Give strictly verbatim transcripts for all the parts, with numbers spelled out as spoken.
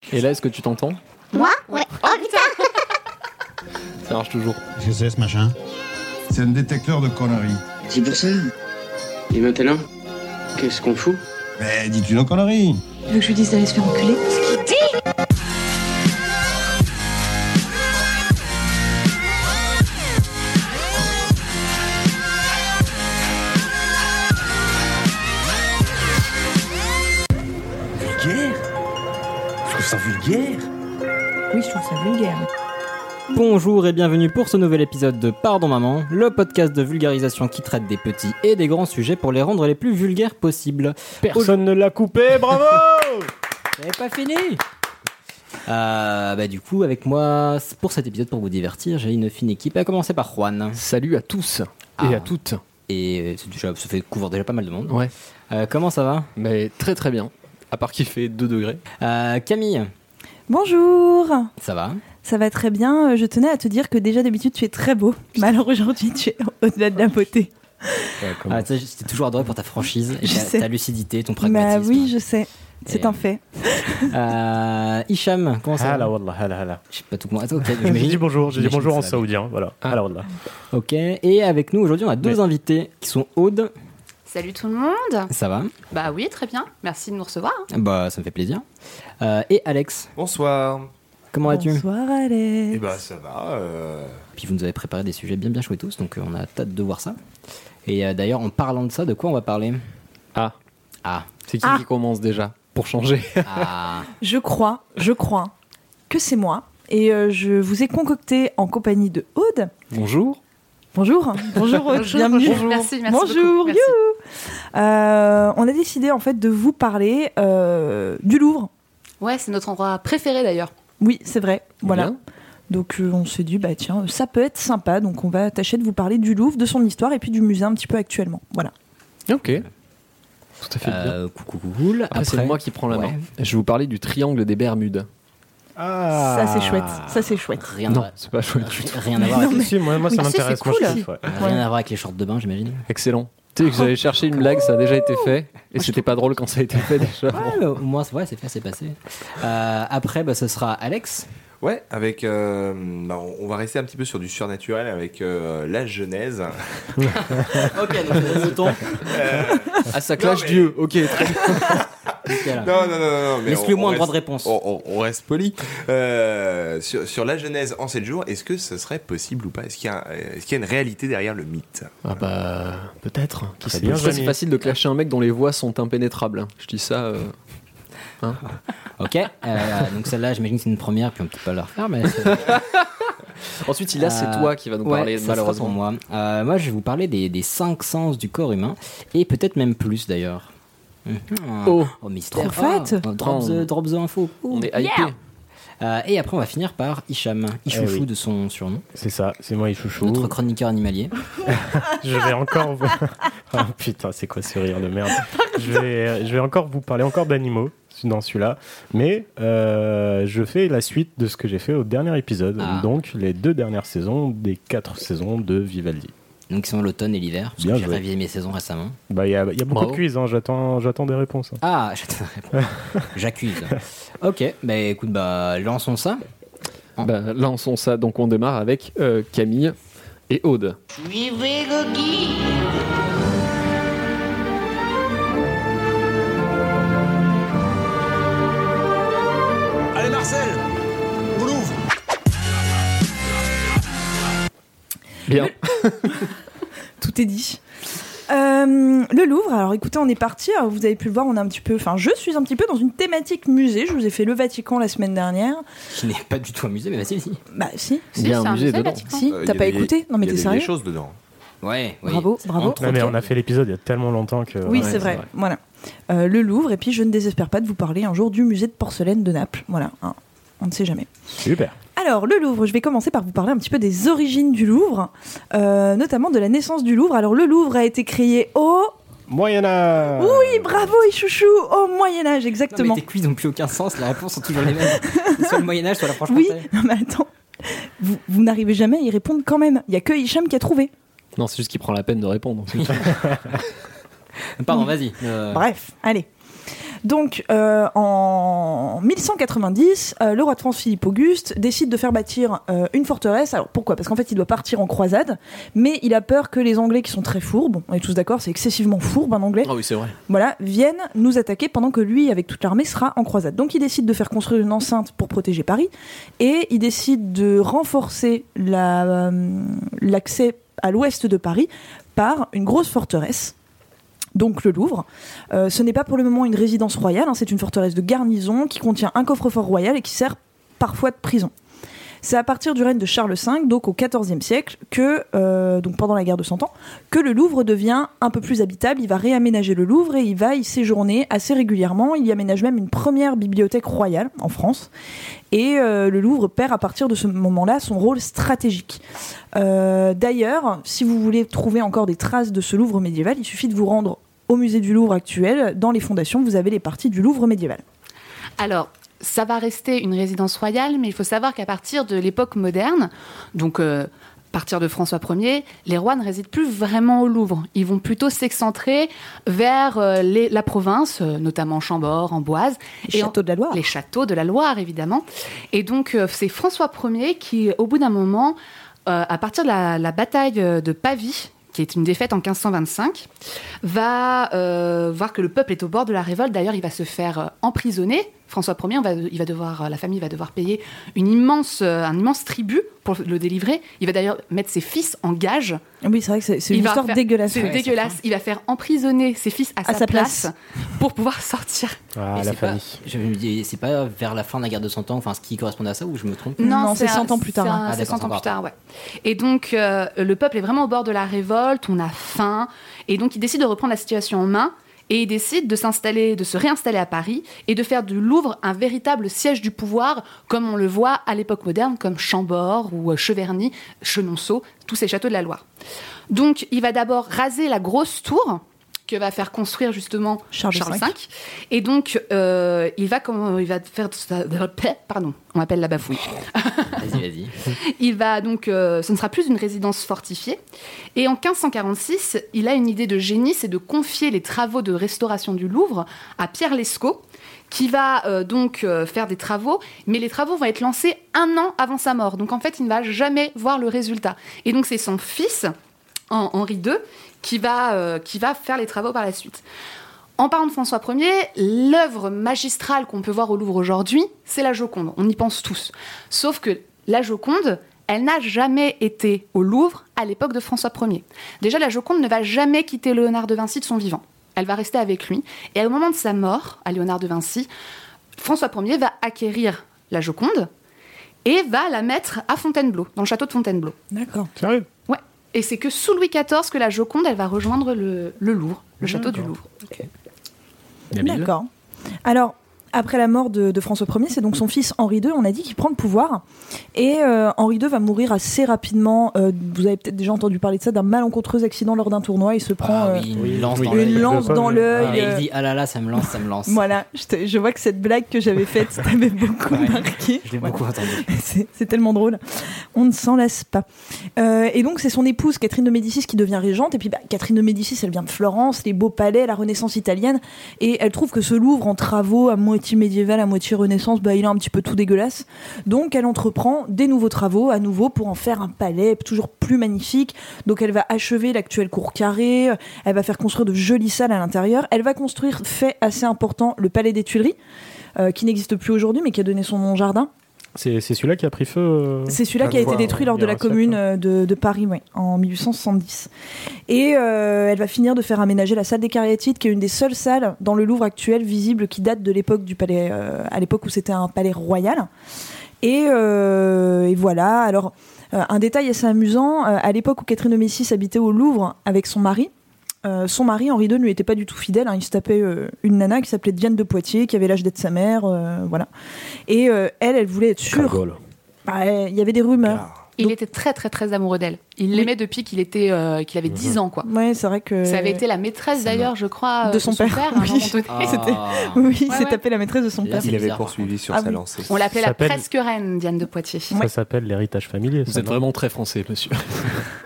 Et là, est-ce que tu t'entends ? Moi ? Ouais. Oh putain. Ça marche toujours. Qu'est-ce que c'est ce machin ? C'est un détecteur de conneries. C'est pour ça. Et maintenant, qu'est-ce qu'on fout ? Mais dis-tu nos conneries ? Tu veux que je lui dise d'aller se faire enculer ? Vulgaire ? Je trouve ça vulgaire. Oui, je trouve ça vulgaire. Bonjour et bienvenue pour ce nouvel épisode de Pardon Maman, le podcast de vulgarisation qui traite des petits et des grands sujets pour les rendre les plus vulgaires possibles. Personne ne l'a coupé, bravo. C'est pas fini. Euh, bah du coup, avec moi, pour cet épisode, pour vous divertir, j'ai une fine équipe, à commencer par Juan. Salut à tous Ah. et à toutes. Et c'est déjà, ça fait couvre déjà pas mal de monde. Ouais, Euh, comment ça va ? mais très très bien. À part qu'il fait deux degrés. euh, Camille, Bonjour. ça va ? Ça va très bien. Je tenais à te dire que déjà d'habitude tu es très beau. Mais alors aujourd'hui tu es au-delà de la beauté. Ah, tu sais, j'étais toujours adoré pour ta franchise, et Je ta, sais. ta lucidité, ton Bah pragmatisme. oui, je sais. C'est Et- un fait. Euh, Hicham, comment ça Hala va ? wallah, hala hala. Je sais pas tout comment. Attends, ok, J'ai j'imagine- dit bonjour, j'ai dit j'imagine bonjour que en ça va bien. saoudien, voilà. Ah. Hala wallah. Ok, et avec nous aujourd'hui on a deux Oui. invités qui sont Aude, Salut tout le monde. ça va ? Bah oui, très bien. Merci de nous recevoir. hein. Bah ça me fait plaisir. Euh, et Alex, Bonsoir. comment vas-tu ? Bonsoir Alex. Eh bah ça va. euh, Puis vous nous avez préparé des sujets bien bien chouettes tous, donc euh, on a hâte de voir ça. Et euh, d'ailleurs en parlant de ça, de quoi on va parler ? Ah, Ah, c'est qui Ah. qui commence déjà pour changer? ah, Je crois, je crois que c'est moi. Et euh, je vous ai concocté en compagnie de Aude. Bonjour. Bonjour. Bonjour Aude. Bonjour, Bienvenue. bonjour. Merci, merci Bonjour. beaucoup. Merci. youhou. Euh, on a décidé en fait de vous parler euh, du Louvre. Ouais, c'est notre endroit préféré d'ailleurs. Oui, c'est vrai. Voilà. Bien. Donc euh, on s'est dit, bah tiens, ça peut être sympa. Donc on va tâcher de vous parler du Louvre, de son histoire et puis du musée un petit peu actuellement. Voilà. Ok. Tout à fait bien. euh, coucou, coucou, cool. Après, c'est moi qui prends la ouais. main. Je vais vous parler du triangle des Bermudes. Ah. Ça c'est chouette. Ça c'est chouette. Rien, Non, à... c'est pas chouette du tout. rien à voir avec... Non, mais- Si, moi, moi ça Oui, si, m'intéresse. c'est Moi, je cool. kiffe, ouais. rien à voir avec les shorts de bain, j'imagine. Excellent. Tu sais que j'avais cherché une blague, ça a déjà été fait. Et c'était pas drôle quand ça a été fait déjà. Ouais, mais au moins ouais, c'est fait, c'est passé. Euh, après, bah, ce sera Alex. Ouais, avec. euh, bah, on on va rester un petit peu sur du surnaturel avec euh, la Genèse. Ok, donc le ton. Ah, ça clash mais- Dieu. Ok, très bien. Nickel. Non, non, non, non. non mais Laisse-lui on- au moins on un droit de reste- réponse. On, on- on reste poli. Euh, sur, sur la Genèse en sept jours, est-ce que ce serait possible ou pas ? Est-ce qu'il y a, un- est-ce qu'il y a une réalité derrière le mythe ? Ah bah, peut-être. Qui Très sait. bien, Je sais pas, Jamie. c'est facile de clasher un mec dont les voix sont impénétrables. Je dis ça. euh, Ok, euh, donc celle-là, j'imagine que c'est une première, puis on peut pas la refaire, mais. Ensuite, il a, c'est Euh, toi qui va nous ouais, parler, ça sera malheureusement. pour moi. Euh, moi, je vais vous parler des, des cinq sens du corps humain, et peut-être même plus d'ailleurs. Mhm. Oh. oh mystère. Trop fat. Oh, drop, the, drop the info. On est Yeah. hypé. Euh, et après, on va finir par Hicham, Ichouchou Eh oui. de son surnom, C'est ça, c'est moi, Ichouchou. notre chroniqueur animalier. Je vais encore vous... Ah putain, c'est quoi ce rire de merde. Je vais, je vais encore vous parler encore d'animaux dans celui-là. Mais euh, je fais la suite de ce que j'ai fait au dernier épisode. Ah. Donc les deux dernières saisons des quatre saisons de Vivaldi. Donc, ils sont l'automne et l'hiver, parce Bien que j'ai joué. révisé mes saisons récemment. Bah, il y a, il y a beaucoup Bravo. de quiz, hein. j'attends, j'attends des réponses. hein. Ah, j'attends la réponse. J'accuse. Ok, bah écoute, bah lançons ça. Bah, lançons ça, donc on démarre avec euh, Camille et Aude. Suivez le guide. Allez Marcel, au Louvre. Bien. Tout est dit. Euh, le Louvre, alors écoutez, on est parti, alors vous avez pu le voir, on est un petit peu, enfin je suis un petit peu dans une thématique musée, je vous ai fait le Vatican la semaine dernière. Qui n'est pas du tout amusé, mais vas-y, si. Bah si, Si, Il y a c'est un musée musée, dedans. Vatican. si, Euh, t'as il y pas avait- écouté? Non mais il y t'es avait sérieux? des choses dedans. Ouais, oui. Bravo, bravo. Entre Ouais, mais autres. on a fait l'épisode il y a tellement longtemps que... Oui, ouais, c'est vrai. Voilà. Euh, le Louvre, et puis je ne désespère pas de vous parler un jour du musée de porcelaine de Naples. Voilà, hein, on ne sait jamais. Super. Alors, le Louvre, je vais commencer par vous parler un petit peu des origines du Louvre, euh, notamment de la naissance du Louvre. Alors, le Louvre a été créé au... Moyen-Âge. Oui, bravo, Ichouchou, au Moyen-Âge, Non, exactement. mais tes quiz n'ont plus aucun sens, les réponses sont toujours les mêmes. Soit le Moyen-Âge, soit la franche Oui, non mais attends, vous, vous n'arrivez jamais à y répondre quand même. Il n'y a que Hicham qui a trouvé. Non, c'est juste qu'il prend la peine de répondre. Pardon, vas-y. Euh, Bref, allez. Donc, euh, en mille cent quatre-vingt-dix, euh, le roi de France Philippe Auguste décide de faire bâtir euh, une forteresse. Alors pourquoi ? Parce qu'en fait, il doit partir en croisade, mais il a peur que les Anglais, qui sont très fourbes, on est tous d'accord, c'est excessivement fourbe un Anglais. Ah oui, c'est vrai. Voilà, viennent nous attaquer pendant que lui, avec toute l'armée, sera en croisade. Donc, il décide de faire construire une enceinte pour protéger Paris, et il décide de renforcer la, euh, l'accès à l'ouest de Paris par une grosse forteresse. Donc le Louvre. Euh, ce n'est pas pour le moment une résidence royale, hein, c'est une forteresse de garnison qui contient un coffre-fort royal et qui sert parfois de prison. C'est à partir du règne de Charles cinq, donc au quatorzième siècle, que, euh, donc pendant la guerre de Cent Ans, que le Louvre devient un peu plus habitable. Il va réaménager le Louvre et il va y séjourner assez régulièrement. Il y aménage même une première bibliothèque royale en France. Et euh, le Louvre perd à partir de ce moment-là son rôle stratégique. Euh, d'ailleurs, si vous voulez trouver encore des traces de ce Louvre médiéval, il suffit de vous rendre au musée du Louvre actuel. Dans les fondations, vous avez les parties du Louvre médiéval. Alors, ça va rester une résidence royale, mais il faut savoir qu'à partir de l'époque moderne, donc euh, à partir de François Ier, les rois ne résident plus vraiment au Louvre. Ils vont plutôt s'excentrer vers euh, les, la province, euh, notamment Chambord, Amboise. Les châteaux en, de la Loire. Les châteaux de la Loire, évidemment. Et donc, euh, c'est François Ier qui, au bout d'un moment, euh, à partir de la, la bataille de Pavie, qui est une défaite en quinze cent vingt-cinq, va euh, voir que le peuple est au bord de la révolte. D'ailleurs, il va se faire euh, emprisonner. François Ier, on va, il va devoir, la famille va devoir payer une immense, euh, un immense tribut pour le délivrer. Il va d'ailleurs mettre ses fils en gage. Oui, c'est vrai que c'est, c'est une histoire faire, dégueulasse. C'est ouais. dégueulasse. Il va faire emprisonner ses fils à, à sa, sa place, place pour pouvoir sortir. Ah, Et la c'est famille. Pas, je me dis, c'est pas vers la fin de la guerre de Cent Ans, enfin ce qui correspondait à ça, ou je me trompe ? Non, non c'est, c'est cent ans plus tard. C'est, hein. un, ah, c'est cent ans encore. plus tard, ouais. Et donc, euh, le peuple est vraiment au bord de la révolte, on a faim, et donc il décide de reprendre la situation en main. Et il décide de s'installer, de se réinstaller à Paris et de faire du Louvre un véritable siège du pouvoir, comme on le voit à l'époque moderne, comme Chambord ou Cheverny, Chenonceau, tous ces châteaux de la Loire. Donc, il va d'abord raser la grosse tour que va faire construire justement Charles, Charles V. cinq. Et donc, euh, il va, comme, il va faire, pardon, on m'appelle la bafouille. Vas-y, vas-y. Il va donc, euh, ce ne sera plus une résidence fortifiée. Et en quinze cent quarante-six, il a une idée de génie, c'est de confier les travaux de restauration du Louvre à Pierre Lescot, qui va euh, donc euh, faire des travaux, mais les travaux vont être lancés un an avant sa mort. Donc en fait, il ne va jamais voir le résultat. Et donc c'est son fils, Henri deux, qui va, euh, qui va faire les travaux par la suite. En parlant de François Ier, l'œuvre magistrale qu'on peut voir au Louvre aujourd'hui, c'est la Joconde. On y pense tous. Sauf que la Joconde, elle n'a jamais été au Louvre à l'époque de François Ier. Déjà, la Joconde ne va jamais quitter Léonard de Vinci de son vivant. Elle va rester avec lui. Et au moment de sa mort, à Léonard de Vinci, François Ier va acquérir la Joconde et va la mettre à Fontainebleau, dans le château de Fontainebleau. D'accord. Sérieux ? Ouais. Et c'est que sous Louis quatorze que la Joconde, elle va rejoindre le, le Louvre, le château du Louvre. Okay. D'accord. Alors, après la mort de, de François Ier, c'est donc son fils Henri deux, on a dit, qui prend le pouvoir. Et euh, Henri deux va mourir assez rapidement. Euh, vous avez peut-être déjà entendu parler de ça, d'un malencontreux accident lors d'un tournoi. Il se prend Ah euh, oui, une oui, lance oui. dans une l'œil. lance dans l'œil. Et euh, il dit ah là là, ça me lance, ça me lance. Voilà, je, te- je vois que cette blague que j'avais faite t'avait beaucoup Ouais. marqué. Je l'ai Voilà. beaucoup entendu. C'est, c'est tellement drôle. On ne s'en lasse pas. Euh, et donc, c'est son épouse, Catherine de Médicis, qui devient régente. Et puis, bah, Catherine de Médicis, elle vient de Florence, les beaux palais, la Renaissance italienne. Et elle trouve que ce Louvre en travaux, à moitié médiéval, à moitié Renaissance, bah, il est un petit peu tout dégueulasse. Donc, elle entreprend des nouveaux travaux, à nouveau, pour en faire un palais toujours plus magnifique. Donc, elle va achever l'actuelle cour carrée. Elle va faire construire de jolies salles à l'intérieur. Elle va construire, fait assez important, le palais des Tuileries, euh, qui n'existe plus aujourd'hui, mais qui a donné son nom au jardin. C'est, c'est celui-là qui a pris feu euh, C'est celui-là la qui a été fois, détruit euh, lors il y de a la un siècle, commune hein. euh, de, de Paris, ouais, en mille huit cent soixante-dix. Et euh, elle va finir de faire aménager la salle des Cariatides, qui est une des seules salles dans le Louvre actuel visible qui date de l'époque du palais, euh, à l'époque où c'était un palais royal. Et, euh, et voilà. Alors, euh, un détail assez amusant, euh, à l'époque où Catherine de Médicis habitait au Louvre avec son mari, Euh, son mari, Henri deux, ne lui était pas du tout fidèle. Hein. Il se tapait euh, une nana qui s'appelait Diane de Poitiers, qui avait l'âge d'être sa mère. Euh, voilà. Et euh, elle, elle voulait être sûre. Cagole. Bah, il y avait des rumeurs. Il Donc- était très, très, très amoureux d'elle. Il l'aimait depuis qu'il, était, euh, qu'il avait dix ans, quoi. Ouais, c'est vrai que. Ça avait été la maîtresse, d'ailleurs, je crois, euh, De son père, à un oui. moment donné. Ah. C'était- Oui, il Ouais, s'est ouais. tapé la maîtresse de son Là, père. c'est Il avait bizarre, poursuivi sur Ah sa oui. lancée. On l'appelait Ça la s'appelle- presque reine, Diane de Poitiers. Ça s'appelle l'héritage familier. Vous ça, êtes non vraiment très français, monsieur.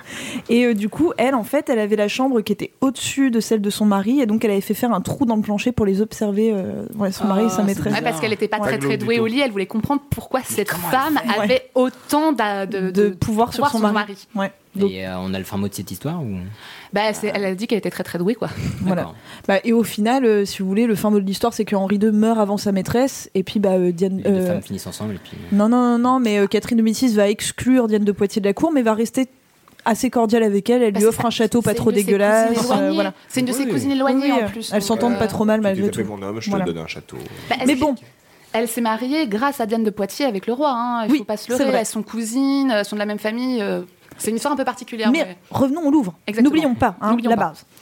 Et euh, du coup, elle, en fait, elle avait la chambre qui était au-dessus de celle de son mari, et donc elle avait fait faire un trou dans le plancher pour les observer, euh, ouais, son mari et sa Ah, maîtresse. Ouais, parce qu'elle n'était pas Ouais. très très douée au lit, elle voulait comprendre pourquoi cette comment femme elle fait avait autant d'a- de, De pouvoir sur son mari. Ouais. Donc, Et euh, on a le fin mot de cette histoire ou... Bah, c'est- elle a dit qu'elle était très très douée, quoi. voilà. D'accord. Bah, et au final, euh, si vous voulez, le fin mot de l'histoire, c'est que Henri deux meurt avant sa maîtresse, et puis bah, euh, Diane. Les deux euh, femmes finissent ensemble et puis... Non, non, non, non, mais euh, Catherine de Médicis va exclure Diane de Poitiers de la cour, mais va rester assez cordiale avec elle. Elle Bah, lui c'est offre ça. un château pas C'est trop une de ses dégueulasse. cousines euh, éloignées. voilà. C'est une de ses Oui. cousines éloignées Oui, en euh, plus. elles donc, s'entendent euh, pas trop mal Tu malgré t'es fait tout. mon homme, je Voilà. te donne un château. Bah, elle Mais s'est- bon, Elle s'est mariée grâce à Diane de Poitiers avec le roi. Hein. Il Oui, faut pas se c'est leurrer. vrai. Elles sont cousines, elles sont de la même famille. euh, C'est une histoire un peu particulière. mais mais- revenons au Louvre. Exactement. N'oublions pas hein, N'oublions la pas. base.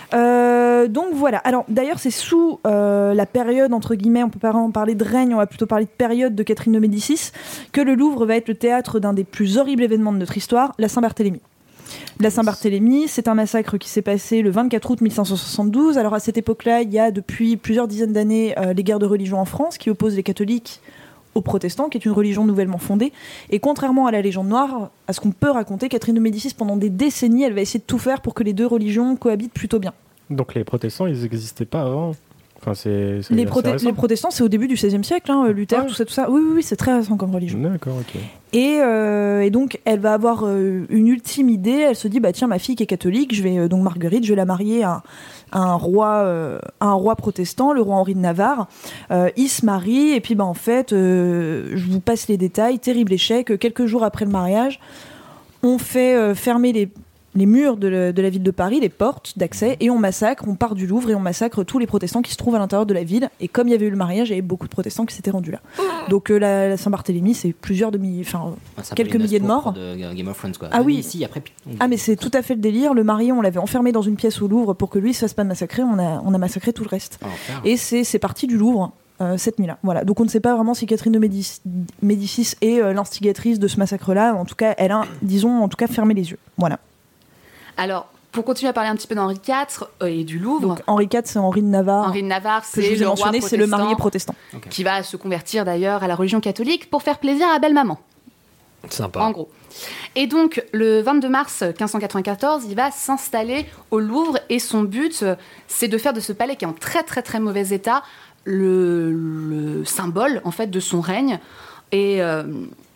Euh, donc voilà. Alors d'ailleurs, c'est sous euh, la période entre guillemets, on peut pas vraiment parler de règne, on va plutôt parler de période de Catherine de Médicis, que le Louvre va être le théâtre d'un des plus horribles événements de notre histoire, la Saint-Barthélemy. La Saint-Barthélemy, c'est un massacre qui s'est passé le vingt-quatre août mille cinq cent soixante-douze. Alors à cette époque-là, il y a depuis plusieurs dizaines d'années euh, les guerres de religion en France qui opposent les catholiques aux protestants, qui est une religion nouvellement fondée. Et contrairement à la légende noire, à ce qu'on peut raconter, Catherine de Médicis, pendant des décennies, elle va essayer de tout faire pour que les deux religions cohabitent plutôt bien. Donc les protestants, ils n'existaient pas avant. Enfin, c'est, c'est Les, assez prote- récent. les protestants, c'est au début du seizième siècle, hein, Luther, Ouais. tout ça, tout ça. Oui, oui, oui, c'est très récent comme religion. D'accord, ok. Et, euh, et donc, elle va avoir euh, une ultime idée. Elle se dit, bah tiens, ma fille qui est catholique, je vais euh, donc Marguerite, je vais la marier à, à un roi, euh, à un roi protestant, le roi Henri de Navarre. Euh, il se marie et puis bah en fait, euh, je vous passe les détails. Terrible échec. Quelques jours après le mariage, on fait euh, fermer les les murs de, le- de la ville de Paris, les portes d'accès, et on massacre, on part du Louvre et on massacre tous les protestants qui se trouvent à l'intérieur de la ville. Et comme il y avait eu le mariage, il y avait beaucoup de protestants qui s'étaient rendus là. Donc euh, la, la Saint-Barthélemy, c'est plusieurs demi, enfin Ah, c'est un peu quelques les noces milliers de pourpres morts. de Game of Thrones, quoi. Ah oui. Ici, après, puis- Ah mais c'est tout à fait le délire. Le marié, on l'avait enfermé dans une pièce au Louvre pour que lui se fasse pas massacrer. On a, on a massacré tout le reste. Ah, l'enfer. Et c'est, c'est parti du Louvre. euh, cette nuit-là. Voilà. Donc on ne sait pas vraiment si Catherine de Médicis, Médicis est euh, l'instigatrice de ce massacre-là. En tout cas, elle a, disons, en tout cas, fermé les yeux. Voilà. Alors, pour continuer à parler un petit peu d'Henri quatre euh, et du Louvre, Donc Henri quatre, c'est Henri de Navarre. Henri de Navarre, que c'est je vous ai le roi mentionné, c'est le marié protestant protestant. qui va se convertir d'ailleurs à la religion catholique pour faire plaisir à belle-maman, Sympa. en gros. Et donc, le vingt-deux mars quinze cent quatre-vingt-quatorze, il va s'installer au Louvre et son but, euh, c'est de faire de ce palais qui est en très très très mauvais état le, le symbole en fait de son règne. Et, euh,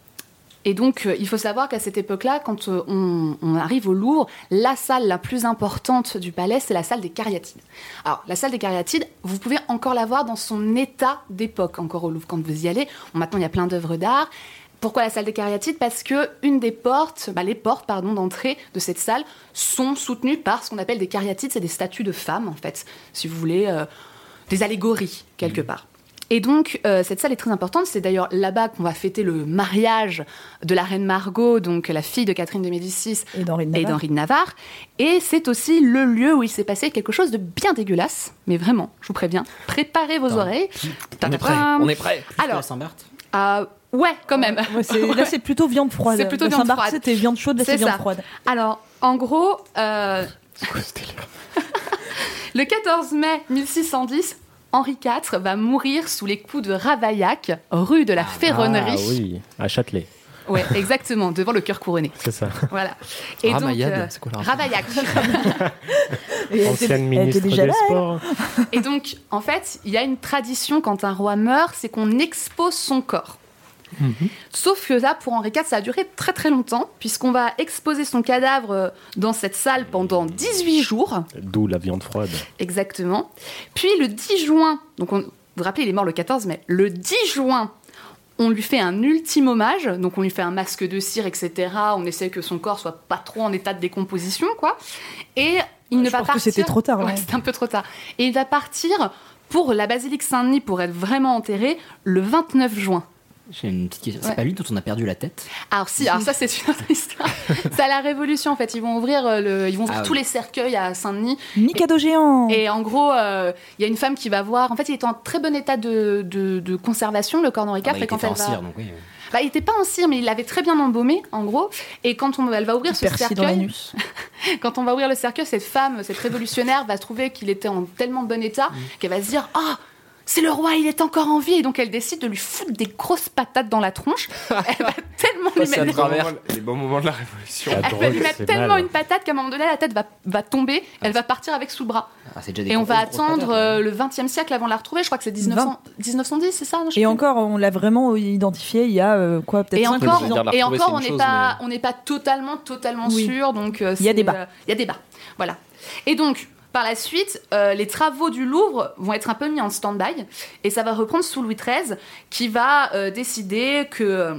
et donc, euh, il faut savoir qu'à cette époque-là, quand euh, on, on arrive au Louvre, la salle la plus importante du palais, c'est la salle des Cariatides. Alors, la salle des Cariatides, vous pouvez encore la voir dans son état d'époque, encore au Louvre, quand vous y allez. Bon, maintenant, il y a plein d'œuvres d'art. Pourquoi la salle des Cariatides ? Parce que une des portes, bah, les portes pardon, d'entrée de cette salle sont soutenues par ce qu'on appelle des Cariatides, c'est des statues de femmes, en fait, si vous voulez, euh, des allégories, quelque part. Et donc, euh, cette salle est très importante. C'est d'ailleurs là-bas qu'on va fêter le mariage de la reine Margot, donc la fille de Catherine de Médicis Et d'Henri de et Navarre. d'Henri de Navarre. Et c'est aussi le lieu où il s'est passé quelque chose de bien dégueulasse. Mais vraiment, je vous préviens, préparez vos oreilles. On est prêt. On est prêt. Plus que Alors, la Saint-Barth. euh, ouais, quand même. Ouais, c'est- là, c'est plutôt viande froide. C'est plutôt La viande Saint-Barth, froide. c'était viande chaude, là, c'est C'est viande ça. froide. Alors, en gros, euh, C'est quoi ce délire ? le quatorze mai mille six cent dix, Henri quatre va mourir sous les coups de Ravaillac, rue de la Ferronnerie. Ah oui, à Châtelet, Ouais, exactement, devant le cœur couronné. c'est ça. Voilà. Et donc, Ramayad, euh, c'est quoi la rapport Ravaillac. Et elle Ancienne était- elle ministre était déjà des là, elle. Sports. Et donc, en fait, il y a une tradition quand un roi meurt, c'est qu'on expose son corps. Sauf que là, pour Henri quatre, ça a duré très très longtemps, puisqu'on va exposer son cadavre euh, dans cette salle pendant dix-huit jours, D'où la viande froide. exactement. Puis le dix juin, donc on, vous vous rappelez, il est mort le quatorze mai, le dix juin, on lui fait un ultime hommage, donc on lui fait un masque de cire, et cetera. On essaie que son corps soit pas trop en état de décomposition, quoi. Et il ne Je va pense que partir... c'était trop tard, Ouais, ouais. c'était un peu trop tard. Et il va partir pour la basilique Saint-Denis pour être vraiment enterré le vingt-neuf juin. J'ai une petite question. C'est Ouais. pas lui dont on a perdu la tête? Alors si, alors ça c'est une autre histoire. C'est à la Révolution en fait. Ils vont ouvrir, euh, le, ils vont ouvrir Ah tous oui. les cercueils à Saint-Denis. Mikado géant. Et en gros, euh, il y a une femme qui va voir. En fait, il était en très bon état de, de, de conservation, le corps d'Henri Ah quatre. bah, il et quand était elle en va... cire, donc oui. bah, il n'était pas en cire, mais il l'avait très bien embaumé, en gros. Et quand on, elle va ouvrir ce Persil dans cercueil, l'anus. quand on va ouvrir le cercueil, cette femme, cette révolutionnaire, va trouver qu'il était en tellement bon état qu'elle va se dire ah. C'est le roi, il est encore en vie. Et donc, elle décide de lui foutre des grosses patates dans la tronche. Elle va tellement lui passer à met- travers. Les bons moments de la Révolution. Ah, Elle drôle, va lui mettre c'est tellement mal. une patate qu'à un moment donné, la tête va, va tomber, elle va partir avec sous le bras. Ah, c'est déjà des Et on va grosses, grosses attendre patates, euh, le vingtième siècle avant de la retrouver. Je crois que c'est dix-neuf cents dix-neuf cent dix, c'est ça non, je sais Et plus. encore, on l'a vraiment identifié il y a euh, quoi, peut-être Et cinq encore, ou six ans. dire, la et retrouver, encore, c'est on une n'est chose, pas, on n'est pas totalement, totalement Oui. sûr. Donc, euh, Il y a c'est, débat. euh, Il y a débat. Voilà. Et donc, par la suite, euh, les travaux du Louvre vont être un peu mis en stand-by, et ça va reprendre sous Louis treize, qui va euh, décider que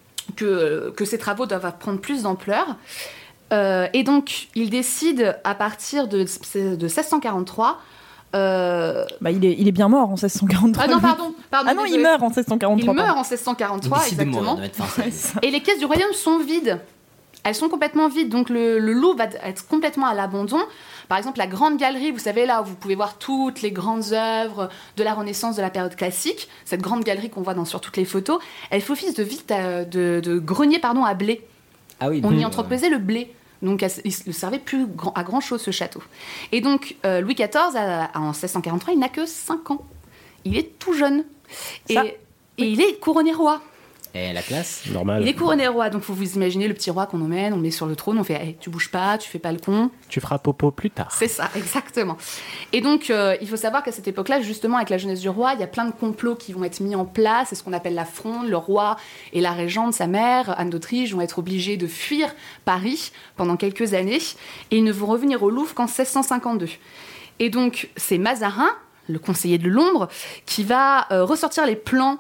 que que ces travaux doivent prendre plus d'ampleur. Euh, et donc, il décide à partir de de seize cent quarante-trois. Euh... Bah, il, est, il est bien mort en seize cent quarante-trois. Ah non, pardon, pardon. Ah non, il désolée. meurt en seize cent Il quarante-trois. meurt en seize cent quarante-trois, Il décide de mourir, exactement. de mettre fin à sa vie. Et les caisses du royaume sont vides. Elles sont complètement vides, donc le, le Louvre va être complètement à l'abandon. Par exemple, la grande galerie, vous savez là où vous pouvez voir toutes les grandes œuvres de la Renaissance, de la période classique, cette grande galerie qu'on voit dans, sur toutes les photos, elle fait office de, vite à- de, de grenier pardon, à blé. Ah oui, On donc, y euh, entreposait le blé. Donc, elle- il ne servait plus grand- à grand chose, ce château. Et donc, euh, Louis quatorze, a- a- en seize cent quarante-trois, il n'a que cinq ans. Il est tout jeune. Et, Ça, et il est couronné roi. Et la classe. Normal. Il est couronné roi. Donc, faut vous imaginer le petit roi qu'on emmène, on le met sur le trône, on fait hey, tu bouges pas, tu fais pas le con. Tu feras popo plus tard. C'est ça, exactement. Et donc, euh, il faut savoir qu'à cette époque-là, justement, avec la jeunesse du roi, il y a plein de complots qui vont être mis en place. C'est ce qu'on appelle la fronde. Le roi et la régente, sa mère, Anne d'Autriche, vont être obligés de fuir Paris pendant quelques années. Et ils ne vont revenir au Louvre qu'en seize cent cinquante-deux. Et donc, c'est Mazarin, le conseiller de l'ombre, qui va euh, ressortir les plans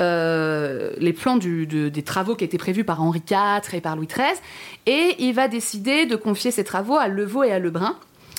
Euh, les plans du, de- des travaux qui étaient prévus par Henri quatre et par Louis treize, et il va décider de confier ces travaux à Levaux et à Lebrun,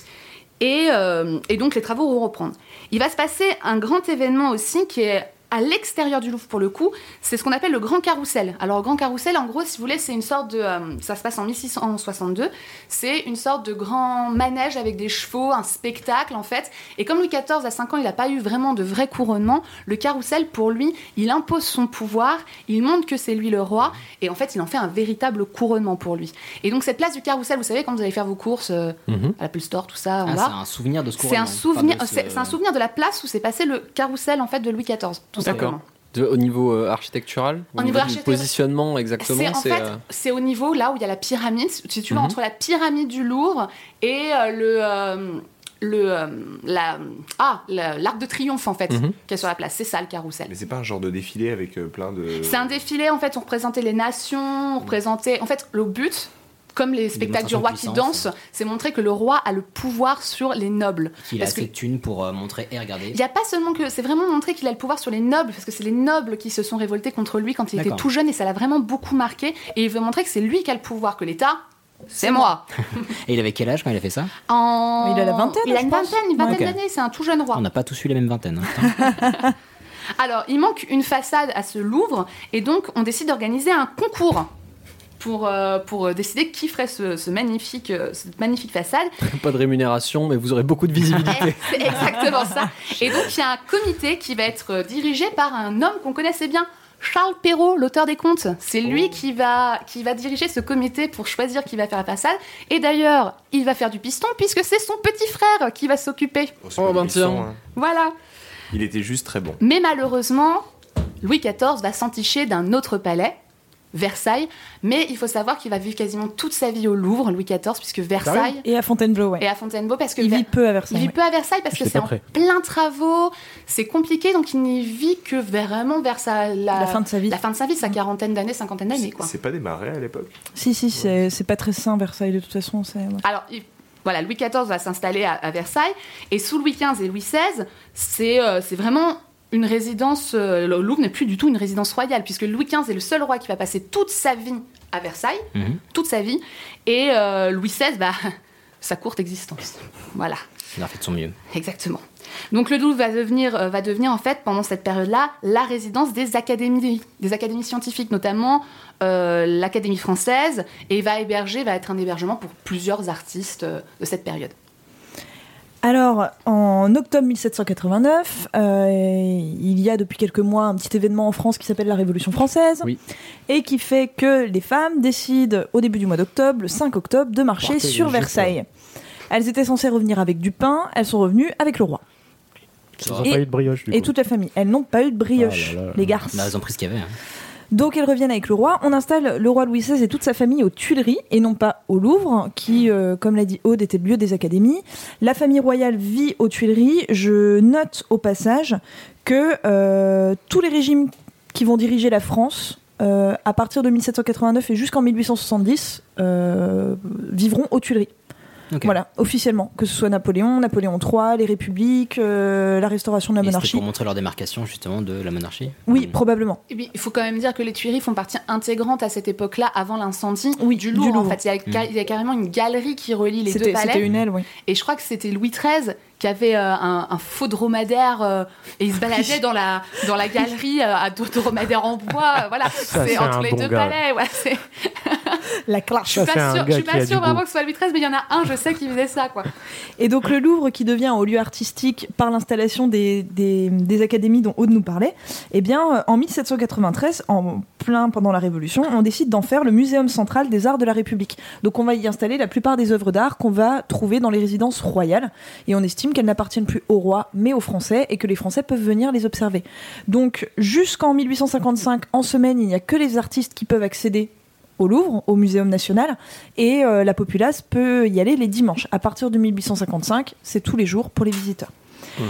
et, euh, et donc les travaux vont reprendre. Il va se passer un grand événement aussi qui est à l'extérieur du Louvre pour le coup, c'est ce qu'on appelle le Grand Carrousel. Alors le Grand Carrousel, en gros, si vous voulez, c'est une sorte de... euh, ça se passe en mille six cent soixante-deux, c'est une sorte de grand manège avec des chevaux, un spectacle en fait. Et comme Louis quatorze, à cinq ans, il n'a pas eu vraiment de vrai couronnement, le Carrousel, pour lui, il impose son pouvoir, il montre que c'est lui le roi, et en fait, il en fait un véritable couronnement pour lui. Et donc cette place du Carrousel, vous savez, quand vous allez faire vos courses euh, Mhm. à l'Apple Store, tout ça, en Ah, bas... c'est un souvenir de ce C'est couronnement. un souvenir, Enfin, de ce- c'est, c'est un souvenir de la place où s'est passé le carrousel en fait de Louis quatorze, tout D'accord. simplement. De- au niveau euh, architectural, Au au niveau niveau du architectural. positionnement exactement, C'est en c'est fait, euh, c'est au niveau là où il y a la pyramide, si tu veux, Mhm. entre la pyramide du Louvre et euh, le euh, le euh, la ah la- l'arc de triomphe en fait Mhm. qui est sur la place. C'est ça le carrousel. Mais c'est pas un genre de défilé avec euh, plein de. C'est un défilé en fait. On représentait les nations, on représentait en fait le but. Comme les spectacles du démonstration roi de qui puissance. dansent, c'est montrer que le roi a le pouvoir sur les nobles. Qu'il a Parce que- assez de thunes pour euh, montrer et regarder. Il n'y a pas seulement que... C'est vraiment montrer qu'il a le pouvoir sur les nobles, parce que c'est les nobles qui se sont révoltés contre lui quand il était D'accord. tout jeune, et ça l'a vraiment beaucoup marqué. Et il veut montrer que c'est lui qui a le pouvoir, que l'État, c'est moi. Et il avait quel âge quand il a fait ça En... Il a la vingtaine, Il a je une pense. vingtaine, une vingtaine Ok. d'années, c'est un tout jeune roi. On n'a pas tous eu les mêmes vingtaines. hein. Alors, il manque une façade à ce Louvre, et donc on décide d'organiser un concours pour, euh, pour décider qui ferait ce, ce magnifique, euh, cette magnifique façade. pas de rémunération, mais vous aurez beaucoup de visibilité. C'est exactement ça. Et donc, il y a un comité qui va être dirigé par un homme qu'on connaissait bien, Charles Perrault, l'auteur des contes. C'est lui qui, va, qui va diriger ce comité pour choisir qui va faire la façade. Et d'ailleurs, il va faire du piston puisque c'est son petit frère qui va s'occuper. Oh, c'est Oh, pas ben des pistons, tiens. hein. Voilà. Il était juste très bon. Mais malheureusement, Louis quatorze va s'enticher d'un autre palais, Versailles. Mais il faut savoir qu'il va vivre quasiment toute sa vie au Louvre, Louis quatorze, puisque Versailles... Et à Fontainebleau, ouais. Et à Fontainebleau, parce que Il Ver- vit peu à il Versailles. vit ouais. peu à Versailles parce que J'étais c'est pas en prêt. plein travaux, c'est compliqué, donc il n'y vit que vraiment vers sa, la, La fin de sa vie. la fin de sa vie, sa quarantaine d'années, cinquantaine d'années, quoi. C'est pas des marais à l'époque. Si, si, c'est c'est pas très sain, Versailles, de toute façon. c'est- ouais. Alors, il- voilà, Louis quatorze va s'installer à, à Versailles, et sous Louis quinze et Louis seize, c'est euh, c'est vraiment une résidence, euh, le Louvre n'est plus du tout une résidence royale, puisque Louis quinze est le seul roi qui va passer toute sa vie à Versailles, Mhm. toute sa vie, et euh, Louis seize, bah, sa courte existence. Voilà. Il a fait de son mieux. Exactement. Donc le Louvre va devenir, euh, va devenir en fait pendant cette période-là la résidence des académies, des académies scientifiques, notamment euh, l'Académie française, et va héberger, va être un hébergement pour plusieurs artistes euh, de cette période. Alors, en octobre mille sept cent quatre-vingt-neuf, euh, il y a depuis quelques mois un petit événement en France qui s'appelle la Révolution française, Oui. et qui fait que les femmes décident au début du mois d'octobre, le cinq octobre, de marcher Porter sur des jupes. Versailles. Elles étaient censées revenir avec du pain, elles sont revenues avec le roi. Ils n'ont Et- pas eu de brioche, du Et coup. toute la famille. Elles n'ont pas eu de brioche, Oh là là. les garces. Bah, ils ont pris ce qu'il y avait. hein. Donc elles reviennent avec le roi. On installe le roi Louis seize et toute sa famille aux Tuileries et non pas au Louvre, qui, euh, comme l'a dit Aude, était le lieu des académies. La famille royale vit aux Tuileries. Je note au passage que euh, tous les régimes qui vont diriger la France, euh, à partir de mille sept cent quatre-vingt-neuf et jusqu'en mille huit cent soixante-dix, euh, vivront aux Tuileries. Okay. Voilà, officiellement, que ce soit Napoléon, Napoléon trois, les républiques, euh, la restauration de la et monarchie. C'était pour montrer leur démarcation justement de la monarchie. Oui, mmh. probablement. Et puis, il faut quand même dire que les Tuileries font partie intégrante à cette époque-là, avant l'incendie oui, du Louvre. Du Louvre. En fait, il y, a, mmh. il y a carrément une galerie qui relie les c'était, deux palais. C'était une aile, oui. Et je crois que c'était Louis treize qui avait euh, un, un faux dromadaire euh, et il se baladait dans la dans la galerie euh, à deux dromadaires en bois. Euh, voilà, ça, c'est, c'est entre les bon deux gars. palais. Ouais, c'est... La classe. Je suis pas sûre, je suis pas sûre vraiment que ce soit Louis treize, mais il y en a un, je sais, qui faisait ça, quoi. Et donc le Louvre, qui devient un lieu artistique par l'installation des, des, des académies dont Aude nous parlait, eh bien, en mille sept cent quatre-vingt-treize, en plein pendant la Révolution, on décide d'en faire le Muséum central des arts de la République. Donc on va y installer la plupart des œuvres d'art qu'on va trouver dans les résidences royales, et on estime qu'elles n'appartiennent plus au roi, mais aux Français, et que les Français peuvent venir les observer. Donc jusqu'en mille huit cent cinquante-cinq, en semaine, il n'y a que les artistes qui peuvent accéder au Louvre, au Muséum national, et euh, la populace peut y aller les dimanches. À partir de mille huit cent cinquante-cinq, c'est tous les jours pour les visiteurs. Mmh.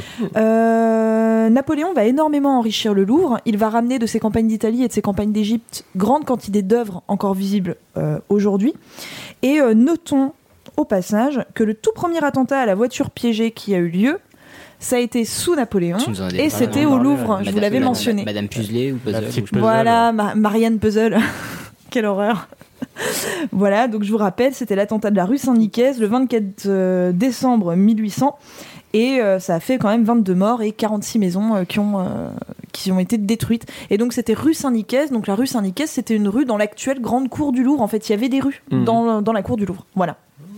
Euh, Napoléon va énormément enrichir le Louvre. Il va ramener de ses campagnes d'Italie et de ses campagnes d'Égypte grande quantité d'œuvres encore visibles euh, aujourd'hui. Et euh, notons au passage que le tout premier attentat à la voiture piégée qui a eu lieu, ça a été sous Napoléon, et c'était au Louvre, je Madame, vous l'avais Madame, mentionné. Madame Puzzle ou Puzzle, Puzzle. Voilà, Ma- Marianne Puzzle. Quelle horreur. Voilà, donc je vous rappelle, c'était l'attentat de la rue Saint-Nicaise le vingt-quatre euh, décembre mille huit cents, et euh, ça a fait quand même vingt-deux morts et quarante-six maisons euh, qui, ont, euh, qui ont été détruites. Et donc c'était rue Saint-Nicaise, donc la rue Saint-Nicaise, c'était une rue dans l'actuelle grande cour du Louvre. En fait, il y avait des rues mmh. dans, dans la cour du Louvre. Voilà.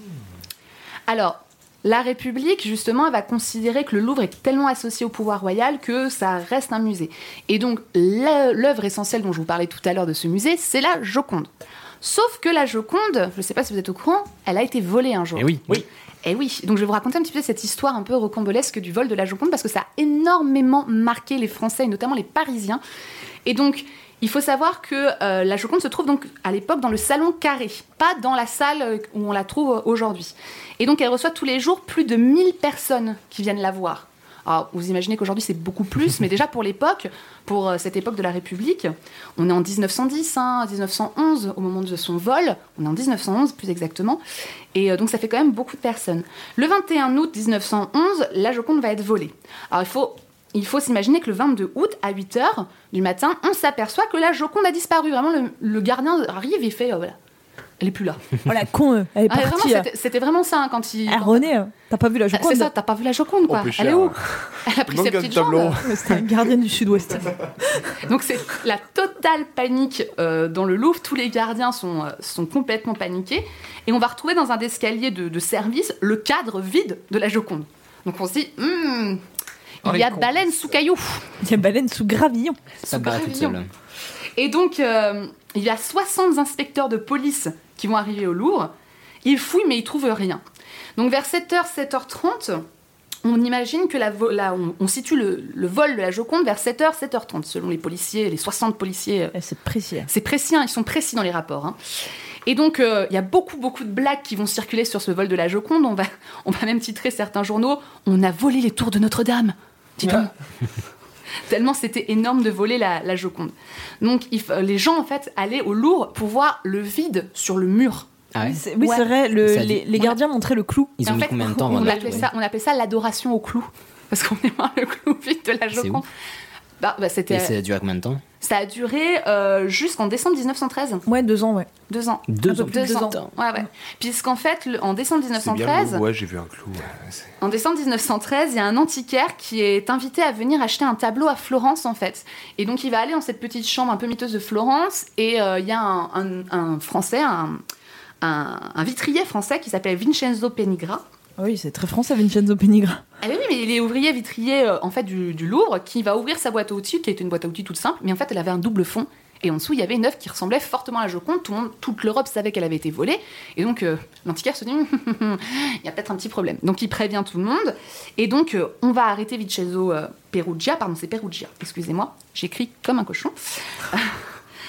Alors, la République, justement, elle va considérer que le Louvre est tellement associé au pouvoir royal que ça reste un musée. Et donc, l'œuvre essentielle dont je vous parlais tout à l'heure de ce musée, c'est la Joconde. Sauf que la Joconde, je ne sais pas si vous êtes au courant, elle a été volée un jour. Et oui, oui. Et oui, donc je vais vous raconter un petit peu cette histoire un peu rocambolesque du vol de la Joconde, parce que ça a énormément marqué les Français, et notamment les Parisiens. Et donc, il faut savoir que euh, la Joconde se trouve donc à l'époque dans le salon carré, pas dans la salle où on la trouve aujourd'hui. Et donc elle reçoit tous les jours plus de mille personnes qui viennent la voir. Alors vous imaginez qu'aujourd'hui c'est beaucoup plus, mais déjà pour l'époque, pour euh, cette époque de la République, on est en dix-neuf cent dix, hein, dix-neuf cent onze au moment de son vol, on est en dix-neuf cent onze plus exactement, et euh, donc ça fait quand même beaucoup de personnes. Le vingt et un août mille neuf cent onze, la Joconde va être volée. Alors il faut... Il faut s'imaginer que le vingt-deux août, à huit heures du matin, on s'aperçoit que la Joconde a disparu. Vraiment, le, le gardien arrive et fait... Euh, voilà, elle est plus là. Voilà, con, euh, elle est ah, partie. Vraiment, c'était, c'était vraiment ça, hein, quand il... Ah, René, euh, t'as pas vu la Joconde? C'est ça, t'as pas vu la Joconde, quoi. Elle est où? Elle a pris ses petites jambes. C'était un gardien du Sud-Ouest. Donc c'est la totale panique euh, dans le Louvre. Tous les gardiens sont, euh, sont complètement paniqués. Et on va retrouver dans un escalier de, de service le cadre vide de la Joconde. Donc on se dit... Hmm, il y a baleine sous caillou. Il y a baleine sous gravillon. Ça paraît toute seule. Et donc, euh, il y a soixante inspecteurs de police qui vont arriver au Louvre. Ils fouillent, mais ils trouvent rien. Donc, vers sept heures, sept heures trente, on imagine que la vo- la, on, on situe le, le vol de la Joconde vers sept heures, sept heures trente, selon les policiers, les soixante policiers. Euh, c'est précis. C'est précis, hein, ils sont précis dans les rapports. Hein. Et donc, il euh, y a beaucoup, beaucoup de blagues qui vont circuler sur ce vol de la Joconde. On va, on va même titrer certains journaux « On a volé les tours de Notre-Dame ». Dis-donc. Tellement c'était énorme de voler la, la Joconde. Donc il, les gens en fait allaient au Louvre pour voir le vide sur le mur. Ah ouais. c'est, oui, ouais. c'est vrai. Le, Ça, les, les gardiens montraient le clou. Ils ont en mis fait, combien de temps avant on de la appelait trouver ça, on appelait ça l'adoration au clou. Parce qu'on est voir le clou vide de la Joconde. Bah, bah, c'était, Et ça a duré combien de temps? Ça a duré euh, jusqu'en décembre dix-neuf cent treize. Ouais, deux ans, ouais. Deux ans. Deux ans. Deux, deux ans. ans. Ouais, ouais. Puisqu'en fait, le, en décembre dix-neuf cent treize... C'est bien le... Ouais, j'ai vu un clou. Ouais, c'est... En décembre dix-neuf cent treize, il y a un antiquaire qui est invité à venir acheter un tableau à Florence, en fait. Et donc, il va aller dans cette petite chambre un peu miteuse de Florence, et euh, il y a un, un, un Français, un, un, un vitrier français qui s'appelle Vincenzo Penigra. Oui, c'est très français, Vincenzo Penigra. Ah oui, mais il est ouvrier vitrier euh, en fait, du, du Louvre, qui va ouvrir sa boîte à outils, qui était une boîte à outils toute simple, mais en fait, elle avait un double fond. Et en dessous, il y avait une œuvre qui ressemblait fortement à la Joconde. Tout le monde, toute l'Europe savait qu'elle avait été volée. Et donc, euh, l'antiquaire se dit, il y a peut-être un petit problème. Donc, il prévient tout le monde. Et donc, euh, on va arrêter Vincenzo euh, Perugia. Pardon, c'est Perugia, excusez-moi. J'écris comme un cochon.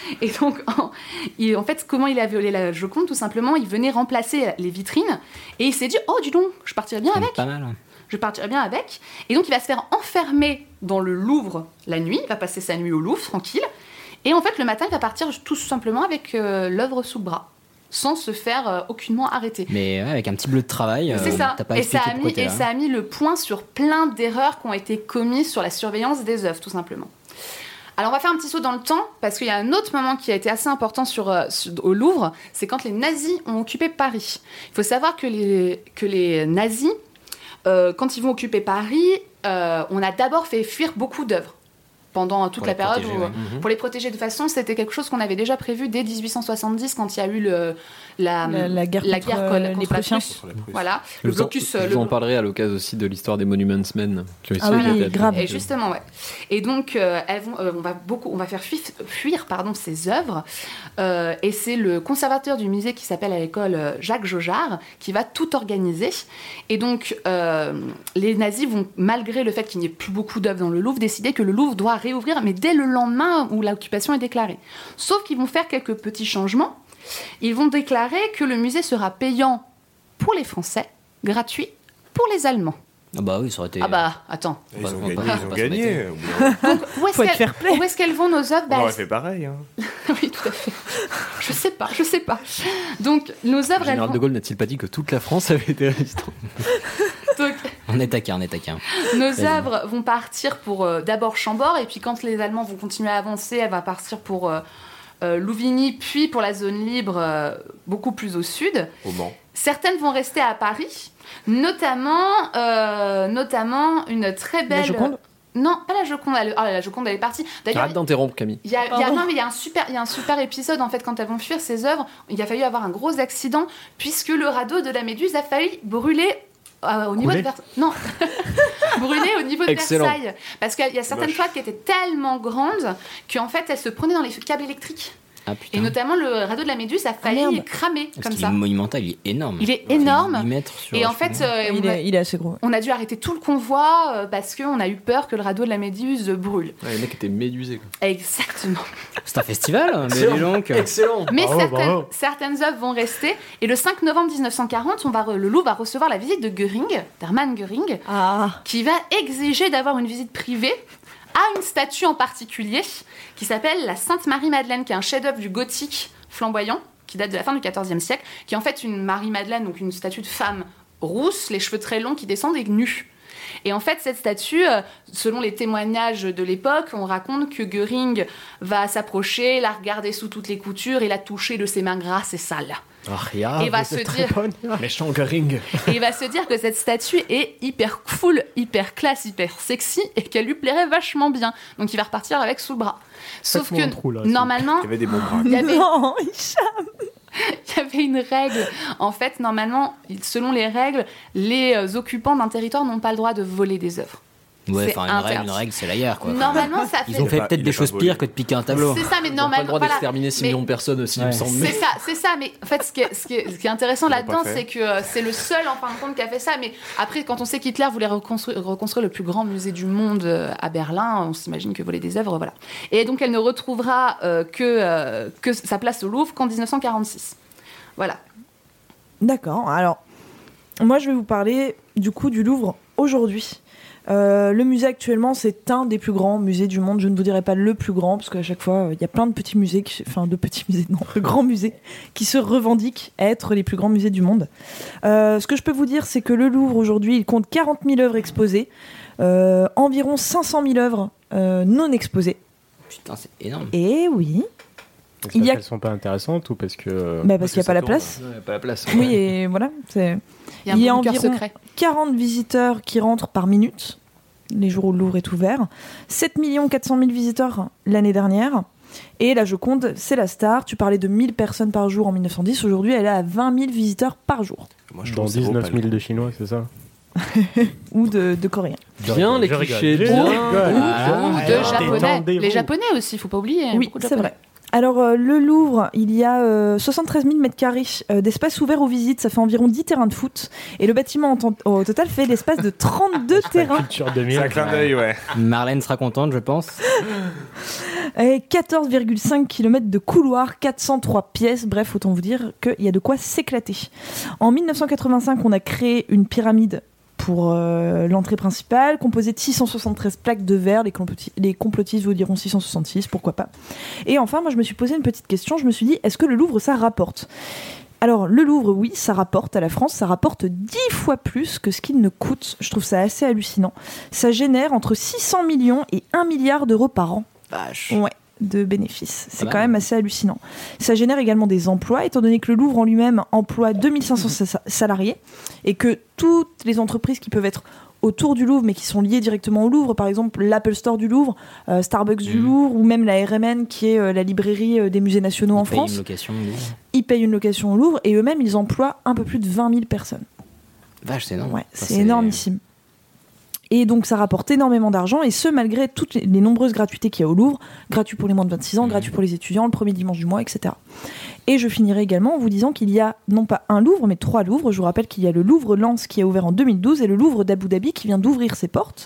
Et donc, en, il, en fait, comment il a violé la Joconde? Tout simplement, il venait remplacer les vitrines et il s'est dit, oh, dis donc, je partirais bien avec. Pas mal. Je partirais bien avec. Et donc, il va se faire enfermer dans le Louvre la nuit. Il va passer sa nuit au Louvre, tranquille. Et en fait, le matin, il va partir tout simplement avec euh, l'œuvre sous le bras, sans se faire euh, aucunement arrêter. Mais ouais, avec un petit bleu de travail, euh, c'est ça. t'as pas et ça, expliqué a mis, pourquoi t'es et là. ça a mis le point sur plein d'erreurs qui ont été commises sur la surveillance des œuvres, tout simplement. Alors, on va faire un petit saut dans le temps, parce qu'il y a un autre moment qui a été assez important sur, euh, sur, au Louvre, c'est quand les nazis ont occupé Paris. Il faut savoir que les, que les nazis, euh, quand ils vont occuper Paris, euh, on a d'abord fait fuir beaucoup d'œuvres. Pendant toute Pour la les période protéger, où, ouais. mmh. pour les protéger. De toute façon, c'était quelque chose qu'on avait déjà prévu dès dix-huit cent soixante-dix, quand il y a eu le, la, La, la guerre la contre, guerre euh, contre les la Prussiens. Prusse. Voilà, le Je vous en- blocus. Je le vous en parlerai à l'occasion aussi de l'histoire des Monuments Men. Qui ont Ah aussi oui, été grave. Et justement, ouais. Et donc, euh, elles vont, euh, on va beaucoup, on va faire fuir, fuir pardon, ces œuvres. Euh, et c'est le conservateur du musée qui s'appelle à l'école euh, Jacques Jaujard qui va tout organiser. Et donc, euh, les nazis vont, malgré le fait qu'il n'y ait plus beaucoup d'œuvres dans le Louvre, décider que le Louvre doit réouvrir, mais dès le lendemain où l'occupation est déclarée. Sauf qu'ils vont faire quelques petits changements. Ils vont déclarer que le musée sera payant pour les Français, gratuit pour les Allemands. Ah bah oui, ça aurait été... Ah bah, attends. Ils ont On va gagné. pas- Ils on ont va pas gagné. s'embêter. Au bout d'un moment. Donc, où est-ce Faut être qu'elles- fair play. où est-ce qu'elles vont nos œuvres? On Bah, aurait elles- fait pareil. Hein. Oui, tout à fait. Je sais pas, je sais pas. Donc, nos Le œuvres, elles général vont... de Gaulle n'a-t-il pas dit que toute la France avait été résistante? Donc, On est taquin, on est taquin. nos Vas-y. œuvres vont partir pour euh, d'abord Chambord, et puis quand les Allemands vont continuer à avancer, elle va partir pour euh, euh, Louvigny, puis pour la zone libre, euh, beaucoup plus au sud. Au Mans. Certaines vont rester à Paris, notamment, euh, notamment une très belle... La Joconde? Non, pas la Joconde. Elle... Oh, la Joconde, elle est partie. D'ailleurs, Arrête d'interrompre, Camille. Il y a, il y a- Pardon. non, mais il y a un super, il y a un super épisode en fait quand elles vont fuir ces œuvres. Il a fallu avoir un gros accident puisque le radeau de la Méduse a failli brûler euh, au niveau de Couler Versailles. Non, brûler au niveau de Excellent. Versailles. Parce qu'il y a certaines Moche. toiles qui étaient tellement grandes qu'en fait elles se prenaient dans les câbles électriques. Ah putain. Et notamment le radeau de la Méduse a failli merde. cramer Parce comme qu'il est ça. monumental, il est énorme. Il est Il fait énorme. huit mètres sur Et en je fait, sais pas. euh, Il on, a, est, il est assez gros. on a dû arrêter tout le convoi euh, parce qu'on a eu peur que le radeau de la Méduse brûle. Ouais, les mecs étaient médusés. Quoi. Exactement. C'est un festival, mais dis donc. Excellent. Mais Bravo, certaines, bravo. certaines œuvres vont rester. Et le cinq novembre dix-neuf cent quarante, on va re- le Louvre va recevoir la visite de Göring, d'Hermann Göring, Ah, qui va exiger d'avoir une visite privée à une statue en particulier qui s'appelle la Sainte Marie-Madeleine, qui est un chef-d'œuvre du gothique flamboyant qui date de la fin du quatorzième siècle, qui est en fait une Marie-Madeleine, donc une statue de femme rousse, les cheveux très longs qui descendent et nus. Et en fait, cette statue, euh, selon les témoignages de l'époque, on raconte que Göring va s'approcher, la regarder sous toutes les coutures et la toucher de ses mains grasses et sales. Ah, rien. Et va vous se êtes très dire- bonne. Méchant Göring. Et il va se dire que cette statue est hyper cool, hyper classe, hyper sexy et qu'elle lui plairait vachement bien. Donc il va repartir avec sous le bras. Sauf Faites-moi que un trou, là, s'il vous normalement, Il y avait des bons bras. il y avait, non, Hicham. il y avait une règle. En fait, normalement, selon les règles, les euh, occupants d'un territoire n'ont pas le droit de voler des œuvres. Ouais, C'est enfin, une règle, interdit. une règle, c'est la guerre, quoi. Normalement, ça Ils fait. ont Il fait a pas- peut-être il des a pas choses volé. pires que de piquer un tableau. C'est ça, mais Ils n'ont pas le normalement, droit voilà. d'exterminer six Mais- millions de personnes aussi, il Ouais. me semble. C'est ça, c'est ça. Mais en fait, ce qui est, ce qui est, ce qui est intéressant Ils l'ont là-dedans, pas fait. c'est que euh, c'est le seul, en fin de compte, qui a fait ça. Mais après, quand on sait qu'Hitler voulait reconstruire, reconstruire le plus grand musée du monde euh, à Berlin, on s'imagine que voler des œuvres, voilà. Et donc, elle ne retrouvera euh, que, euh, que sa place au Louvre qu'en dix-neuf cent quarante-six. Voilà. D'accord. Alors, moi, je vais vous parler du coup du Louvre aujourd'hui. Euh, le musée actuellement, c'est un des plus grands musées du monde. Je ne vous dirai pas le plus grand, parce qu'à chaque fois, il y a plein de petits musées, qui, enfin de petits musées, non, de grands musées, qui se revendiquent être les plus grands musées du monde. Euh, ce que je peux vous dire, c'est que le Louvre aujourd'hui, il compte quarante mille œuvres exposées, euh, environ cinq cent mille œuvres euh, non exposées. Putain, c'est énorme. Et oui, Est-ce Il y a- qu'elles sont pas intéressantes ou parce que. bah parce qu'il n'y a pas la place. Ouais, pas la place. Oui, et voilà. C'est... Il y a un Il y a bunker environ secret. quarante visiteurs qui rentrent par minute, les jours où le Louvre est ouvert. sept millions quatre cent mille visiteurs l'année dernière. Et la Joconde, c'est la star. Tu parlais de mille personnes par jour en mille neuf cent dix. Aujourd'hui, elle est à vingt mille visiteurs par jour. Moi, je Dans trouve que ça vaut dix-neuf pas le mille coup. de Chinois, c'est ça? Ou de, de Coréens. Bien les Je rigole, clichés, je bien. rigole. Voilà. Ou de Alors, japonais. détendez-vous. Les japonais aussi, il faut pas oublier. Oui, beaucoup de c'est Japonais. vrai. Alors, euh, le Louvre, il y a euh, soixante-treize mille mètres carrés euh, d'espace ouvert aux visites. Ça fait environ dix terrains de foot. Et le bâtiment, en tant- au total, fait l'espace de trente-deux terrains. Culture deux mille. C'est un clin d'œil, ouais. Marlène sera contente, je pense. Et quatorze virgule cinq kilomètres de couloir, quatre cent trois pièces. Bref, autant vous dire qu'il y a de quoi s'éclater. En mille neuf cent quatre-vingt-cinq, on a créé une pyramide pour euh, l'entrée principale, composée de six cent soixante-treize plaques de verre. Les, comploti- les complotistes vous diront six cent soixante-six, pourquoi pas. Et enfin, moi, je me suis posé une petite question. Je me suis dit, est-ce que le Louvre, ça rapporte ? Alors, le Louvre, oui, ça rapporte à la France, ça rapporte dix fois plus que ce qu'il ne coûte. Je trouve ça assez hallucinant. Ça génère entre six cents millions et un milliard d'euros par an. Vache. Ouais, de bénéfices. C'est Ah bah. quand même assez hallucinant. Ça génère également des emplois, étant donné que le Louvre en lui-même emploie deux mille cinq cents sa- salariés et que toutes les entreprises qui peuvent être autour du Louvre, mais qui sont liées directement au Louvre, par exemple l'Apple Store du Louvre, euh, Starbucks du Mmh. Louvre, ou même la R M N, qui est euh, la librairie euh, des musées nationaux en Ils payent France, une location. Louvre. ils payent une location au Louvre, et eux-mêmes, ils emploient un peu plus de vingt mille personnes. Vache, c'est énorme. Ouais, Ça, c'est énormissime. Et donc ça rapporte énormément d'argent, et ce malgré toutes les, les nombreuses gratuités qu'il y a au Louvre, gratuit pour les moins de vingt-six ans, Mmh. gratuit pour les étudiants, le premier dimanche du mois, et cetera. Et je finirai également en vous disant qu'il y a non pas un Louvre, mais trois Louvres. Je vous rappelle qu'il y a le Louvre Lens qui a ouvert en deux mille douze et le Louvre d'Abu Dhabi qui vient d'ouvrir ses portes.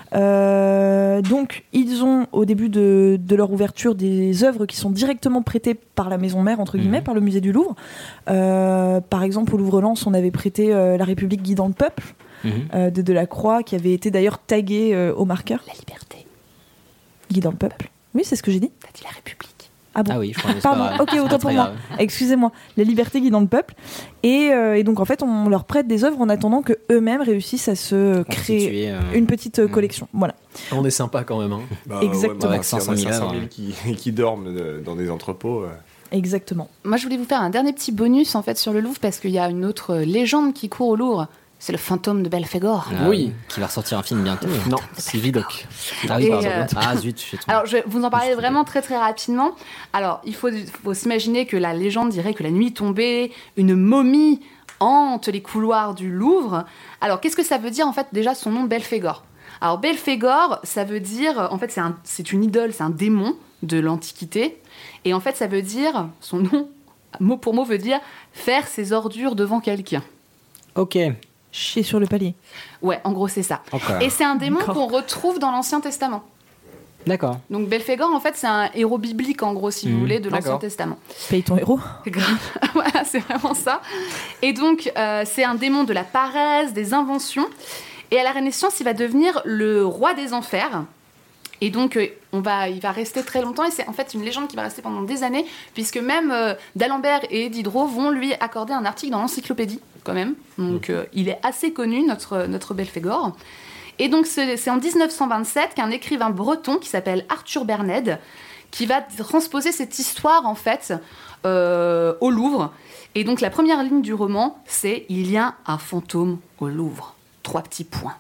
Euh, donc ils ont au début de, de leur ouverture des œuvres qui sont directement prêtées par la maison mère, entre guillemets, Mmh. par le musée du Louvre. Euh, par exemple au Louvre Lens, on avait prêté euh, La République guidant le peuple, Mmh. euh, de Delacroix, qui avait été d'ailleurs tagué euh, au marqueur. La liberté. Guidant le peuple. Oui, c'est ce que j'ai dit. T'as dit la République. Ah bon. Ah oui, je crois que c'est Pardon, pas grave. ok, C'est autant pas pour très moi. grave. Excusez-moi, la liberté guidant le peuple. Et, euh, et donc en fait, on leur prête des œuvres en attendant que eux-mêmes réussissent à se créer Constituer, euh, une petite euh, Mm. collection. Voilà. On est sympa quand même. Hein. Bah, Exactement. Ouais, Avec s'il y en a cinq cent mille cinq cent œuvres. mille qui, qui dorment euh, dans des entrepôts. euh. Exactement. Moi, je voulais vous faire un dernier petit bonus en fait sur le Louvre parce qu'il y a une autre légende qui court au Louvre. C'est le fantôme de Belphégor. Ah Oui. Qui va ressortir un film bientôt. Non, c'est Vidocq. Ah oui, Et, pardon. euh, Ah zut, je suis trop. Alors, je vais vous en parler vraiment très très rapidement. Alors, il faut, faut s'imaginer que la légende dirait que la nuit tombée, une momie hante les couloirs du Louvre. Alors, qu'est-ce que ça veut dire en fait déjà son nom Belphégor? Alors, Belphégor, ça veut dire, en fait, c'est, un, c'est une idole, c'est un démon de l'Antiquité. Et en fait, ça veut dire, son nom, mot pour mot, veut dire faire ses ordures devant quelqu'un. Ok. Chier sur le palier. Ouais, en gros, c'est ça. Encore. Et c'est un démon D'accord. qu'on retrouve dans l'Ancien Testament. D'accord. Donc Belphégor, en fait, c'est un héros biblique, en gros, si vous Mhm, voulez, de l'Ancien d'accord. Testament. Paye ton héros. C'est grave. Voilà, c'est vraiment ça. Et donc, euh, c'est un démon de la paresse, des inventions. Et à la Renaissance, il va devenir le roi des enfers. Et donc, euh, on va, il va rester très longtemps. Et c'est en fait une légende qui va rester pendant des années, puisque même euh, D'Alembert et Diderot vont lui accorder un article dans l'encyclopédie, quand même. Donc, euh, il est assez connu, notre, notre Belphégor. Et donc, c'est, c'est en dix-neuf cent vingt-sept qu'un écrivain breton qui s'appelle Arthur Bernède, qui va transposer cette histoire, en fait, euh, au Louvre. Et donc, la première ligne du roman, c'est « Il y a un fantôme au Louvre ». Trois petits points.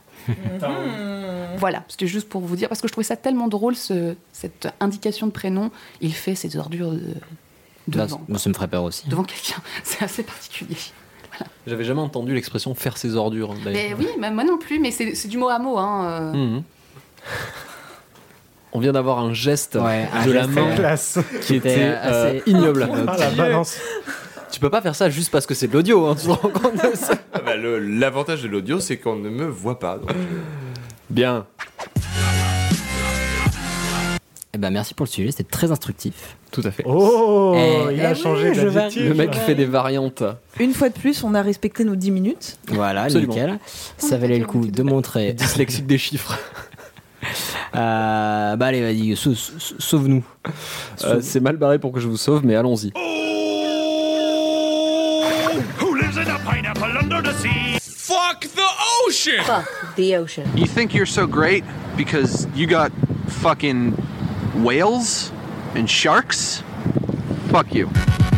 Voilà, c'était juste pour vous dire, parce que je trouvais ça tellement drôle, ce, cette indication de prénom. Il fait ses ordures de, Là, devant, moi, ça me ferait peur aussi. devant quelqu'un. C'est assez particulier. J'avais jamais entendu l'expression faire ses ordures. hein, d'ailleurs. Mais oui, même moi non plus, mais c'est, c'est du mot à mot. Hein, euh. Mhm. On vient d'avoir un geste Ouais, un de la geste, main euh, Classe. qui était C'était euh, assez- ignoble. Ah, la balance. Tu peux pas faire ça juste parce que c'est de l'audio, hein, tu te rends compte de ça? Ah bah, le- l'avantage de l'audio, c'est qu'on ne me voit pas. donc, euh, Bien. Eh ben, merci pour le sujet, c'était très instructif. Tout à fait. Oh, Eh, il eh a oui, changé je d'adjectif. varie. Le mec fait des variantes. Une fois de plus, on a respecté nos dix minutes. Voilà, Absolument. nickel. Ça valait le coup de montrer. Dyslexique des chiffres. Euh, bah allez, vas-y, sau- sau- sauve-nous. Euh, c'est mal barré pour que je vous sauve, mais allons-y. Who lives in a pineapple under the sea? Fuck the ocean! Fuck the ocean. You think you're so great because you got fucking whales and sharks? Fuck you.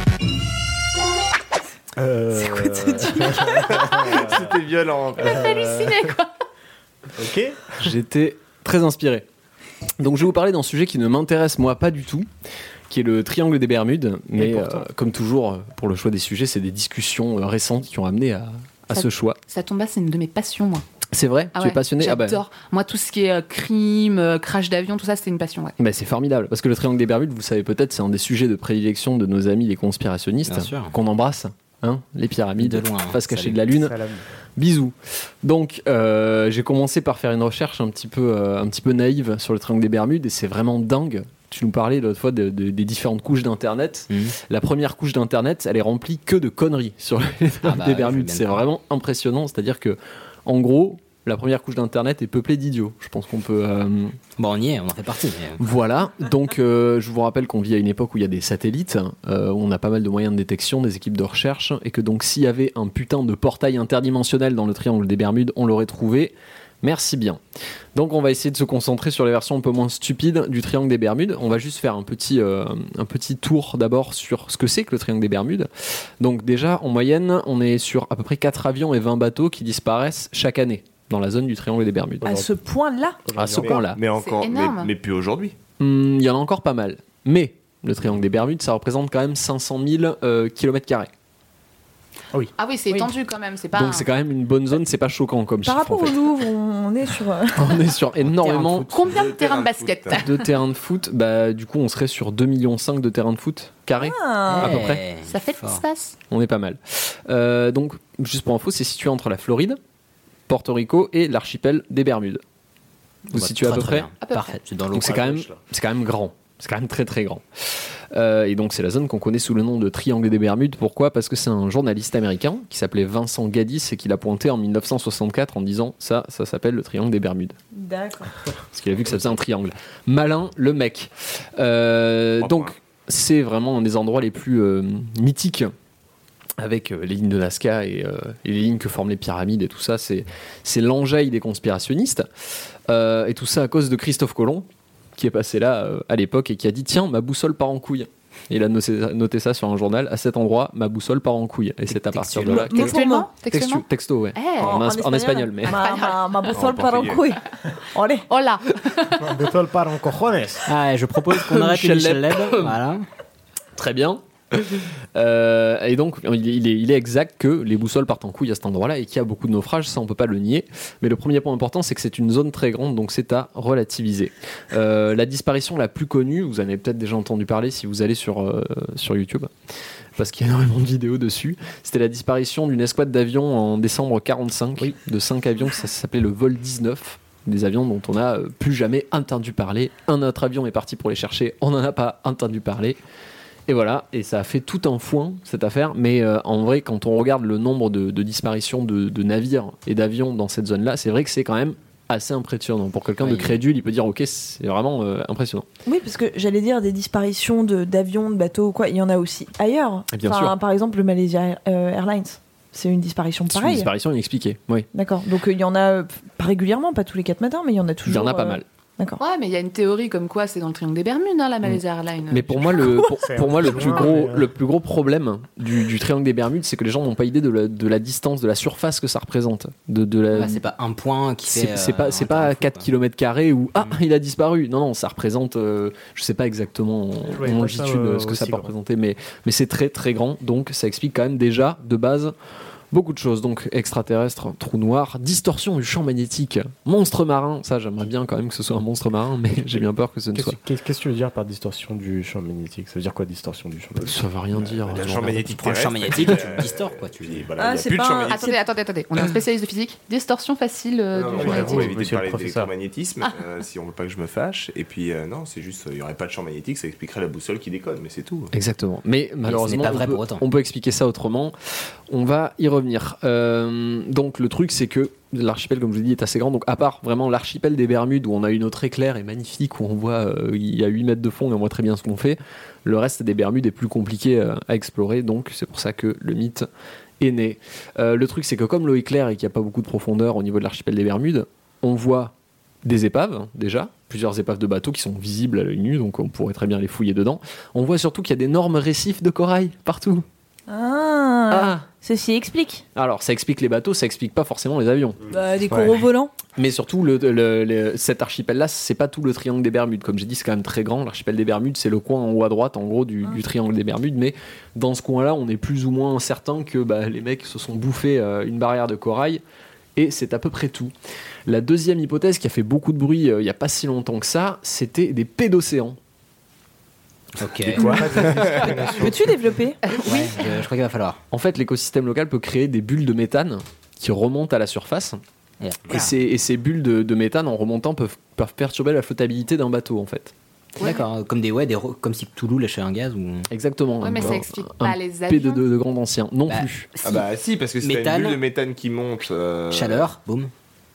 Euh, C'est quoi ce dire? C'était violent. Il m'a fait halluciner, quoi. Ok. J'étais très inspiré. Donc je vais vous parler d'un sujet qui ne m'intéresse moi pas du tout, qui est le triangle des Bermudes. Mais pourtant. euh, comme toujours, pour le choix des sujets, c'est des discussions euh, récentes qui ont amené à, à Ça- ce choix. Ça tombe bas, c'est une de mes passions, moi. C'est vrai? Ah Tu ouais, es passionné? Ah bah, J'adore. Moi, tout ce qui est euh, crime, euh, crash d'avion, tout ça, c'est une passion, ouais. bah, c'est formidable, parce que le triangle des Bermudes, vous le savez peut-être, c'est un des sujets de prédilection de nos amis les conspirationnistes, Bien sûr. qu'on embrasse. Hein, les pyramides, De loin, hein. face cachée Salut. de la Lune. Salam. Bisous. Donc, euh, j'ai commencé par faire une recherche un petit peu, euh, un petit peu naïve sur le triangle des Bermudes et c'est vraiment dingue. tu nous parlais l'autre fois de, de, des différentes couches d'internet. Mmh. La première couche d'internet, elle est remplie que de conneries sur les Ah bah, des je Bermudes. veux bien C'est le croire. vraiment impressionnant. C'est-à-dire que, en gros, la première couche d'internet est peuplée d'idiots. Je pense qu'on peut. Euh... Bon, on y est, on en fait partie. Mais... Voilà. Donc, euh, je vous rappelle qu'on vit à une époque où il y a des satellites, euh, où on a pas mal de moyens de détection, des équipes de recherche, et que donc s'il y avait un putain de portail interdimensionnel dans le triangle des Bermudes, on l'aurait trouvé. Merci bien. Donc on va essayer de se concentrer sur les versions un peu moins stupides du triangle des Bermudes. On va juste faire un petit, euh, un petit tour d'abord sur ce que c'est que le triangle des Bermudes. Donc déjà, en moyenne, on est sur à peu près quatre avions et vingt bateaux qui disparaissent chaque année dans la zone du triangle des Bermudes. À ce point-là. À ce Mais- point-là. Mais encore, C'est mais, énorme. mais plus aujourd'hui. Hum, Il y en a encore pas mal. Mais le triangle des Bermudes, ça représente quand même cinq cent mille euh, kilomètres carrés. Ah oui, c'est Oui. étendu quand même. C'est pas. Donc un- c'est quand même une bonne zone, c'est pas choquant comme Par chiffre. rapport en au fait. Louvre, on est sur. euh, On est sur énormément Combien de Deux terrains de terrains de basket foot. de terrains de foot. Bah, du coup, on serait sur deux virgule cinq millions de terrains de foot carrés. Ah. à peu près. Ça fait de Fort. l'espace. On est pas mal. Euh, donc, juste pour info, c'est situé entre la Floride, Porto Rico et l'archipel des Bermudes. Vous Bah, situez à très, peu très près. bien. À peu Parfait, c'est dans l'eau. Donc c'est quand même, c'est quand même grand. C'est quand même très très grand. Euh, et donc c'est la zone qu'on connaît sous le nom de Triangle des Bermudes. Pourquoi ? Parce que c'est un journaliste américain qui s'appelait Vincent Gaddis et qui l'a pointé en dix-neuf cent soixante-quatre en disant ça, ça s'appelle le Triangle des Bermudes. D'accord. Parce qu'il a vu que ça faisait un triangle. Malin, le mec. Euh, Trois donc points. c'est vraiment un des endroits les plus euh, mythiques. Avec euh, les lignes de Nazca et, euh, et les lignes que forment les pyramides et tout ça, c'est, c'est l'enjaille des conspirationnistes. Euh, et tout ça à cause de Christophe Colomb, qui est passé là euh, à l'époque et qui a dit tiens, ma boussole part en couille. Et il a noté, noté ça sur un journal, à cet endroit, ma boussole part en couille. Et c'est à partir de là que. Textuellement Textu, Textuellement texto, ouais. Eh, en, ins- en espagnol, mais. Ma, ma, ma boussole En part en portugais. couille. Allez. Hola. Bétole par en cojones. Ah, je propose qu'on arrête Michel Michel Leb. Leb. Voilà. Très bien. Euh, et donc, il est, il, est, il est exact que les boussoles partent en couille à cet endroit-là et qu'il y a beaucoup de naufrages, ça on peut pas le nier. Mais le premier point important, c'est que c'est une zone très grande, donc c'est à relativiser. Euh, la disparition la plus connue, vous en avez peut-être déjà entendu parler si vous allez sur, euh, sur YouTube, parce qu'il y a énormément de vidéos dessus. C'était la disparition d'une escouade d'avions en décembre quarante-cinq, de cinq avions, ça s'appelait le vol dix-neuf. Des avions dont on n'a plus jamais entendu parler. Un autre avion est parti pour les chercher, on n'en a pas entendu parler. Et voilà, et ça a fait tout un foin cette affaire, mais euh, en vrai, quand on regarde le nombre de, de disparitions de, de navires et d'avions dans cette zone-là, c'est vrai que c'est quand même assez impressionnant. Pour quelqu'un de Oui. crédule, il peut dire ok, c'est vraiment euh, impressionnant. Oui, parce que j'allais dire des disparitions de, d'avions, de bateaux, quoi. Il y en a aussi ailleurs. Et bien Enfin, sûr. par exemple, le Malaysia euh, Airlines. C'est une disparition C'est une pareille. disparition inexpliquée, oui. D'accord. Donc euh, il y en a euh, pas régulièrement, pas tous les quatre matins, mais il y en a Il toujours. y en a pas euh, mal. D'accord. Ouais, mais il y a une théorie comme quoi c'est dans le triangle des Bermudes, hein, la Malaysia Airlines. Mais pour moi, le, pour, C'est pour moi, le un peu plus loin, gros, mais, euh. le plus gros problème du, du triangle des Bermudes, c'est que les gens n'ont pas idée de la, de la distance, de la surface que ça représente. De, de la, Bah, c'est pas un point qui fait. C'est c'est euh, pas, c'est un pas terrain de quatre foot, quoi. kilomètres carrés où ah, Mm. il a disparu. Non, non, ça représente, euh, je sais pas exactement en, voyais en pas ça, longitude euh, ce que ça aussi peut grand. représenter, mais, mais c'est très très grand, donc ça explique quand même déjà de base beaucoup de choses. Donc extraterrestre, trou noir, distorsion du champ magnétique, monstre marin. Ça, j'aimerais bien quand même que ce soit un monstre marin, mais j'ai bien peur que ce ne Qu'est-ce soit. qu'est-ce que tu veux dire par distorsion du champ magnétique? Ça veut dire quoi, distorsion du champ magnétique? Ça va rien dire. Il y a le je champ m'en magnétique Tu prends le champ terrestre, magnétique et et puis, tu euh, le distors, quoi. Tu... puis voilà, Ah, il n'y a c'est plus de pas champ un- magnétique. Attendez, attendez, attendez. On a un spécialiste de physique. Distorsion facile euh, Non, du non, champ on va magnétique. éviter de Monsieur le parler professeur. d'électromagnétisme euh, si on veut pas que je me fâche. Et puis euh, non, c'est juste, il n'y aurait pas de champ magnétique, ça expliquerait la boussole qui déconne, mais c'est tout. Exactement. Mais malheureusement, pas vrai on, peut, pour autant. on peut expliquer ça autrement. On va y revenir. Euh, donc le truc, c'est que l'archipel, comme je vous dis, est assez grand. Donc à part vraiment l'archipel des Bermudes, où on a une eau très claire et magnifique, où on voit euh, il y a huit mètres de fond et on voit très bien ce qu'on fait, le reste des Bermudes est plus compliqué euh, à explorer. Donc c'est pour ça que le mythe est né. Euh, le truc, c'est que comme l'eau est claire et qu'il n'y a pas beaucoup de profondeur au niveau de l'archipel des Bermudes, on voit des épaves, déjà, plusieurs épaves de bateaux qui sont visibles à l'œil nu, donc on pourrait très bien les fouiller dedans. On voit surtout qu'il y a d'énormes récifs de corail partout. Ah, Ah Ceci explique. Alors, ça explique les bateaux, ça explique pas forcément les avions. Bah, des Ouais. coraux volants. Mais surtout, le, le- le- cet archipel-là, c'est pas tout le triangle des Bermudes. Comme j'ai dit, c'est quand même très grand. L'archipel des Bermudes, c'est le coin en haut à droite, en gros, du, du triangle des Bermudes. Mais dans ce coin-là, on est plus ou moins certain que bah, les mecs se sont bouffés euh, une barrière de corail. Et c'est à peu près tout. La deuxième hypothèse qui a fait beaucoup de bruit euh, il y a pas si longtemps que ça, c'était des pets d'océan. Ok. Quoi? Peux-tu développer? Oui, je, je crois qu'il va falloir. En fait, l'écosystème local peut créer des bulles de méthane qui remontent à la surface. Et- Et ces, et ces bulles de, de méthane, en remontant, peuvent, peuvent perturber la flottabilité d'un bateau, en fait. D'accord, comme des ouais, des ro- comme si Cthulhu lâchait un gaz ou. Exactement. Ouais, un- mais ça un- explique un pas les P avions. de, de, de grand ancien. Non Bah, plus. Ah bah si, parce que c'est une Méthane. bulle de méthane qui monte. euh, Chaleur, boum.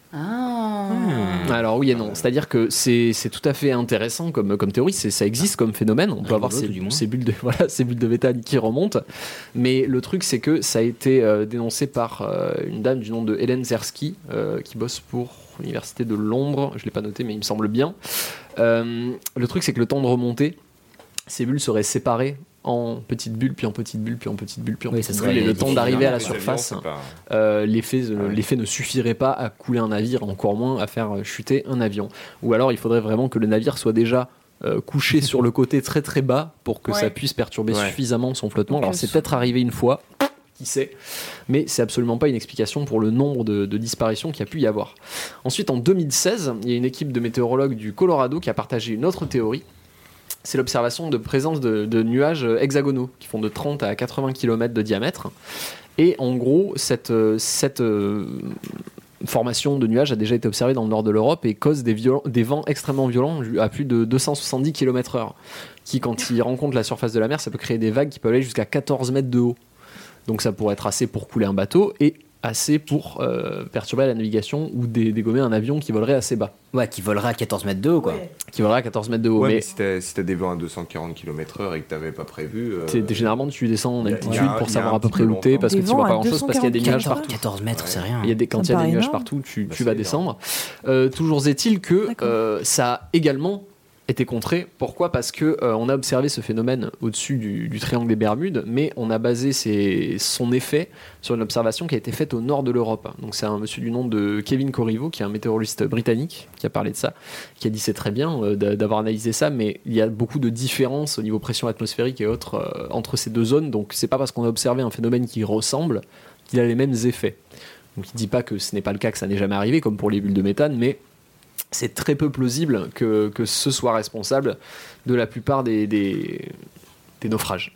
Ah. Alors oui et non, c'est-à-dire que c'est, c'est tout à fait intéressant comme, comme théorie, c'est, ça existe comme phénomène, on peut Rigolo, avoir ces, tout du moins. ces, bulles de, voilà, ces bulles de méthane qui remontent, mais le truc c'est que ça a été euh, dénoncé par euh, une dame du nom de Hélène Zersky, euh, qui bosse pour l'université de Londres, je ne l'ai pas noté mais il me semble bien. Euh, le truc c'est que le temps de remonter, ces bulles seraient séparées en petites bulles, puis en petites bulles, puis en petites bulles, puis en Oui, petites ça bulles, serait et le temps d'arriver à la les avions, surface, c'est pas- euh, l'effet, euh, Ah ouais. l'effet ne suffirait pas à couler un navire, encore moins à faire euh, chuter un avion. Ou alors il faudrait vraiment que le navire soit déjà euh, couché sur le côté très très bas pour que Ouais. ça puisse perturber Ouais. suffisamment son flottement. Donc, Alors euh, c'est peut-être arrivé une fois, qui sait, mais c'est absolument pas une explication pour le nombre de, de disparitions qu'il y a pu y avoir. Ensuite en deux mille seize, il y a une équipe de météorologues du Colorado qui a partagé une autre théorie. C'est l'observation de présence de, de nuages hexagonaux qui font de trente à quatre-vingts kilomètres de diamètre. Et en gros, cette, euh, cette euh, formation de nuages a déjà été observée dans le nord de l'Europe et cause des, viol- des vents extrêmement violents à plus de deux cent soixante-dix kilomètres heure, qui, quand ils rencontrent la surface de la mer, ça peut créer des vagues qui peuvent aller jusqu'à quatorze mètres de haut. Donc ça pourrait être assez pour couler un bateau et assez pour euh, perturber la navigation ou dé- dégommer un avion qui volerait assez bas. Ouais, qui volerait à quatorze mètres de haut, quoi. Qui volerait à quatorze mètres de haut. Ouais, mais, mais si t'as si t'as des vents à deux cent quarante kilomètres heure et que t'avais pas prévu. euh, t'es- t'es- généralement, tu descends en il y a- altitude il y a un- pour il y a savoir un à peu petit près peu où t'es parce que Des tu vois vents pas à grand chose parce qu'il y a des nuages partout. quatorze mètres, c'est rien. Il y a des, quand il y Ça a me des paraît nuages énorme. partout, tu, Bah, tu c'est vas énorme. descendre. Euh, toujours est-il que D'accord. euh, ça a également été contré. Pourquoi ? Parce que euh, on a observé ce phénomène au-dessus du, du triangle des Bermudes, mais on a basé ses- son effet sur une observation qui a été faite au nord de l'Europe. Donc c'est un monsieur du nom de Kevin Corriveau, qui est un météorologiste britannique, qui a parlé de ça, qui a dit c'est très bien euh, d'a- d'avoir analysé ça, mais il y a beaucoup de différences au niveau pression atmosphérique et autres euh, entre ces deux zones. Donc c'est pas parce qu'on a observé un phénomène qui ressemble qu'il a les mêmes effets. Donc il dit pas que ce n'est pas le cas, que ça n'est jamais arrivé, comme pour les bulles de méthane, mais c'est très peu plausible que, que ce soit responsable de la plupart des, des, des naufrages.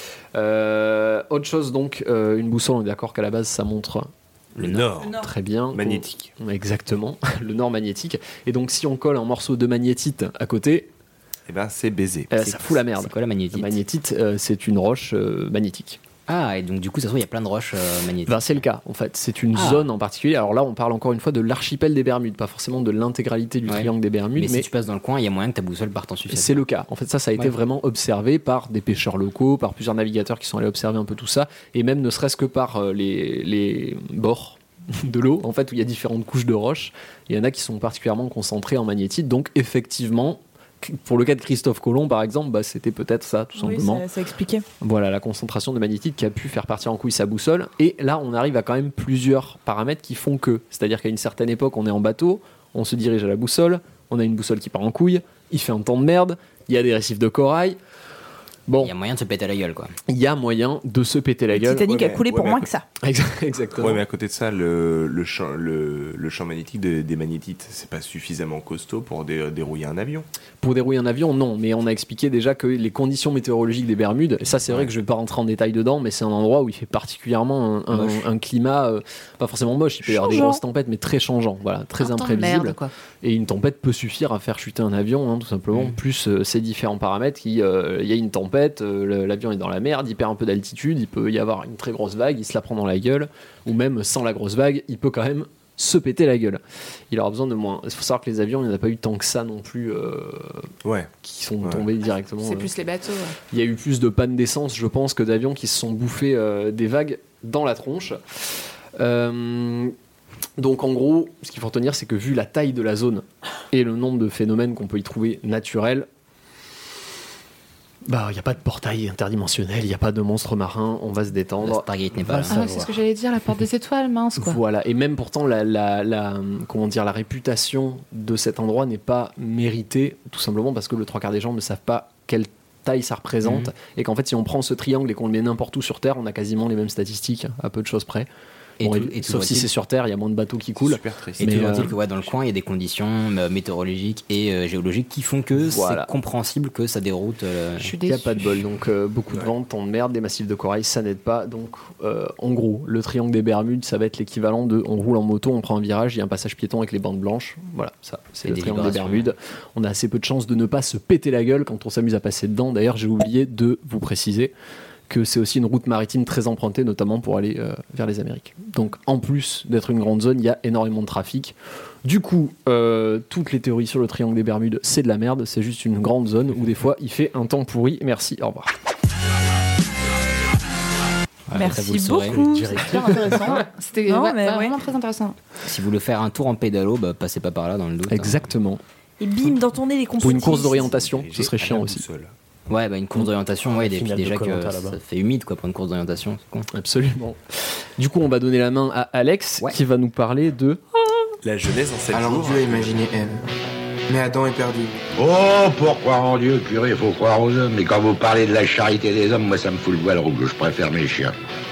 Euh, autre chose donc, euh, une boussole, on est d'accord qu'à la base ça montre Le nord. très bien. Magnétique. Exactement, le nord magnétique. Et donc si on colle un morceau de magnétite à côté, Et ben c'est baisé. euh, C'est- ça fout la merde. C'est quoi la La magnétite magnétite, euh, c'est une roche euh, magnétique. Ah, et donc du coup, ça se trouve, il y a plein de roches euh, magnétiques. Ben, c'est le cas, en fait. C'est une Ah. zone en particulier. Alors là, on parle encore une fois de l'archipel des Bermudes, pas forcément de l'intégralité du Ouais. triangle des Bermudes, mais mais si tu passes dans le coin, il y a moyen que ta boussole parte en sucette. c'est le cas. En fait, ça, ça a été Ouais. vraiment observé par des pêcheurs locaux, par plusieurs navigateurs qui sont allés observer un peu tout ça, et même ne serait-ce que par euh, les, les bords de l'eau, en fait, où il y a différentes couches de roches. Il y en a qui sont particulièrement concentrées en magnétite. Donc, effectivement, pour le cas de Christophe Colomb, par exemple, bah, c'était peut-être ça, tout Oui, simplement. ça, ça expliquait. Voilà, la concentration de magnétite qui a pu faire partir en couille sa boussole. Et là, on arrive à quand même plusieurs paramètres qui font que. C'est-à-dire qu'à une certaine époque, on est en bateau, on se dirige à la boussole, on a une boussole qui part en couille, il fait un temps de merde, il y a des récifs de corail. Bon, Il y a moyen de se péter la gueule, quoi. il y a moyen de se péter la gueule. Titanic ouais, a coulé mais- pour ouais, moins mais- que ça. Exactement. Ouais, mais à côté de ça, le, le, champ, le, le champ magnétique de- des magnétites, c'est pas suffisamment costaud pour dé- dérouiller un avion. Pour dérouiller un avion, non, mais on a expliqué déjà que les conditions météorologiques des Bermudes, et ça c'est vrai Ouais. que je vais pas rentrer en détail dedans, mais c'est un endroit où il fait particulièrement un, un- Moche. un climat, euh, pas forcément moche, il peut y avoir des Changeant. grosses tempêtes, mais très changeant, voilà, très Un temps de imprévisible. merde, quoi. Et une tempête peut suffire à faire chuter un avion, hein, tout simplement, Mm. plus euh, ces différents paramètres. qui, euh, Il y a une tempête, euh, le- l'avion est dans la merde, il perd un peu d'altitude, il peut y avoir une très grosse vague, il se la prend dans la gueule, ou même sans la grosse vague, il peut quand même se péter la gueule. Il aura besoin de moins. Il faut savoir que les avions, il n'y en a pas eu tant que ça non plus euh, Ouais. qui sont Ouais. tombés directement. C'est euh. plus les bateaux. ouais. Il y a eu plus de pannes d'essence, je pense, que d'avions qui se sont bouffés euh, des vagues dans la tronche. Euh, donc en gros, ce qu'il faut retenir, c'est que vu la taille de la zone et le nombre de phénomènes qu'on peut y trouver naturels, bah il n'y a pas de portail interdimensionnel, il n'y a pas de monstre marin, on va se Le détendre. Stargate n'est Va pas là. savoir. Ah ouais, c'est ce que j'allais dire, la porte des étoiles, mince quoi. Voilà, et même pourtant la, la, la, comment dire, la réputation de cet endroit n'est pas méritée, tout simplement parce que le trois quarts des gens ne savent pas quelle taille ça représente, Mhm. et qu'en fait si on prend ce triangle et qu'on le met n'importe où sur Terre, on a quasiment les mêmes statistiques, à peu de choses près. Et Bon, tout- et- et sauf si toujours c'est sur Terre, il y a moins de bateaux qui coulent. Super triste. Et Mais, toujours euh, est-il que ouais, dans le coin, il y a des conditions euh, météorologiques et euh, géologiques qui font que Voilà. c'est compréhensible que ça déroute. euh, Je suis Il n'y a déçue. pas de bol, donc euh, beaucoup de vent, temps de merde, des massifs de corail, ça n'aide pas. Donc, euh, en gros, le triangle des Bermudes, ça va être l'équivalent de on roule en moto, on prend un virage, il y a un passage piéton avec les bandes blanches. Voilà, ça, c'est Et le des triangle des vibrations. Bermudes. On a assez peu de chances de ne pas se péter la gueule quand on s'amuse à passer dedans. D'ailleurs, j'ai oublié de vous préciser que c'est aussi une route maritime très empruntée, notamment pour aller euh, vers les Amériques. Donc, en plus d'être une grande zone, il y a énormément de trafic. Du coup, euh, toutes les théories sur le triangle des Bermudes, c'est de la merde. C'est juste une grande zone où des fois, il fait un temps pourri. Merci, au revoir. voilà, ça, vous le Merci saurez. beaucoup, c'est super intéressant. C'était Non, ouais, mais vraiment ouais. très intéressant. Si vous voulez faire un tour en pédalo, bah, passez pas par là dans le doute. hein. Exactement. Et bim, dans ton nez, les Pour une compétitions. course d'orientation, Dirigé ce serait à chiant la aussi. boussole. Ouais, bah, une course d'orientation, ouais, et puis Finale de déjà que Koh-Lanta, ça là-bas. fait humide quoi pour une course d'orientation. C'est con. Absolument. Du coup, on va donner la main à Alex Ouais. qui va nous parler de. La Genèse en sept Alors jours. Dieu a imaginé Ève. Mais Adam est perdu. Oh, pour croire en Dieu, curé, il faut croire aux hommes. Mais quand vous parlez de la charité des hommes, moi ça me fout le voile rouge. Je préfère mes chiens.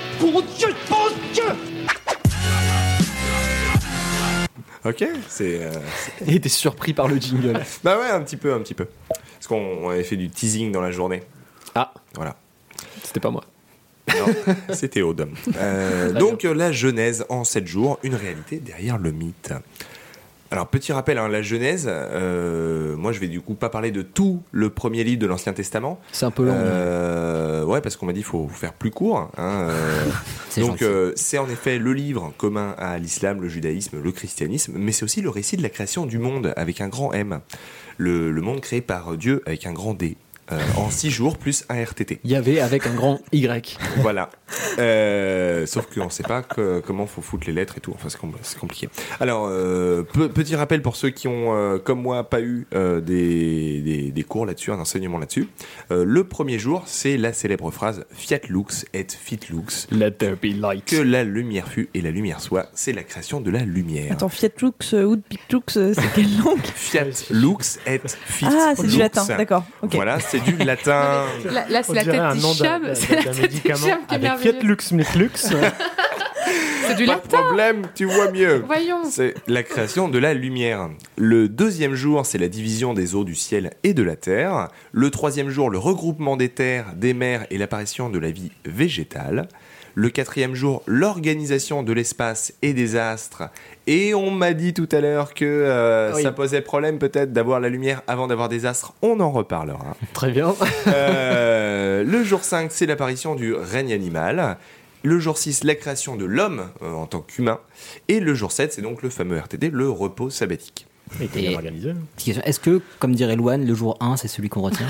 Ok, c'est. euh, Et t'es surpris par le jingle. Bah ouais, un petit peu, un petit peu. Parce qu'on on avait fait du teasing dans la journée. Ah, Voilà. c'était pas moi. Non, c'était Aude. Euh, donc, euh, la Genèse en sept jours, une réalité derrière le mythe. Alors, petit rappel, hein, la Genèse, euh, moi je vais du coup pas parler de tout le premier livre de l'Ancien Testament. C'est un peu long. Euh, ouais, parce qu'on m'a dit qu'il faut faire plus court. Hein, euh, C'est donc, gentil. euh, c'est en effet le livre commun à l'islam, le judaïsme, le christianisme, mais c'est aussi le récit de la création du monde avec un grand M. Le, le monde créé par Dieu avec un grand D. Euh, en six jours plus un R T T. Il y avait avec un grand Y. Voilà. Euh, sauf qu'on ne sait pas que, comment faut foutre les lettres et tout. Enfin, c'est, com- c'est compliqué. Alors, euh, pe- petit rappel pour ceux qui ont, euh, comme moi, pas eu euh, des, des, des cours là-dessus, un enseignement là-dessus. Euh, le premier jour, c'est la célèbre phrase Fiat lux et fit lux. Let there be light. Que la lumière fut et la lumière soit. C'est la création de la lumière. Attends, Fiat Lux euh, ou Pic Lux, euh, c'est quelle langue Fiat lux et fit Ah, c'est du lux. latin, d'accord. Ok. Voilà, c'est du latin. Là, là, c'est On la dirait tête un nom d'un- d'Hicham. d'un- C'est la d'un tête médicament d'Hicham qui est avec Fiat merveilleuse. Lux Lux. C'est du Pas de latin. problème, tu vois mieux. Voyons. C'est la création de la lumière. Le deuxième jour, c'est la division des eaux du ciel et de la terre. Le troisième jour, le regroupement des terres, des mers et l'apparition de la vie végétale. Le quatrième jour, l'organisation de l'espace et des astres. Et on m'a dit tout à l'heure que euh, Oui. ça posait problème peut-être d'avoir la lumière avant d'avoir des astres. On en reparlera. Très bien. Euh, le jour cinq, c'est l'apparition du règne animal. Le jour six, la création de l'homme euh, en tant qu'humain. Et le jour sept, c'est donc le fameux R T T, le repos sabbatique. Il était Et- bien organisé. Petite question, est-ce que, comme dirait Louane, le jour un, c'est celui qu'on retient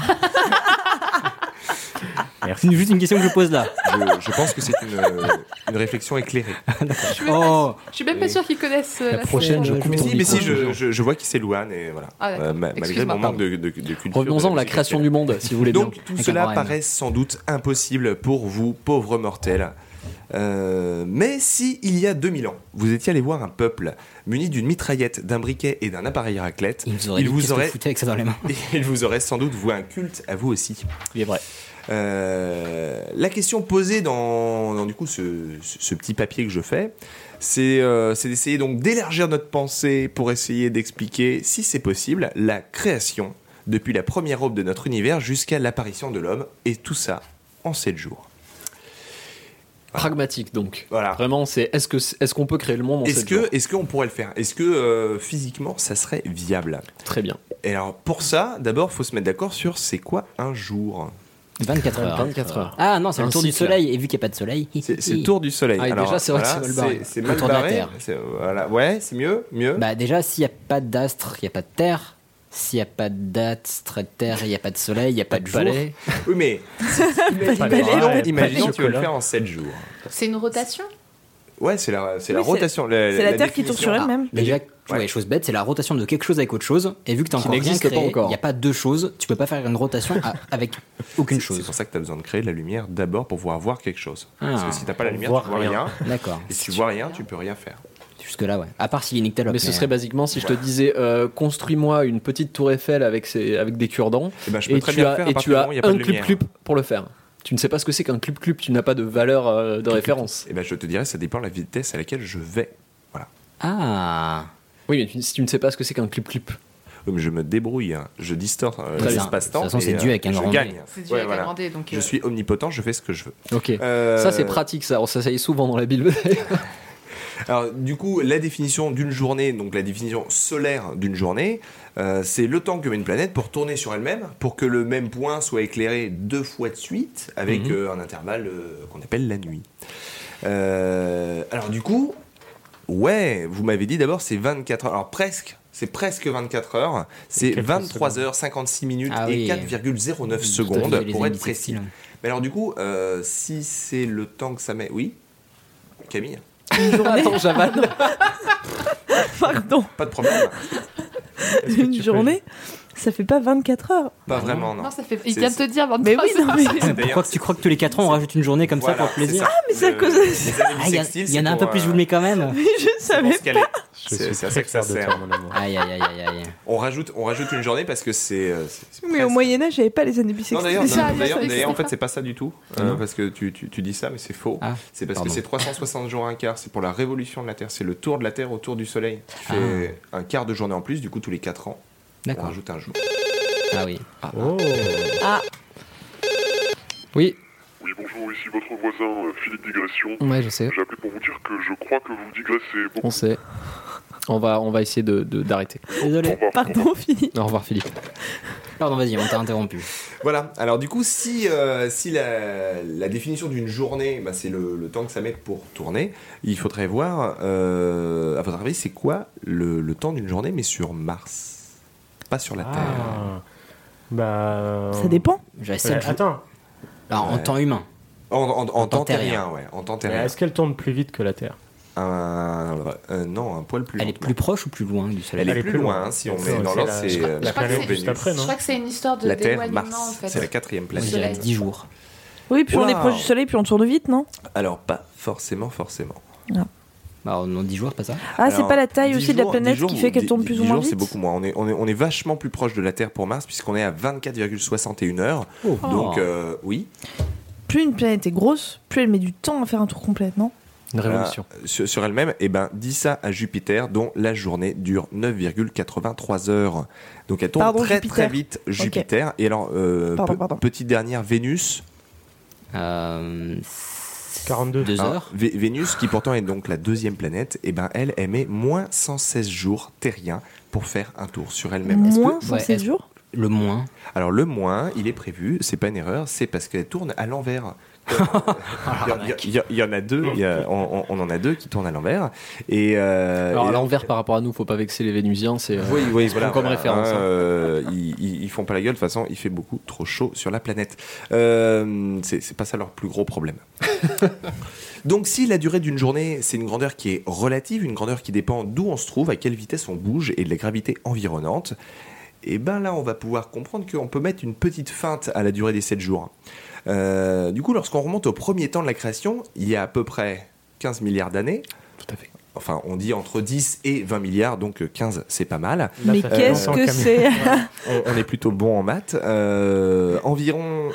Merci. C'est juste une question que je pose là. Je, je pense que c'est une, euh, une réflexion éclairée. Je suis même Oh, pas- je suis même pas sûre qu'ils connaissent euh, La la prochaine, série. je coupe Mais ton si, mais si, micro. je, je, je vois qui c'est Louane et voilà. Ah, d'accord. Euh, ma- malgré Excuse-moi, mon manque de, de, de culture. Revenons-en de à la musique création actuelle. du monde, si vous voulez bien. Donc tout Avec cela un grand M. paraît sans doute impossible pour vous, pauvres mortels. Euh, mais si, il y a deux mille ans, vous étiez allé voir un peuple muni d'une mitraillette, d'un briquet et d'un appareil à raclette, il vous aurait il dit vous qu'est-ce que aurait, vous foutez avec ça dans les mains. il vous aurait sans doute voué un culte à vous aussi. Il est vrai. Euh, la question posée dans, dans, du coup ce, ce- ce petit papier que je fais, c'est euh, c'est d'essayer donc d'élargir notre pensée pour essayer d'expliquer, si c'est possible, la création depuis la première aube de notre univers jusqu'à l'apparition de l'homme, et tout ça en sept jours. Pragmatique donc. Voilà. Vraiment, c'est est-ce que est-ce qu'on peut créer le monde en Est-ce sept que jours est-ce qu'on pourrait le faire? Est-ce que euh, physiquement ça serait viable? Très bien. Et alors pour ça, d'abord, faut se mettre d'accord sur c'est quoi un jour. vingt-quatre heures. vingt-quatre heures. Ah non, c'est Un le tour du cycle. soleil, et vu qu'il n'y a pas de soleil. C'est c'est le tour du soleil. Ah, et Alors, déjà, c'est vrai que voilà, c'est mal barré. C'est Le mal tour de la barré. Terre. C'est- Voilà. Ouais, c'est mieux, mieux. Bah déjà, s'il n'y a pas d'astre, il n'y a pas de terre. S'il n'y a pas d'astre de terre, il n'y a pas de soleil, il n'y a pas de jour. Palais. Oui, mais Pas de imaginons, palais, imaginons pas de tu veux le chocolat. faire en sept jours. C'est une rotation. Ouais, c'est la, c'est la Oui, c'est- rotation. la- C'est la, la Terre qui tourne définition. sur elle-même. Mais déjà, tu vois, Ouais. les choses bêtes, c'est la rotation de quelque chose avec autre chose. Et vu que tu n'as Qui encore rien n'existe pas créé, encore. il n'y a pas deux choses. Tu peux pas faire une rotation à- avec aucune C'est- C'est chose. pour ça que tu as besoin de créer de la lumière d'abord pour pouvoir voir quelque chose. Ah. Parce que si t'as pas la Pour lumière, voir tu vois rien. rien. D'accord. Et si tu vois rien, tu peux rien faire. Jusque là, ouais. À part s'il est nickel. Mais ce serait basiquement si je te disais euh, construis-moi une petite tour Eiffel avec, ses, avec des cure-dents Et ben, je peux et très tu bien le as, faire à et partir tu du as moment où il n'y a pas un de lumière. clup-clup pour le faire. Tu ne sais pas ce que c'est qu'un clup-clup, tu n'as pas de valeur euh, de référence. Eh ben, je te dirais, ça dépend de la vitesse à laquelle je vais. Voilà. Ah. Oui, mais tu, si tu ne sais pas ce que c'est qu'un clup-clup. Oui, mais je me débrouille, hein. Je distors euh, Très bien. l'espace-temps. De toute façon, et, c'est dû avec un je grand gagne. D. C'est dû Ouais, avec voilà. un grand D, donc, Je euh, suis omnipotent, je fais ce que je veux. Ok. Euh, Ça, c'est pratique, ça. Ça, ça y est souvent dans la Bible. Alors, du coup, la définition d'une journée, donc la définition solaire d'une journée, euh, c'est le temps que met une planète pour tourner sur elle-même, pour que le même point soit éclairé deux fois de suite, avec Mhm. euh, un intervalle euh, qu'on appelle la nuit. Euh, alors, du coup, ouais, vous m'avez dit d'abord c'est vingt-quatre heures. Alors, presque, c'est presque vingt-quatre heures. C'est Quelques vingt-trois heures cinquante-six minutes Ah et oui. quatre virgule zéro neuf Tout à secondes, fait, les pour être amis précis. sextiles. Mais alors, du coup, euh, si c'est le temps que ça met. Oui, Camille, Une journée. Attends, j'avale. Pardon. pas de problème. Est-ce que Une tu peux- journée, ça fait pas vingt-quatre heures. Pas vraiment, non. Non, ça fait. Il C'est- vient de te dire vingt-trois Mais oui, non, mais. C'est d'ailleurs- Pourquoi tu crois que tous les quatre ans on rajoute une journée comme Voilà, ça pour le plaisir? c'est ça. mais c'est à Le- cause de les ça. années Ah, il y, a- bissextiles, il y en a c'est un peu pour, plus, je vous le euh, mets quand même. Mais je c'est pour savais se caler. Je C'est suis c'est à très ça que ça fier de sert. toi, mon amour. Aïe, aïe, aïe, aïe, aïe. On rajoute, on rajoute une journée parce que c'est. euh, c'est- c'est Mais au presque- Moyen-Âge, j'avais pas les années Non, bissextiles. d'ailleurs, C'est ça, non, je d'ailleurs, savais que d'ailleurs, en c'était fait, c'est pas ça du tout. Ah euh, non. parce que tu, tu, tu dis ça, mais c'est faux. Ah, C'est parce pardon. que c'est trois cent soixante jours un quart. C'est pour la révolution de la Terre. C'est le tour de la Terre autour du Soleil. Qui fait un quart de journée en plus, du coup, tous les quatre ans. On D'accord. rajoute un jour. Ah oui. Oh. Ah, Oui, Oui, bonjour, ici votre voisin euh, Philippe Digression. ouais, je sais. J'ai appelé pour vous dire que je crois que vous digressez beaucoup. On sait. On va, on va essayer de, de- d'arrêter. Désolé. pardon, Philippe. Au revoir, Philippe. Pardon, vas-y, on t'a interrompu. Voilà. Alors, du coup, si, euh, si la, la définition d'une journée, bah, c'est le, le temps que ça met pour tourner, il faudrait voir, euh, à votre avis, c'est quoi le, le temps d'une journée, mais sur Mars, pas sur la Terre. Ah. Bah. Ça dépend. J'avais Ouais, sept jours. attends. Alors, en Ouais. temps humain. En, en, en, En temps temps terrien. terrien, ouais. En temps Mais terrien. Est-ce qu'elle tourne plus vite que la Terre? Un, euh, non, un poil plus Elle est lentement. plus proche ou plus loin du Soleil? Elle est plus loin, hein, si on C'est- met dans c'est l'ordre, la- c'est je crois- euh, la crois que planète c'est- juste après, Je non? crois que c'est une histoire de la Terre, d'éloignement Mars. en fait. C'est la quatrième Moi, planète. je dirais Soleil. dix jours. Oui, plus on est Waouh. proche du soleil, plus on tourne vite, non? Alors, pas forcément, forcément. Bah, non, dix jours, pas ça? Ah, c'est Alors, pas la taille dix aussi de la jours- planète dix jours qui fait ou qu'elle dix- tourne plus dix ou moins jours, vite? c'est beaucoup moins. On est, on, est, on est vachement plus proche de la Terre pour Mars, puisqu'on est à vingt-quatre virgule soixante et une heures. Oh. Donc, euh, oui. Plus une planète est grosse, plus elle met du temps à faire un tour complet, non? Une révolution. Euh, sur, sur elle-même, eh ben, dis ça à Jupiter, dont la journée dure neuf virgule quatre-vingt-trois heures. Donc, elle tourne Pardon, très Jupiter. très vite, Jupiter. Et alors, euh, Pardon, pe- pardon. petite dernière, Vénus. Euh, quarante-deux. Deux Hein, heures. Vé- Vénus, qui pourtant est donc la deuxième planète, eh ben, elle, elle met moins cent seize jours terriens pour faire un tour sur elle-même. Est-ce que- Moins ouais, cent seize est-ce- jours? Le moins. Alors le moins, il est prévu, c'est pas une erreur, c'est parce qu'elle tourne à l'envers. Il y, a- il y a- il y en a deux, il y a- on, on- on en a deux qui tournent à l'envers. Et, euh, Alors, et- à l'envers par rapport à nous, faut pas vexer les Vénusiens. C'est, euh, oui, oui, ils se voilà, prennent comme voilà, référence. hein, hein. euh, ils, ils- ils font pas la gueule, de toute façon, il fait beaucoup trop chaud sur la planète. Euh, c'est c'est pas ça leur plus gros problème. Donc, si la durée d'une journée, c'est une grandeur qui est relative, une grandeur qui dépend d'où on se trouve, à quelle vitesse on bouge et de la gravité environnante, et ben là, on va pouvoir comprendre qu'on peut mettre une petite feinte à la durée des sept jours. Euh, du coup, lorsqu'on remonte au premier temps de la création, il y a à peu près quinze milliards d'années. Tout à fait. Enfin, on dit entre dix et vingt milliards, donc quinze, c'est pas mal. Mais ça fait qu'est-ce longtemps, que Camille. c'est? on, on est plutôt bon en maths. Euh, environ,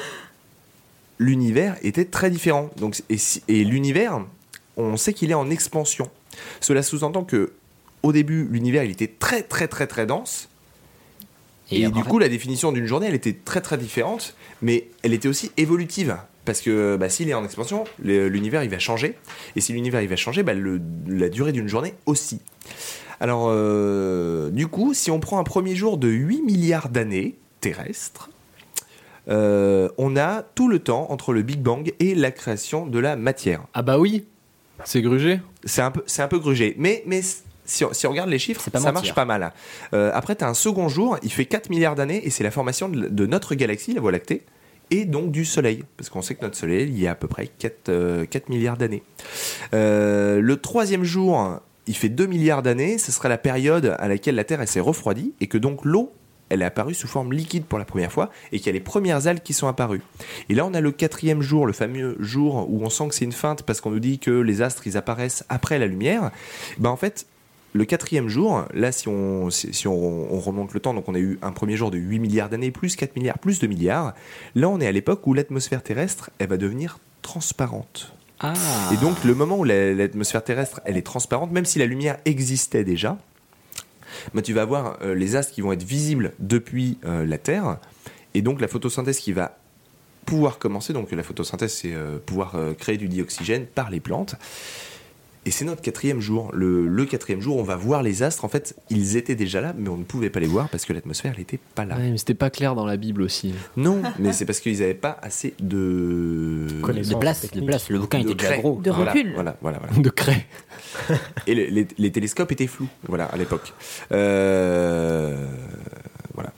l'univers était très différent. Donc, et, si- et l'univers, on sait qu'il est en expansion. Cela sous-entend que, au début, l'univers il était très très très très dense. Et, après- du coup, la définition d'une journée, elle était très très différente, mais elle était aussi évolutive. Parce que bah, s'il est en expansion, le- l'univers il va changer. Et si l'univers il va changer, bah, le- la durée d'une journée aussi. Alors, euh, du coup, si on prend un premier jour de huit milliards d'années terrestres, euh, on a tout le temps entre le Big Bang et la création de la matière. Ah bah oui, c'est grugé. C'est un peu, c'est un peu grugé. Mais, mais si, on, si on regarde les chiffres, C'est pas ça mentir. marche pas mal. Euh, après, tu as un second jour, il fait quatre milliards d'années et c'est la formation de, de notre galaxie, la Voie lactée, et donc du Soleil. Parce qu'on sait que notre Soleil, il y a à peu près quatre, euh, quatre milliards d'années. Euh, le troisième jour, il fait deux milliards d'années. Ce sera la période à laquelle la Terre elle s'est refroidie et que donc l'eau elle est apparue sous forme liquide pour la première fois et qu'il y a les premières algues qui sont apparues. Et là, on a le quatrième jour, le fameux jour où on sent que c'est une feinte parce qu'on nous dit que les astres, ils apparaissent après la lumière. Ben, en fait, le quatrième jour, là, si on, si, si on, on remonte le temps, donc on a eu un premier jour de huit milliards d'années, plus quatre milliards, plus deux milliards. Là, on est à l'époque où l'atmosphère terrestre, elle va devenir transparente. Ah. Et donc, le moment où la, l'atmosphère terrestre, elle est transparente, même si la lumière existait déjà, bah, tu vas avoir euh, les astres qui vont être visibles depuis euh, la Terre, et donc la photosynthèse qui va pouvoir commencer. Donc la photosynthèse, c'est euh, pouvoir euh, créer du dioxygène par les plantes. Et c'est notre quatrième jour. Le, le quatrième jour, on va voir les astres. En fait, ils étaient déjà là, mais on ne pouvait pas les voir parce que l'atmosphère n'était pas là. Ouais, mais c'était pas clair dans la Bible aussi. Non, mais c'est parce qu'ils n'avaient pas assez de... de place, de place. Le bouquin de était déjà craie. gros. De Voilà, recul. Voilà, voilà, voilà. De craie. Et le- les, les télescopes étaient flous, voilà, à l'époque. Euh... Voilà.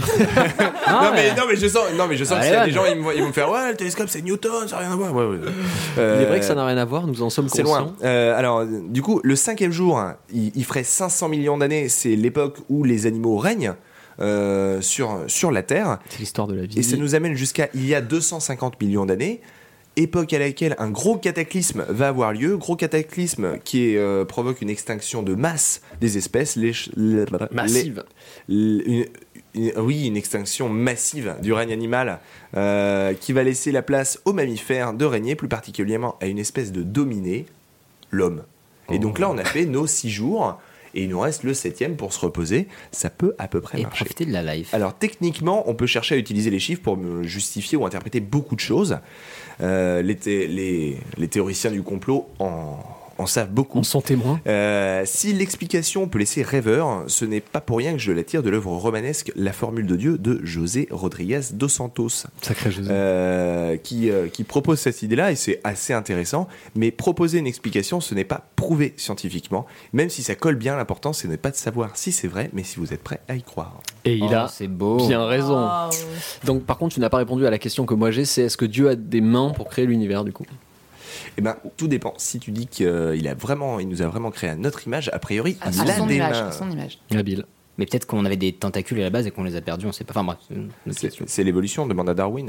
non, mais, non mais je sens, non mais je sens Allez, qu'il y a ouais. des gens ils, me- ils vont me faire ouais le télescope c'est Newton, ça n'a rien à voir. Ouais, ouais. Il est vrai Euh, que ça n'a rien à voir, nous en sommes C'est conscients. loin. Euh, alors, du coup, le cinquième jour, hein, il, il ferait cinq cents millions d'années. C'est l'époque où les animaux règnent euh, sur, sur la Terre. C'est l'histoire de la vie. Et ça nous amène jusqu'à il y a deux cent cinquante millions d'années. Époque à laquelle un gros cataclysme va avoir lieu. Gros cataclysme qui est, euh, provoque une extinction de masse des espèces. Les, ch- les- Massive. les- une- une- oui, une extinction massive du règne animal euh, qui va laisser la place aux mammifères de régner, plus particulièrement à une espèce de dominé, l'homme. Et donc là, on a fait nos six jours. Et il nous reste le septième pour se reposer. Ça peut à peu près Et marcher. profiter de la life. Alors techniquement, on peut chercher à utiliser les chiffres pour me justifier ou interpréter beaucoup de choses. Euh, les, thé- les- les théoriciens du complot en, en savent beaucoup. On sont témoins. Euh, si l'explication peut laisser rêveur, ce n'est pas pour rien que je la tire de l'œuvre romanesque La Formule de Dieu de José Rodriguez dos Santos. Sacré José. Euh, qui, euh, qui propose cette idée-là, et c'est assez intéressant. Mais proposer une explication, ce n'est pas prouvé scientifiquement. Même si ça colle bien, l'important, ce n'est pas de savoir si c'est vrai, mais si vous êtes prêt à y croire. Et il Oh, a c'est beau. bien raison. Ah, ouais. Donc par contre, tu n'as pas répondu à la question que moi j'ai, c'est est-ce que Dieu a des mains pour créer l'univers du coup? Eh ben, tout dépend. Si tu dis qu'il a vraiment, il nous a vraiment créé à notre image, a priori, À il a son des image, mains. à son image. Habile. Mais peut-être qu'on avait des tentacules à la base et qu'on les a perdus, on sait pas. Enfin bref, c'est une autre C'est, question. c'est l'évolution, on demande à Darwin.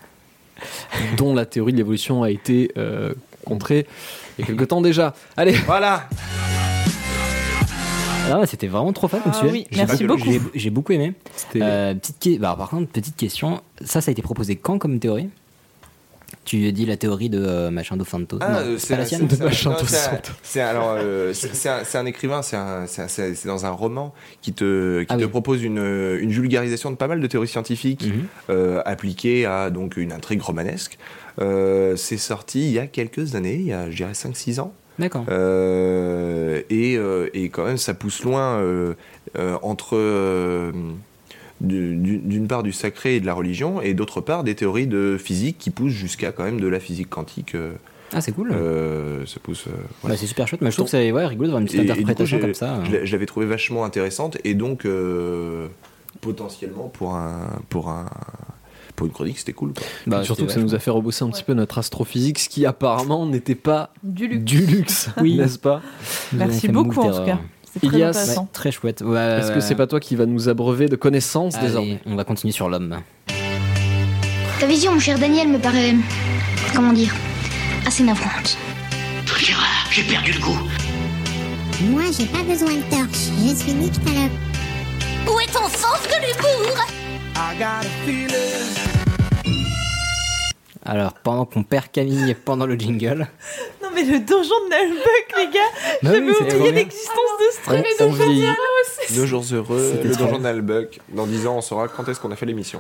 Dont la théorie de l'évolution a été euh, contrée il y a quelque temps déjà. Allez, Voilà. Ah ouais, c'était vraiment trop fun comme Ah sujet. oui, J'ai merci pas- beaucoup. J'ai, j'ai beaucoup aimé. c'était Euh, petite que- bah, par contre, petite question. Ça, ça a été proposé quand comme théorie? Tu dis la théorie de euh, machin dos Santos. Ah, Non, euh, c'est pas la c'est, sienne. c'est- c'est- Machin non, dos c'est un- Santos. c'est un- alors, euh, c'est, c'est un, c'est un écrivain, c'est, un- c'est, un- c'est- c'est dans un roman qui te, qui Ah te oui. propose une, une vulgarisation de pas mal de théories scientifiques Mhm. euh, appliquées à donc, une intrigue romanesque. Euh, c'est sorti il y a quelques années, il y a je dirais cinq six ans. D'accord. Euh, et, euh, et quand même, ça pousse loin euh, euh, entre, euh, du- du- d'une part, du sacré et de la religion, et d'autre part, des théories de physique qui poussent jusqu'à quand même de la physique quantique. euh, Ah, c'est cool. euh, ça pousse. euh, voilà. Bah, c'est super chouette. Mais je trouve que c'est ouais, rigolo d'avoir une petite Et- et du coup, interprétation j'ai- comme ça. je l'a- je l'avais trouvé vachement intéressante, et donc, euh, potentiellement, pour un. Pour un pour une chronique, c'était cool. Quoi. Bah, surtout c'était que ça nous a vachement- fait rebosser un petit peu notre astrophysique, ce qui apparemment n'était pas Du luxe. du luxe, Oui. n'est-ce pas? Nous avons Merci fait beaucoup moult en tout erreurs. cas. C'est très Ilias, intéressant. Très chouette. Ouais, Est-ce que c'est pas toi qui va nous abreuver de connaissances Allez, désormais? on va continuer sur l'homme. Ta vision, mon cher Daniel, me paraît. Comment dire? Assez navrante. Gérard, j'ai perdu le goût. Moi, j'ai pas besoin de torche. Je suis nyctalope. Où est ton sens de l'humour? Alors, pendant qu'on perd Camille pendant le jingle. Non mais le donjon de Nalbuck, les gars, Bah j'avais oui, c'est trop oublié bien. l'existence de ce truc. On vieillit. Nos jours heureux, C'était le trop donjon bien. d'Albuck. Dans dix ans, on saura quand est-ce qu'on a fait l'émission.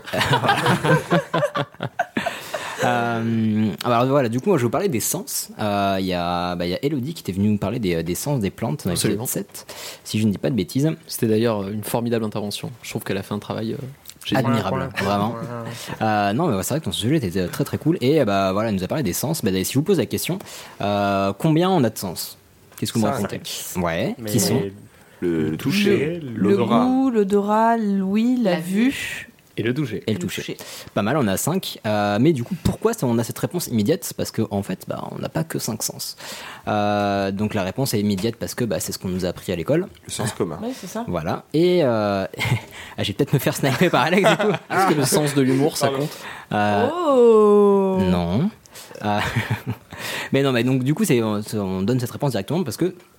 Euh, alors voilà, du coup, moi, je vais vous parler des sens. Euh, Il y a bah, il y a Elodie qui était venue nous parler des, des sens des plantes dans l'épisode Absolument. sept, si je ne dis pas de bêtises. C'était d'ailleurs une formidable intervention. Je trouve qu'elle a fait un travail euh, génial. Admirable, vraiment. Euh, non, mais ouais, c'est vrai que ton sujet était très très cool. Et bah voilà, elle nous a parlé des sens. Bah, si je vous pose la question, euh, combien on a de sens? Qu'est-ce que vous me Cinq. racontez? Ouais, Mais qui sont Le, le toucher, Le Le l'odorat. goût, l'odorat, l'ouïe, la, La vue. Et le douger. et le toucher. Pas mal, on a cinq. Euh, mais du coup, pourquoi ça, on a cette réponse immédiate? Parce qu'en en fait, bah, on n'a pas que cinq sens. Euh, donc la réponse est immédiate parce que bah, c'est ce qu'on nous a appris à l'école. Le sens commun. Ouais, c'est ça. Voilà. Et euh... ah, je vais peut-être me faire sniper par Alex du coup. Est-ce que le sens de l'humour, ça compte? Euh, Oh Non. Euh, mais non, mais donc du coup, c'est, on, on donne cette réponse directement parce que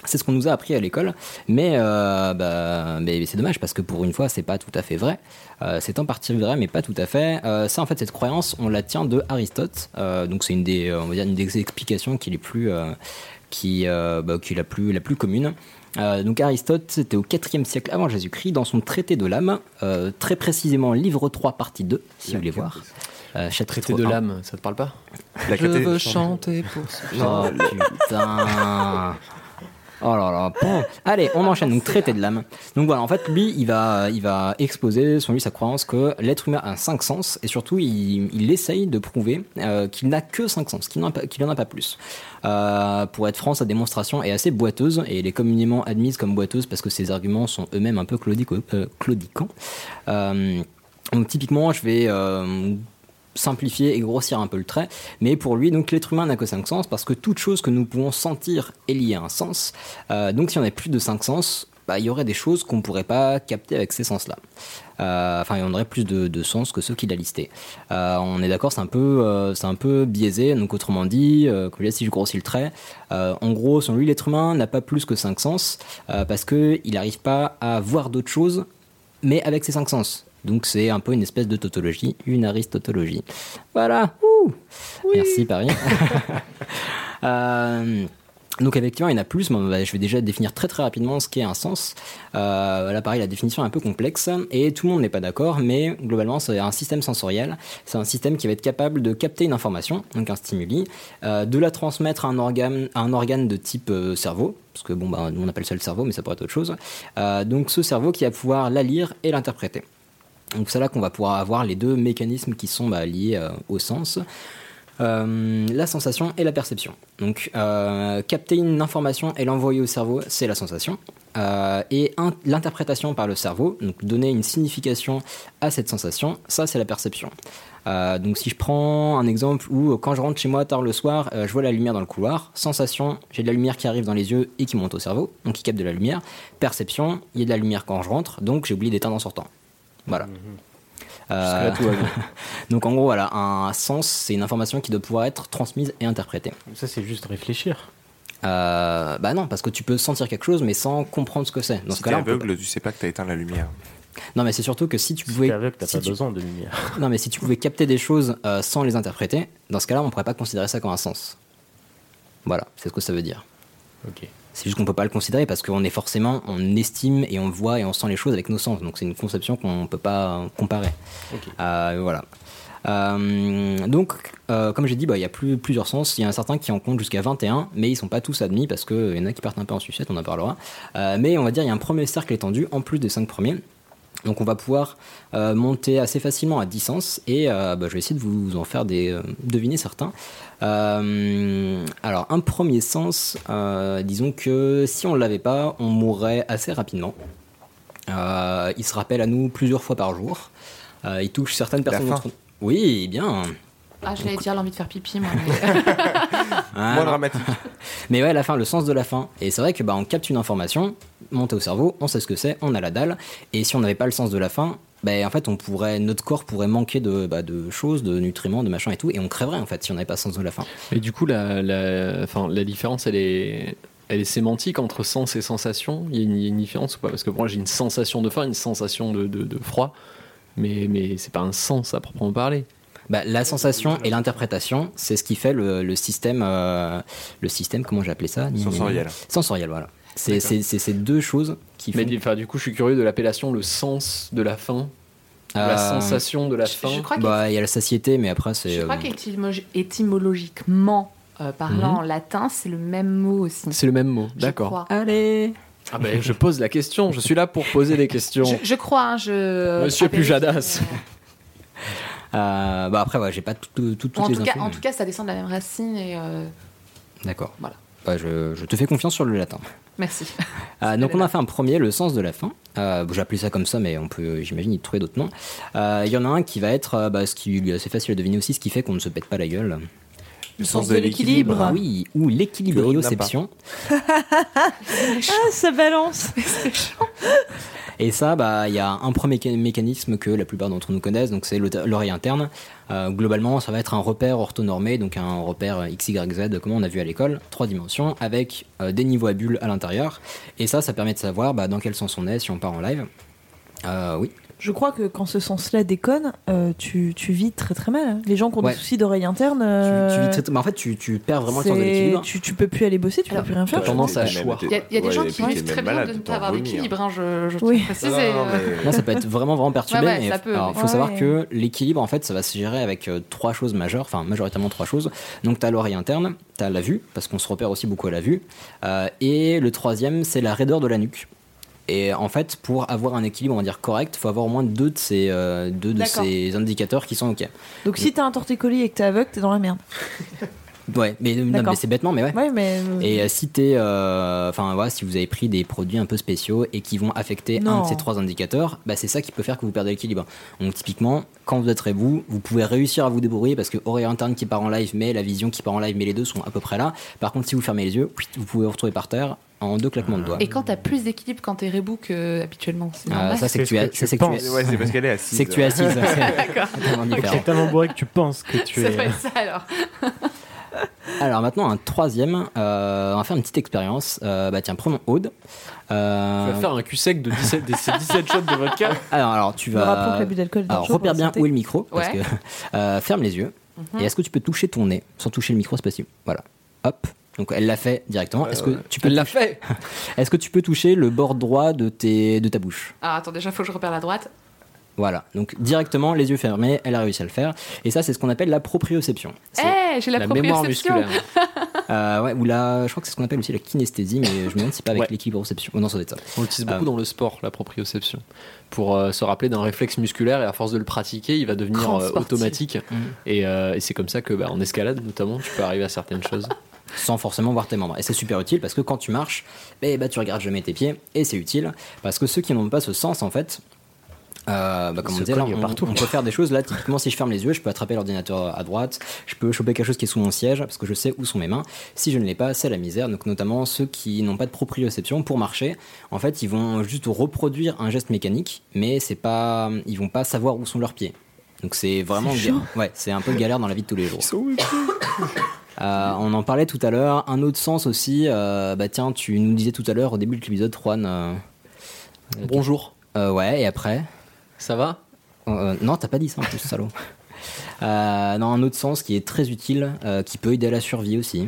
C'est ce qu'on nous a appris à l'école, mais, euh, bah, mais c'est dommage parce que pour une fois, c'est pas tout à fait vrai. Euh, c'est en partie vrai, mais pas tout à fait. Euh, ça, en fait, cette croyance, on la tient de Aristote. Euh, donc, c'est une des, on va dire, une des explications qui est les plus, euh, qui, euh, bah, qui est la plus, la plus commune. Euh, donc, Aristote, c'était au quatrième siècle avant Jésus-Christ, dans son traité de l'âme, euh, très précisément livre trois, partie deux, si vous voulez voir. Euh, traité de l'âme, ça te parle pas? La Je veux chanter pour ce Oh putain. Oh là là, bon. Allez, on enchaîne. Donc, traité de l'âme. Donc voilà, en fait, lui, il va, il va exposer, selon lui, sa croyance que l'être humain a cinq sens, et surtout, il, il essaye de prouver euh, qu'il n'a que cinq sens, qu'il n'en a pas, qu'il en a pas plus. Euh, pour être franc, sa démonstration est assez boiteuse, et elle est communément admise comme boiteuse parce que ses arguments sont eux-mêmes un peu claudico, euh, claudiquants. Euh, donc, typiquement, je vais... Euh, simplifier et grossir un peu le trait, mais pour lui, donc l'être humain n'a que cinq sens parce que toute chose que nous pouvons sentir est liée à un sens. Euh, donc si on avait plus de cinq sens, bah, il y aurait des choses qu'on ne pourrait pas capter avec ces sens-là. Euh, enfin, il y en aurait plus de, de sens que ceux qu'il a listés. Euh, on est d'accord, c'est un peu, euh, c'est un peu biaisé. Donc autrement dit, euh, comme je dis, si je grossis le trait, euh, en gros, selon lui, l'être humain n'a pas plus que cinq sens euh, parce que il n'arrive pas à voir d'autres choses, mais avec ses cinq sens. Donc c'est un peu une espèce de tautologie, une aristotologie. Voilà. Ouh. Oui. Merci Paris. euh, donc effectivement il y en a plus, mais bah, je vais déjà définir très très rapidement ce qu'est un sens. Euh, là pareil, la définition est un peu complexe et tout le monde n'est pas d'accord, mais globalement c'est un système sensoriel. C'est un système qui va être capable de capter une information, donc un stimuli, euh, de la transmettre à un organe, à un organe de type euh, cerveau. Parce que bon, bah, nous on appelle ça le cerveau, mais ça pourrait être autre chose. Euh, donc ce cerveau qui va pouvoir la lire et l'interpréter. Donc c'est là qu'on va pouvoir avoir les deux mécanismes qui sont bah, liés euh, au sens, euh, la sensation et la perception. Donc euh, capter une information et l'envoyer au cerveau, c'est la sensation, euh, et un, l'interprétation par le cerveau, donc donner une signification à cette sensation, ça c'est la perception. Euh, donc si je prends un exemple où quand je rentre chez moi tard le soir, euh, je vois la lumière dans le couloir, sensation, j'ai de la lumière qui arrive dans les yeux et qui monte au cerveau, donc qui capte de la lumière. Perception, il y a de la lumière quand je rentre, donc j'ai oublié d'éteindre en sortant. Voilà. Mmh. Euh, tout donc en gros, voilà, un sens, c'est une information qui doit pouvoir être transmise et interprétée. Ça, c'est juste réfléchir. Euh, bah non, parce que tu peux sentir quelque chose, mais sans comprendre ce que c'est. Dans si ce cas-là, t'es aveugle, peut... tu sais pas que t'as éteint la lumière. Non, mais c'est surtout que si tu si pouvais. T'es aveugle, t'as si pas tu... besoin de lumière. Non, mais si tu pouvais capter des choses euh, sans les interpréter, dans ce cas-là, on pourrait pas considérer ça comme un sens. Voilà, c'est ce que ça veut dire. Ok. C'est juste qu'on peut pas le considérer parce qu'on est forcément, on estime et on voit et on sent les choses avec nos sens. Donc c'est une conception qu'on peut pas comparer. Okay. Euh, voilà. Euh, donc, euh, comme j'ai dit, bah, il y a plus, plusieurs sens. Il y en a certains qui en comptent jusqu'à vingt et un, mais ils sont pas tous admis parce qu'il y en a qui partent un peu en sucette, on en parlera. Euh, mais on va dire il y a un premier cercle étendu en plus des cinq premiers. Donc on va pouvoir euh, monter assez facilement à dix sens et euh, bah, je vais essayer de vous en faire des, euh, deviner certains. Euh, alors un premier sens, euh, disons que si on ne l'avait pas, on mourrait assez rapidement. Euh, il se rappelle à nous plusieurs fois par jour. Euh, il touche certaines personnes. Notre... Oui, bien. Ah, je l'allais dire l'envie de faire pipi, moi. Ah, moins dramatique. Mais ouais, la fin, le sens de la fin. Et c'est vrai que bah, on capte une information, monte au cerveau, on sait ce que c'est, on a la dalle. Et si on n'avait pas le sens de la fin, bah, en fait, on pourrait, notre corps pourrait manquer de, bah, de choses, de nutriments, de machin et tout, et on crèverait en fait si on n'avait pas le sens de la fin. Et du coup, la, la, enfin, la différence, elle est, elle est sémantique entre sens et sensation. Il y a une, il y a une différence ou pas? Parce que pour moi, j'ai une sensation de faim, une sensation de, de, de froid, mais, mais c'est pas un sens à proprement parler. Bah, la sensation et l'interprétation, c'est ce qui fait le, le système, euh, le système, comment j'ai appelé ça? Sensoriel. Sensoriel, voilà. C'est, c'est, c'est ces deux choses qui font... Mais enfin, du coup, je suis curieux de l'appellation, le sens de la faim, de euh, la sensation de la faim. Je crois bah, il y a la satiété, mais après, c'est... Je crois euh... qu'étymologiquement euh, parlant, Mhm. en latin, c'est le même mot aussi. C'est le même mot, Je d'accord. crois. Allez. Ah ben, je pose la question, je suis là pour poser des questions. Je, je crois, hein, je... Monsieur à vérifier, Pujadas. mais- Euh, bah après, ouais, j'ai pas tout, tout, tout, toutes en, les tout cas, infos. en mais- tout cas, ça descend de la même racine et... euh, D'accord. Voilà. Ouais, je, je te fais confiance sur le latin. Merci. Euh, donc on a fait un premier, le sens de la fin. Euh, bon, j'ai appelé ça comme ça, mais on peut, j'imagine, y trouver d'autres noms. Euh, Il y en a un qui va être, euh, bah, ce qui lui est assez facile à deviner aussi, ce qui fait qu'on ne se pète pas la gueule. Le sens de l'équilibre. Ah oui, ou l'équilibrioception. Ah, ça balance. Et ça, bah, il y a un premier méca- mécanisme que la plupart d'entre nous connaissent, donc c'est l'ote- l'oreille interne. Euh, globalement, ça va être un repère orthonormé, donc un repère X, Y, Z, comme on a vu à l'école, trois dimensions, avec euh, des niveaux à bulles à l'intérieur. Et ça, ça permet de savoir bah, dans quel sens on est si on part en live. Euh, oui. Je crois que quand ce sens-là déconne, euh, tu, tu vis très très mal. hein. Les gens qui ont Ouais. des soucis d'oreille interne, euh, Tu, tu vis très- bah, en fait, tu, tu perds vraiment le sens de c'est- l'équilibre. tu, tu peux plus aller bosser, tu peux plus rien faire. T'as tendance à T'es- choir. t'es- Il y a, il y a des ouais, gens et qui puis vivent t'es très même bien malade, de ne t'en pas avoir vomir. d'équilibre, hein, je, je Oui. tiens à préciser. Non, non, non, euh, mais- Là, ça peut être vraiment vraiment perturbé. Ouais, ouais, mais ça peut, alors, oui. faut savoir Ouais. que l'équilibre, en fait, ça va se gérer avec euh, trois choses majeures, enfin majoritairement trois choses. Donc, t'as l'oreille interne, t'as la vue, parce qu'on se repère aussi beaucoup à la vue, euh, et le troisième, c'est la raideur de la nuque. Et en fait, pour avoir un équilibre, on va dire correct, il faut avoir au moins deux de ces, euh, deux de D'accord. ces indicateurs qui sont ok. Donc si t'as un torticolis et que t'es aveugle, t'es dans la merde. Ouais, mais, non, D'accord. mais c'est bêtement, mais ouais. Ouais, mais. Et euh, si t'es, euh, enfin voilà, si vous avez pris des produits un peu spéciaux et qui vont affecter Non. un de ces trois indicateurs, bah c'est ça qui peut faire que vous perdez l'équilibre. Donc typiquement, quand vous êtes vous, vous pouvez réussir à vous débrouiller parce que oreille interne qui part en live, mais la vision qui part en live, mais les deux sont à peu près là. Par contre, si vous fermez les yeux, vous pouvez vous retrouver par terre en deux claquements de doigts. Et quand t'as plus d'équilibre quand t'es rebou que habituellement, c'est Ah, normal. ça c'est que C'est tu ce es, que ça, tu c'est que tu penses. es- Ouais, c'est parce qu'elle est assise. c'est que tu es assise. D'accord. C'est tellement différent. C'est tellement bourré que tu penses que tu Ça es. peut être ça alors. Alors maintenant un troisième, euh, on va faire une petite expérience. Euh, bah tiens, prenons Aude. Euh, Tu vas faire un cul sec de dix-sept, des ces dix-sept shots de vodka. Alors, alors tu Nous rappelons que vas. l'abus d'alcool est Alors dangereux repère pour la bien santé. où est le micro, parce Ouais. que euh, ferme les yeux. Mhm. Et est-ce que tu peux toucher ton nez sans toucher le micro, c'est possible. Voilà. Hop. Donc elle l'a fait directement. Est-ce que tu peux Elle l'a fait. Est-ce que tu peux toucher le bord droit de tes de ta bouche? Alors attends, déjà faut que je repère la droite. Voilà. Donc directement les yeux fermés, elle a réussi à le faire. Et ça c'est ce qu'on appelle la proprioception. C'est Eh, j'ai la, La mémoire proprioception. musculaire. euh, ouais, ou la, je crois que c'est ce qu'on appelle aussi la kinesthésie, mais je me demande si pas avec Ouais. l'équilibroception. Oh non, ça doit être ça. On l'utilise beaucoup Euh, dans le sport, la proprioception, pour euh, se rappeler d'un réflexe musculaire et à force de le pratiquer, il va devenir Grand euh, sportif. automatique. Mhm. Et, euh, et c'est comme ça que, bah, en escalade notamment, tu peux arriver à certaines choses. Sans forcément voir tes membres. Et c'est super utile parce que quand tu marches, eh bah, tu regardes jamais tes pieds et c'est utile parce que ceux qui n'ont pas ce sens en fait, euh, bah, comme Se on disait, là, cognent on, partout. on peut faire des choses là. Typiquement, si je ferme les yeux, je peux attraper l'ordinateur à droite, je peux choper quelque chose qui est sous mon siège parce que je sais où sont mes mains. Si je ne l'ai pas, c'est la misère. Donc notamment ceux qui n'ont pas de proprioception pour marcher, en fait, ils vont juste reproduire un geste mécanique, mais c'est pas, ils vont pas savoir où sont leurs pieds. Donc c'est vraiment, C'est ga- chaud. ouais, c'est un peu galère dans la vie de tous les jours. Euh, on en parlait tout à l'heure. Un autre sens aussi, euh, bah tiens, tu nous disais tout à l'heure au début de l'épisode, Juan. euh, Bonjour, euh, ouais, et après ça va? Euh, Non, t'as pas dit ça en plus, salaud. Euh, non, un autre sens qui est très utile, euh, qui peut aider à la survie aussi,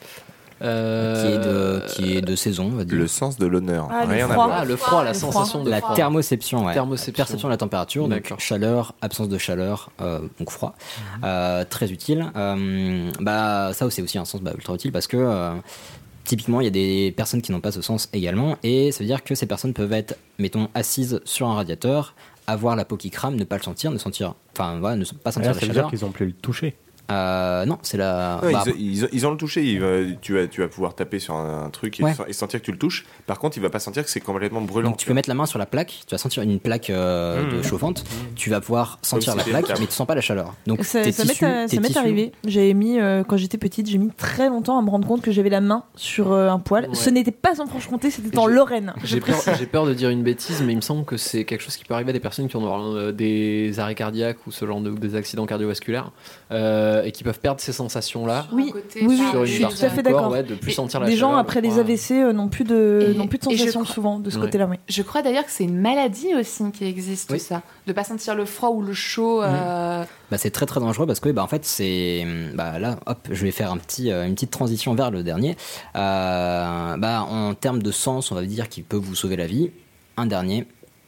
Euh, qui, est de, qui est de saison, on va dire. Le sens de l'honneur. Ah, le Rien à froid. voir. Ah, le froid, la Le sensation de La froid. thermoception, ouais. Thermoception. Perception de la température, donc D'accord. chaleur, absence de chaleur, euh, donc froid, Euh, très utile. Euh, bah ça c'est aussi un sens bah, ultra utile parce que euh, typiquement il y a des personnes qui n'ont pas ce sens également et ça veut dire que ces personnes peuvent être, mettons, assises sur un radiateur, avoir la peau qui crame, ne pas le sentir, ne sentir, enfin voilà, ne pas sentir Là, la ça veut chaleur. dire qu'ils ont plus le toucher. Euh, non, c'est la. Non, bah, ils, ils- ils ont le touché. Il va- tu, vas, tu vas pouvoir taper sur un, un truc et, Ouais. et sentir que tu le touches. Par contre, il va pas sentir que c'est complètement brûlant. Donc tu peux mettre la main sur la plaque, tu vas sentir une plaque euh, de Mmh. chauffante, tu vas pouvoir sentir si la c'était plaque, une table. mais tu sens pas la chaleur. Donc Ça, tes ça m'est tissus, ça tes m'est tissus- arrivé. J'avais mis, euh, quand j'étais petite, j'ai mis très longtemps à me rendre compte que j'avais la main sur euh, un poil. Ouais. Ce n'était pas en Franche-Comté, c'était en J'ai- Lorraine. je J'ai peur, précise. j'ai peur de dire une bêtise, mais il me semble que c'est quelque chose qui peut arriver à des personnes qui ont euh, des arrêts cardiaques ou ce genre de ou des accidents cardiovasculaires euh, et qui peuvent perdre ces sensations-là. Oui, côté, oui, oui, ça sur une je suis partie tout à fait du corps, d'accord. ouais, de plus Et sentir la Les gens chaleur, après le les froid. A V C euh, n'ont plus de Et- n'ont plus de et je sensation crois- souvent de ce Ouais. côté-là. Oui. Je crois d'ailleurs que c'est une maladie aussi qui existe, Oui. ça. De pas sentir le froid ou le chaud. euh, Bah, c'est très très dangereux parce que bah, en fait c'est bah, là hop je vais faire un petit, euh, une petite transition vers le dernier. Euh, bah, en termes de sens on va dire qu'il peut vous sauver la vie. Un dernier.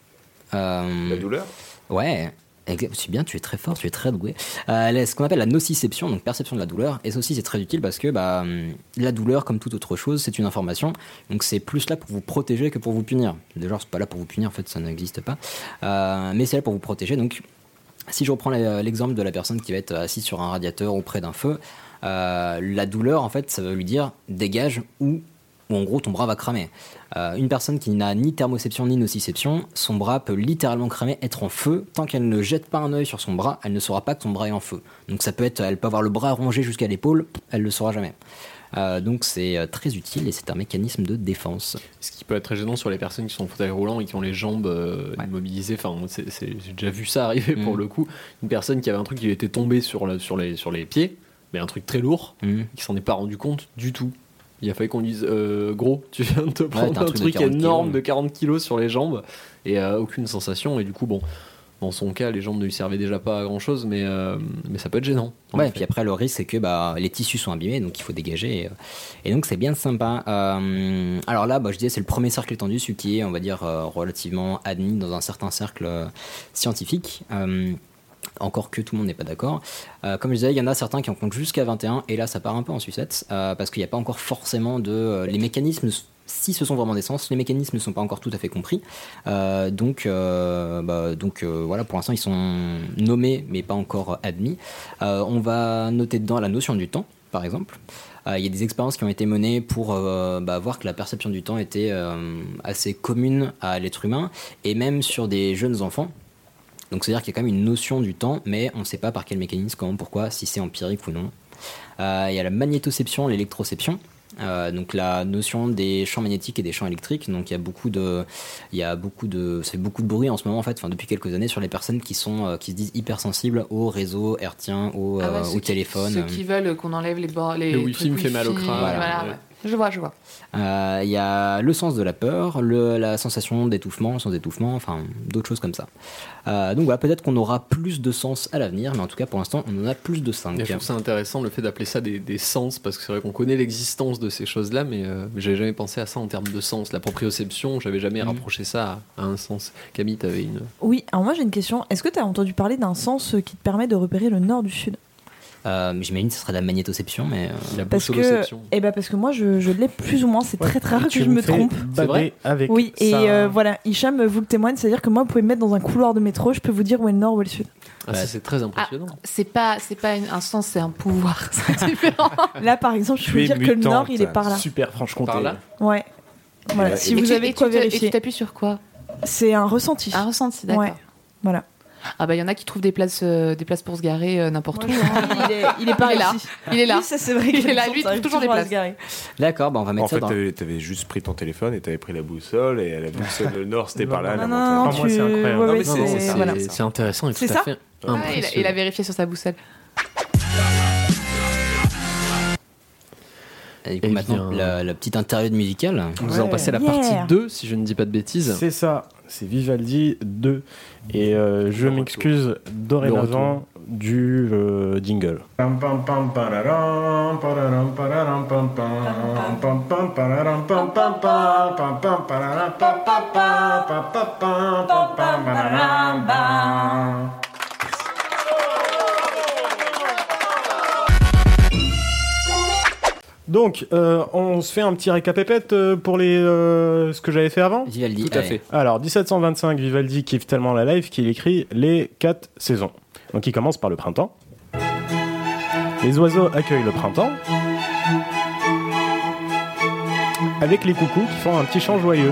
Euh, La douleur. Ouais. Exact. C'est bien, tu es très fort, tu es très doué. Euh, là, ce qu'on appelle la nociception, donc perception de la douleur, et ça aussi c'est très utile parce que bah, hum, la douleur, comme toute autre chose, c'est une information, donc c'est plus là pour vous protéger que pour vous punir. Déjà, c'est pas là pour vous punir, en fait, ça n'existe pas, Euh, mais c'est là pour vous protéger. Donc, si je reprends la- l'exemple de la personne qui va être assise sur un radiateur ou près d'un feu, euh, la douleur, en fait, ça veut lui dire dégage ou où en gros ton bras va cramer. Euh, une personne qui n'a ni thermoception ni nociception, son bras peut littéralement cramer, être en feu. Tant qu'elle ne jette pas un œil sur son bras, elle ne saura pas que son bras est en feu. Donc ça peut être, elle peut avoir le bras rongé jusqu'à l'épaule, elle le saura jamais. Euh, donc c'est euh, très utile et c'est un mécanisme de défense. Ce qui peut être très gênant sur les personnes qui sont en fauteuil roulant et qui ont les jambes euh, Ouais. immobilisées. Enfin, c'est, c'est, j'ai déjà vu ça arriver Mm. pour le coup. Une personne qui avait un truc qui était tombé sur, le, sur, les, sur les pieds, mais un truc très lourd, Mm. qui s'en est pas rendu compte du tout. Il a fallu qu'on dise euh, gros, tu viens de te prendre t'as un un truc de truc quarante énorme kilos. de quarante kilos sur les jambes et euh, aucune sensation. Et du coup, bon, dans son cas, les jambes ne lui servaient déjà pas à grand chose, mais, euh, mais ça peut être gênant. en Ouais, et effet. puis après le risque c'est que bah, les tissus sont abîmés, donc il faut dégager. Et, euh, et donc c'est bien sympa. Euh, alors là, bah, je disais, c'est le premier cercle étendu, celui qui est, on va dire, euh, relativement admis dans un certain cercle euh, scientifique. Euh, encore que tout le monde n'est pas d'accord. Euh, comme je disais, il y en a certains qui en comptent jusqu'à vingt et un, et là ça part un peu en sucette, euh, parce qu'il n'y a pas encore forcément de... euh, les mécanismes, si ce sont vraiment des sens, les mécanismes ne sont pas encore tout à fait compris. Euh, donc euh, bah, donc euh, voilà, pour l'instant ils sont nommés, mais pas encore admis. Euh, on va noter dedans la notion du temps, par exemple. Euh, Il y a des expériences qui ont été menées pour euh, bah, voir que la perception du temps était euh, assez commune à l'être humain, et même sur des jeunes enfants. Donc c'est-à-dire qu'il y a quand même une notion du temps, mais on ne sait pas par quel mécanisme, comment, pourquoi, si c'est empirique ou non. Euh, il y a la magnétoception, l'électroception. Euh, donc la notion des champs magnétiques et des champs électriques. Donc il y a beaucoup de, il y a beaucoup de, ça fait beaucoup de bruit en ce moment en fait, enfin depuis quelques années sur les personnes qui sont, euh, qui se disent hypersensibles au réseau hertzien, au, Ah ouais, euh, ceux au qui- téléphone. Ceux qui veulent qu'on enlève les bords. Les Le wifi trucs me fait mal au wifi, crâne. Voilà, Voilà, ouais. ouais. Je vois, je vois. Euh, Il y a le sens de la peur, le, la sensation d'étouffement, sans étouffement, enfin d'autres choses comme ça. Euh, donc voilà, peut-être qu'on aura plus de sens à l'avenir, mais en tout cas pour l'instant on en a plus de cinq. Et je trouve ça intéressant le fait d'appeler ça des, des sens, parce que c'est vrai qu'on connaît l'existence de ces choses-là, mais, euh, mais j'avais jamais pensé à ça en termes de sens. La proprioception, j'avais jamais Mhm. rapproché ça à, à un sens. Camille, t'avais une. Oui, alors moi j'ai une question. Est-ce que tu as entendu parler d'un sens euh, qui te permet de repérer le nord du sud? Euh, J'imagine que ce serait de la magnétoception, mais... euh, La Parce que, boussoloception. eh ben parce que moi je, je l'ai plus ou moins, c'est très très rare que Tu je me fais trompe. baver C'est vrai avec Oui, et ça. euh, voilà, Hicham vous le témoigne, c'est-à-dire que moi vous pouvez me mettre dans un couloir de métro, je peux vous dire où est le nord, où est le sud. Ah, ça, c'est très impressionnant. C'est pas, c'est pas une- un sens, c'est un pouvoir. C'est différent. Là par exemple, je peux Tu es dire que le mutante. nord il est par là. Super Franche-Comté. Par là Ouais. Voilà, Et- si Et vous tu- avez et de quoi tu te- Et vérifier. tu t'appuies sur quoi? C'est un ressenti. Un ressenti, d'accord. Ouais. Voilà. Ah bah il y en a qui trouvent des places, euh, des places pour se garer euh, n'importe où. Moi, hein. il est, il est pas Il est là. ici. Il est là. Oui, ça c'est vrai. Il que est là, ça lui, il arrive trouve toujours des à places. se garer. D'accord, bah on va mettre En ça fait, dans... t'avais, t'avais juste pris ton téléphone et t'avais pris la boussole, et la boussole le nord, c'était par là. Non, la non, montagne. non, Enfin, moi, tu- c'est incroyable. ouais, Non, ouais, mais c'est- Non, c'est- c'est, voilà. c'est intéressant et tout C'est à ça fait Ouais, il, a, impressionnant. il a vérifié sur sa boussole. Et du coup, Eh maintenant, bien- la, la petite interlude musicale. Nous allons Ouais. passer à la Yeah. partie deux, si je ne dis pas de bêtises. C'est ça, c'est Vivaldi deux. Et euh, je m'excuse dorénavant du euh, jingle. Pam, pam, pam, pararam, pararam, pararam, pam, pam, pam, pam, pararam, pam, pam, pam, pam, pam, pararam, pam, pam, pam, pam, pam, pam, pam, pam, pararam, pam. Donc, euh, on se fait un petit récapépète euh, pour les, euh, ce que j'avais fait avant. Vivaldi, Tout à allez. fait. Alors, dix-sept cent vingt-cinq, Vivaldi kiffe tellement la life qu'il écrit les quatre saisons. Donc, il commence par le printemps. Les oiseaux accueillent le printemps avec les coucous qui font un petit chant joyeux.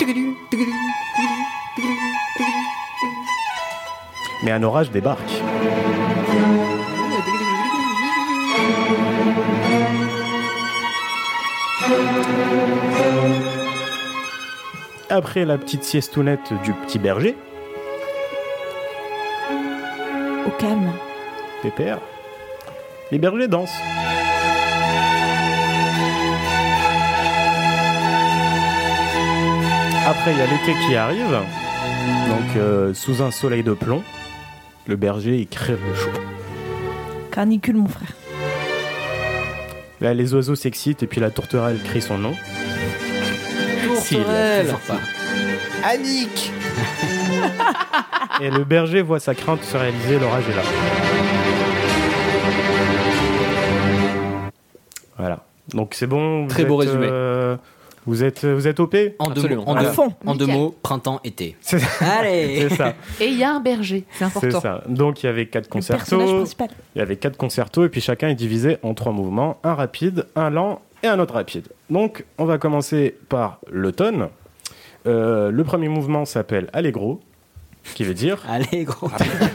Mais un orage débarque. Après la petite siestounette du petit berger, Au calme. pépère, les bergers dansent. Après, il y a l'été qui arrive. Donc, euh, sous un soleil de plomb, le berger, il crève de chaud. Canicule, mon frère. Là, les oiseaux s'excitent et puis la tourterelle crie son nom. Tourterelle. Toujours pas. Annick. Et le berger voit sa crainte se réaliser, l'orage est là. Voilà. Donc c'est bon. vous Très beau êtes, résumé. euh, vous êtes, vous êtes O P. En deux, Absolument. mots, en, Voilà. deux, fond. en deux Nickel. mots, printemps-été. C'est Allez. c'est ça. Et il y a un berger, c'est C'est important. ça. Donc il y avait quatre Le personnage concertos. principal. Il y avait quatre concertos et puis chacun est divisé en trois mouvements, un rapide, un lent et un autre rapide. Donc, on va commencer par l'automne. Euh, le premier mouvement s'appelle Allegro, qui veut dire... Allegro.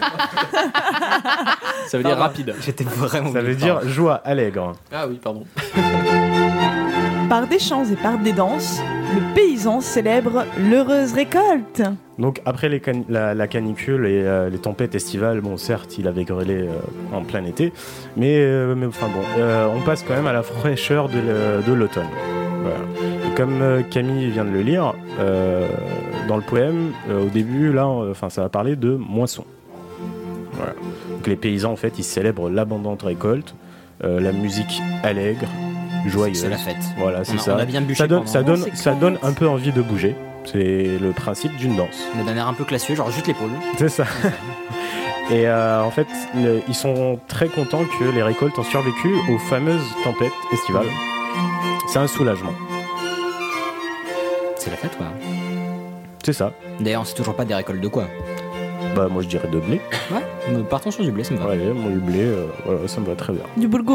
Ça veut dire rapide. J'étais vraiment... Ça veut dire joie, allègre. Ah oui, pardon. Par des chants et par des danses, le paysan célèbre l'heureuse récolte. Donc après les can- la, la canicule et euh, les tempêtes estivales, bon certes il avait grêlé euh, en plein été, mais, euh, mais enfin bon, euh, on passe quand même à la fraîcheur de, le- de l'automne. Voilà. Et comme euh, Camille vient de le lire, euh, dans le poème, euh, au début là, enfin ça va parler de moisson. Voilà. Donc les paysans en fait ils célèbrent l'abondante récolte, euh, la musique allègre, joyeuse. C'est la fête. Voilà, c'est On a- ça. on a bien bûché ça donne, pendant- ça donne, Oh, c'est ça donne un peu envie de bouger. C'est le principe d'une danse. Mais d'un air un peu classieux, genre juste l'épaule. C'est ça. Et euh, en fait, le- ils sont très contents que les récoltes ont survécu aux fameuses tempêtes estivales. C'est un soulagement. C'est la fête, quoi. C'est ça. D'ailleurs, on sait toujours pas des récoltes de quoi. Bah moi je dirais de blé. Ouais, mais partons sur du blé, ça me va. Ouais, moi le blé, euh, voilà, ça me va très bien. Du boulgour.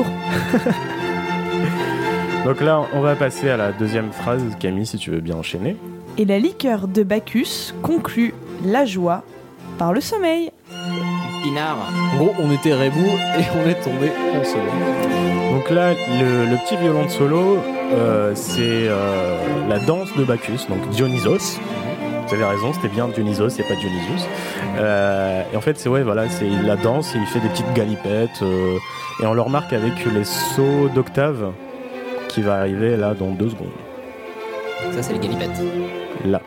Donc là, on va passer à la deuxième phrase, Camille, si tu veux bien enchaîner. Et la liqueur de Bacchus conclut la joie par le sommeil. Pinard. En gros, on était rebou et on est tombé en solo. Donc là, le, le petit violon de solo, euh, c'est euh, la danse de Bacchus, donc Dionysos. Vous avez raison, c'était bien Dionysos et pas Dionysus. Euh, et en fait, c'est ouais, voilà, c'est la danse et il fait des petites galipettes. Euh, et on le remarque avec les sauts d'octave qui va arriver là dans deux secondes. Ça, c'est les galipettes. Là.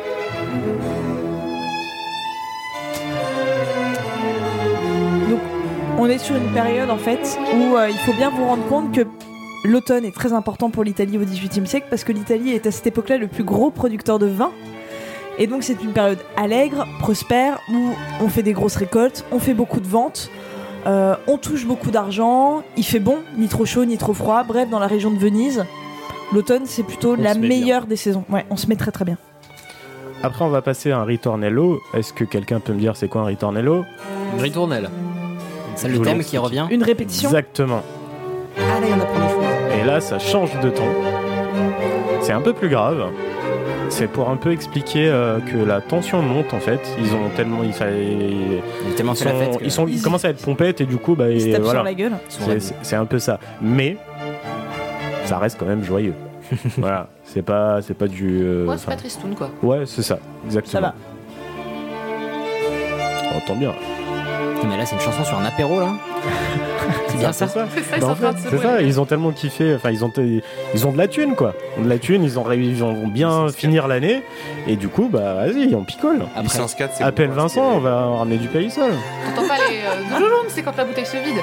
Donc, on est sur une période en fait où euh, il faut bien vous rendre compte que l'automne est très important pour l'Italie au dix-huitième siècle parce que l'Italie est à cette époque-là le plus gros producteur de vin. Et donc c'est une période allègre, prospère, où on fait des grosses récoltes, on fait beaucoup de ventes, euh, on touche beaucoup d'argent, il fait bon, ni trop chaud, ni trop froid. Bref, dans la région de Venise, l'automne c'est plutôt On la se met meilleure des saisons. Ouais, on se met très très bien. Après, on va passer à un ritornello. Est-ce que quelqu'un peut me dire c'est quoi un ritornello? Une ritournelle. C'est Je le vous thème l'explique. qui revient. Une répétition. Exactement. Ah là, il y en a pour des choses. Et là, ça change de ton. C'est un peu plus grave. C'est pour un peu expliquer euh, que la tension monte en fait. Ils ont tellement, il fallait, Ils ont tellement ils fait la sont- fête que- ils sont, ils Ils- commencent à être pompettes et du coup, bah, Ils se et tapent voilà. sur la gueule. C'est- C'est c'est un peu ça. Mais ça reste quand même joyeux. Voilà. C'est pas, c'est pas du. euh, Ouais, c'est enfin, pas tristoun, quoi. ouais, c'est ça. Exactement. Ça va. On entend bien. Mais là, c'est une chanson sur un apéro, là. C'est bien ça. C'est ça. C'est ça, ils Bah, sont en en train fait, de se c'est ça, brûler. ils ont tellement kiffé, enfin ils ont, ils ont de la thune quoi, ils ont de la thune, ils ont réussi, ils vont bien finir l'année, et du coup bah vas-y, on picole. Licence quatre, c'est Appelle beaucoup Vincent, on va ramener du payssol. T'entends pas les euh, doulouloum, c'est quand la bouteille se vide.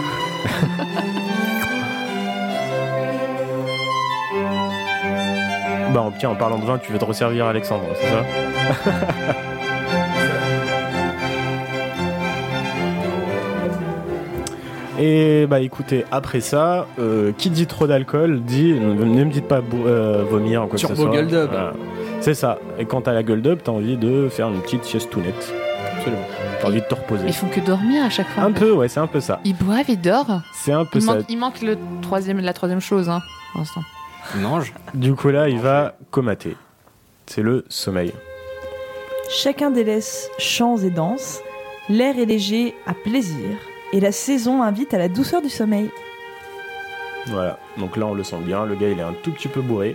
Bah tiens, en parlant de vin, tu veux te resservir Alexandre, c'est ça? Et bah écoutez, après ça, euh, qui dit trop d'alcool dit ne, ne me dites pas bou- euh, vomir ou quoi que ce Turbo soit. gueule d'up. Voilà. C'est ça. Et quand t'as la gueule d'up, t'as envie de faire une petite sieste-tounette. Absolument. T'as envie de te reposer. Ils font que dormir à chaque fois. Un peu, ouais, c'est un peu ça. Ils boivent et dorment. C'est un peu Il ça. manque, il manque le troisième, la troisième chose, hein, pour l'instant. Il mange. Du coup là, il va comater. C'est le sommeil. Chacun délaisse chants et danses, l'air est léger à plaisir, et la saison invite à la douceur du sommeil. Voilà. Donc là, on le sent bien. Le gars, il est un tout petit peu bourré.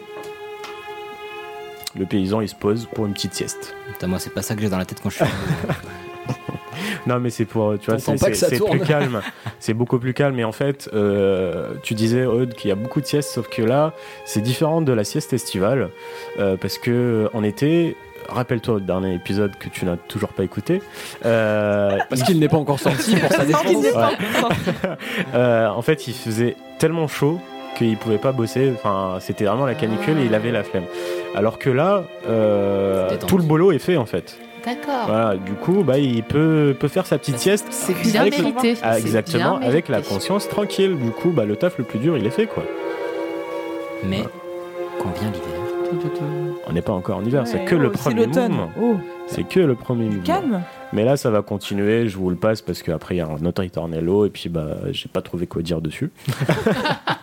Le paysan, il se pose pour une petite sieste. Putain, moi, c'est pas ça que j'ai dans la tête quand je suis. Non, mais c'est pour, tu vois, T'entends c'est, pas que c'est- ça c'est tourne. plus calme. C'est beaucoup plus calme. Et en fait, euh, tu disais, Aude, qu'il y a beaucoup de siestes, sauf que là, c'est différent de la sieste estivale. Euh, parce que en été, rappelle-toi au dernier épisode que tu n'as toujours pas écouté. euh, Parce qu'il n'est pas encore sorti pour sa défense. Ouais. Euh, en fait, il faisait tellement chaud qu'il pouvait pas bosser. Enfin, c'était vraiment la canicule et il avait la flemme. Alors que là, euh, Détente. tout le boulot est fait en fait. D'accord. Voilà, du coup, bah, il peut, peut faire sa petite sieste. C'est bien avec le- mérité. Ah, C'est exactement, bien avec la mérité. conscience tranquille. Du coup, bah, le taf le plus dur, il est fait quoi. Mais quand vient l'hiver, On n'est pas encore en hiver, c'est Ouais, que le oh, c'est premier l'automne. mouvement. Oh, C'est que le premier mouvement. calme. Mais là, ça va continuer. Je vous le passe parce qu'après, il y a un autre ritornello et puis bah, j'ai pas trouvé quoi dire dessus.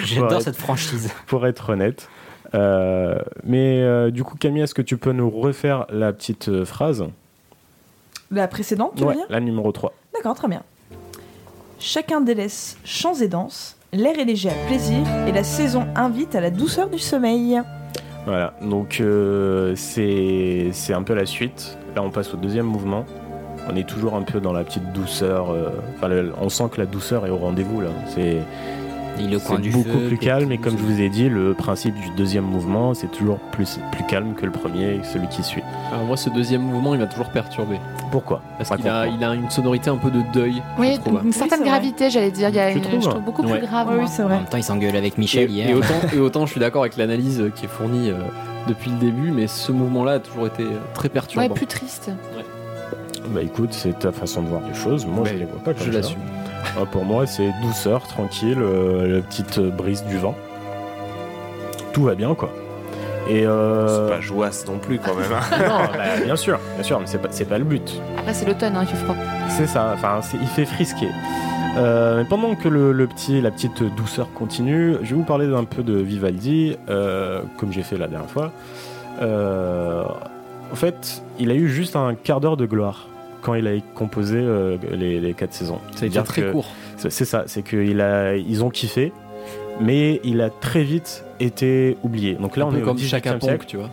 J'adore Pour cette être- franchise. Pour être honnête. Euh, mais euh, du coup, Camille, est-ce que tu peux nous refaire la petite euh, phrase? La précédente, tu veux Ouais, dire? la numéro trois. D'accord, très bien. Chacun délaisse chants et danses, l'air est léger à plaisir et la saison invite à la douceur du sommeil. Voilà, donc euh, c'est c'est un peu la suite. Là, on passe au deuxième mouvement. On est toujours un peu dans la petite douceur. euh, Enfin, le- on sent que la douceur est au rendez-vous là. C'est Il est au coin c'est du beaucoup feu, plus le calme. petit Et comme je vous ai dit, le principe du deuxième mouvement, c'est toujours plus plus calme que le premier, celui qui suit. Alors moi, ce deuxième mouvement, il m'a toujours perturbé. Pourquoi? Parce qu'il a, il a une sonorité un peu de deuil. Oui, je trouve. une certaine c'est vrai. gravité, j'allais dire. Il y a Tu une- trouves je trouve beaucoup Ouais. plus grave. Oui, moi. oui, c'est En vrai. même temps, il s'engueule avec Et, Michel hier. et autant, et autant, je suis d'accord avec l'analyse euh, qui est fournie euh, depuis le début, mais ce mouvement-là a toujours été euh, très perturbant. Ouais, plus triste. Bah écoute, c'est ta façon de voir les choses. Moi, Mais je les vois pas comme je ça. l'assume. Ah, pour moi, c'est douceur, tranquille, euh, la petite euh, brise du vent. Tout va bien, quoi. Et euh... C'est pas jouasse non plus quand même. hein. non, bah, bien sûr, bien sûr, mais c'est pas, c'est pas le but. Après, c'est l'automne, hein, il fait froid. C'est ça. Enfin, c'est- il fait frisquer. Euh, mais pendant que le, le petit, la petite douceur continue, je vais vous parler d'un peu de Vivaldi, euh, comme j'ai fait la dernière fois. Euh, en fait, il a eu juste un quart d'heure de gloire quand il a composé euh, les, les quatre saisons. Ça a été C'est-à-dire très que- court. C'est c'est ça, c'est qu'ils ils ont kiffé, mais il a très vite été oublié. Donc là, Un on peu est au comme dix-huitième Chaka siècle. Ponk, tu vois.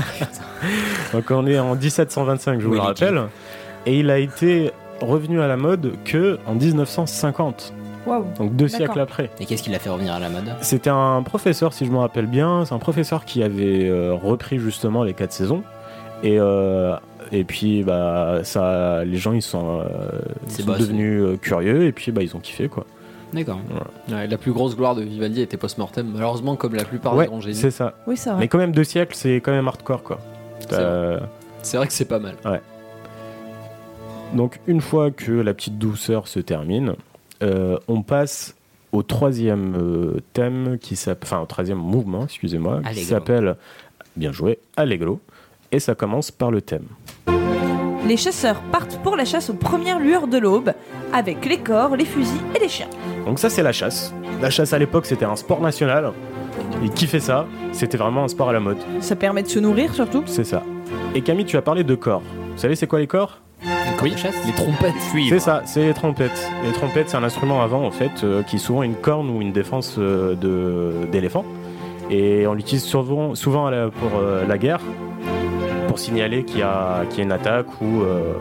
Donc on est en dix-sept cent vingt-cinq, je vous Oui, le les rappelle. Et il a été revenu à la mode que en dix-neuf cent cinquante, Waouh. donc deux D'accord. siècles après. Et qu'est-ce qui l'a fait revenir à la mode? C'était un professeur, si je me rappelle bien, c'est un professeur qui avait euh, repris justement les quatre saisons. Et, euh, et puis, bah, ça, les gens ils sont, euh, C'est sont bah, devenus euh, curieux et puis bah, ils ont kiffé, quoi. D'accord. Ouais, la plus grosse gloire de Vivaldi était post-mortem, malheureusement, comme la plupart Ouais, des grands génies. c'est ça. Oui, c'est vrai. Mais quand même deux siècles, c'est quand même hardcore, quoi. C'est Euh, C'est vrai que c'est pas mal. Ouais. Donc une fois que la petite douceur se termine, euh, on passe au troisième euh, thème qui s'appelle, enfin au troisième mouvement, excusez-moi, qui Allegro. s'appelle, bien joué, Allegro, et ça commence par le thème. Les chasseurs partent pour la chasse aux premières lueurs de l'aube, avec les corps, les fusils et les chiens. Donc ça c'est la chasse. La chasse à l'époque c'était un sport national. Ils kiffaient ça. C'était vraiment un sport à la mode. Ça permet de se nourrir surtout. C'est ça. Et Camille, tu as parlé de corps. Vous savez c'est quoi les corps? Oui, les trompettes. C'est ça, c'est les trompettes. Les trompettes, c'est un instrument avant en fait euh, qui est souvent une corne ou une défense euh, de d'éléphant. Et on l'utilise souvent, souvent à la- pour euh, la guerre, pour signaler qu'il y a, qu'il y a une attaque ou euh,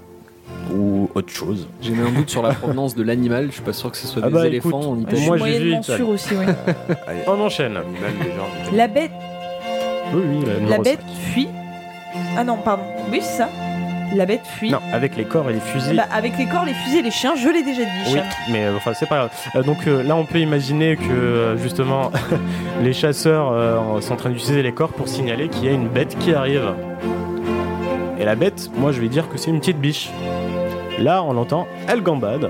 ou autre chose. J'ai mis un doute sur la provenance de l'animal, je suis pas sûr que ce soit Ah des bah, éléphants écoute, en Italie. moi, j'ai vu Moyennement Italie. sûr aussi, oui. Allez, On enchaîne. animal déjà. La bête, Oui, oui, la, la numéro bête cinq. fuit. Ah non, pardon. Oui, c'est ça. La bête fuit. Non, avec les corps et les fusils. Bah, avec les corps, les fusils et les chiens, je l'ai déjà dit. Oui, Cham. mais euh, enfin c'est pas grave. Euh, donc euh, là on peut imaginer que euh, justement les chasseurs euh, sont en train d'utiliser les corps pour signaler qu'il y a une bête qui arrive. Et la bête, moi je vais dire que c'est une petite biche. Là on l'entend, elle gambade.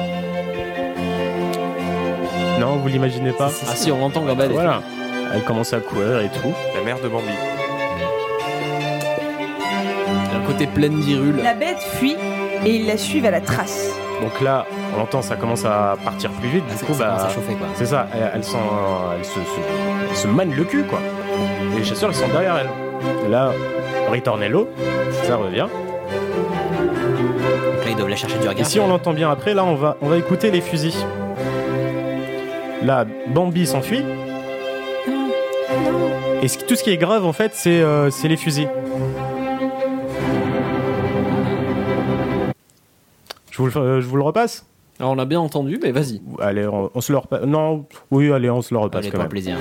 Non, vous l'imaginez pas? Ah si, on l'entend gambader. Voilà. Elle commence à courir et tout. La mère de Bambi. Un côté plein d'irule. La bête fuit et ils la suivent à la trace. Donc là, on l'entend, ça commence à partir plus vite. Ah, Du ça- coup, ça bah, commence à chauffer, quoi. c'est ça. Elle, elle, s'en- elle se, se, elle se manne le cul, quoi. Et les chasseurs, ils sont derrière elle. Et là, ritornello, ça revient. Donc là, ils doivent la chercher du Et regard. si on l'entend bien après, là, on va, on va écouter les fusils. Là, Bambi s'enfuit. Et ce- tout ce qui est grave, en fait, c'est euh, c'est les fusils. Je vous, le, euh, je vous le repasse? Alors on a bien entendu, mais vas-y. Allez, on, on se le repasse. Non, oui, allez, on se le repasse Allez, quand pour même. plaisir.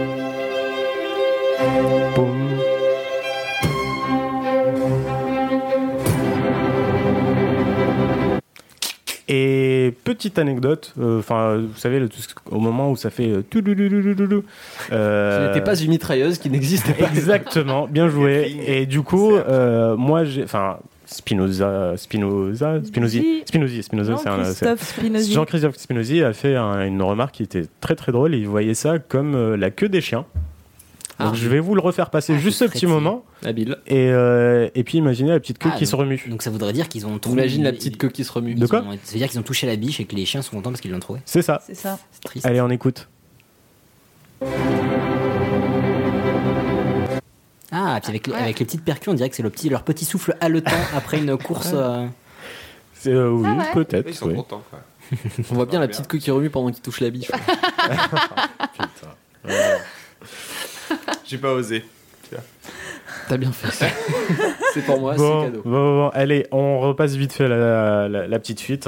Boum. Et petite anecdote, enfin, vous savez, le- tout ce- au moment où ça fait euh, toulouloulouloulou, euh, Ce n'était pas une mitrailleuse qui n'existait pas. exactement, bien joué. Et du coup, euh, moi, j'ai, enfin, Spinoza, Spinoza, Spinozzi, Spinozzi, Spinoza, c'est un, c'est- Jean-Christophe Spinozzi. Jean-Christophe Spinozzi a fait un- une remarque qui était très très drôle. Il voyait ça comme euh, la queue des chiens. Donc Ah. je vais vous le refaire passer Ah, juste c'est ce très petit petit. moment. Habile. Et, euh, et puis imaginez la petite queue Ah, qui donc- se remue. Donc ça voudrait dire qu'ils ont On imagine la petite queue qui se remue. De quoi? Ça veut dire qu'ils ont touché la biche et que les chiens sont contents parce qu'ils l'ont trouvé. C'est ça. C'est ça. C'est triste. Allez, on écoute. Ah, puis avec, ouais. avec les petites percus, on dirait que c'est le petit, leur petit souffle haletant après une course. Euh... C'est, euh, oui, ah ouais. peut-être. Ils sont oui. contents, quoi. On voit bien la petite queue qui remue pendant qu'il touche la biche. Putain. Ouais. J'ai pas osé. T'as bien fait. C'est pour moi, bon, c'est cadeau. Bon, bon, bon, allez, on repasse vite fait la, la, la petite fuite.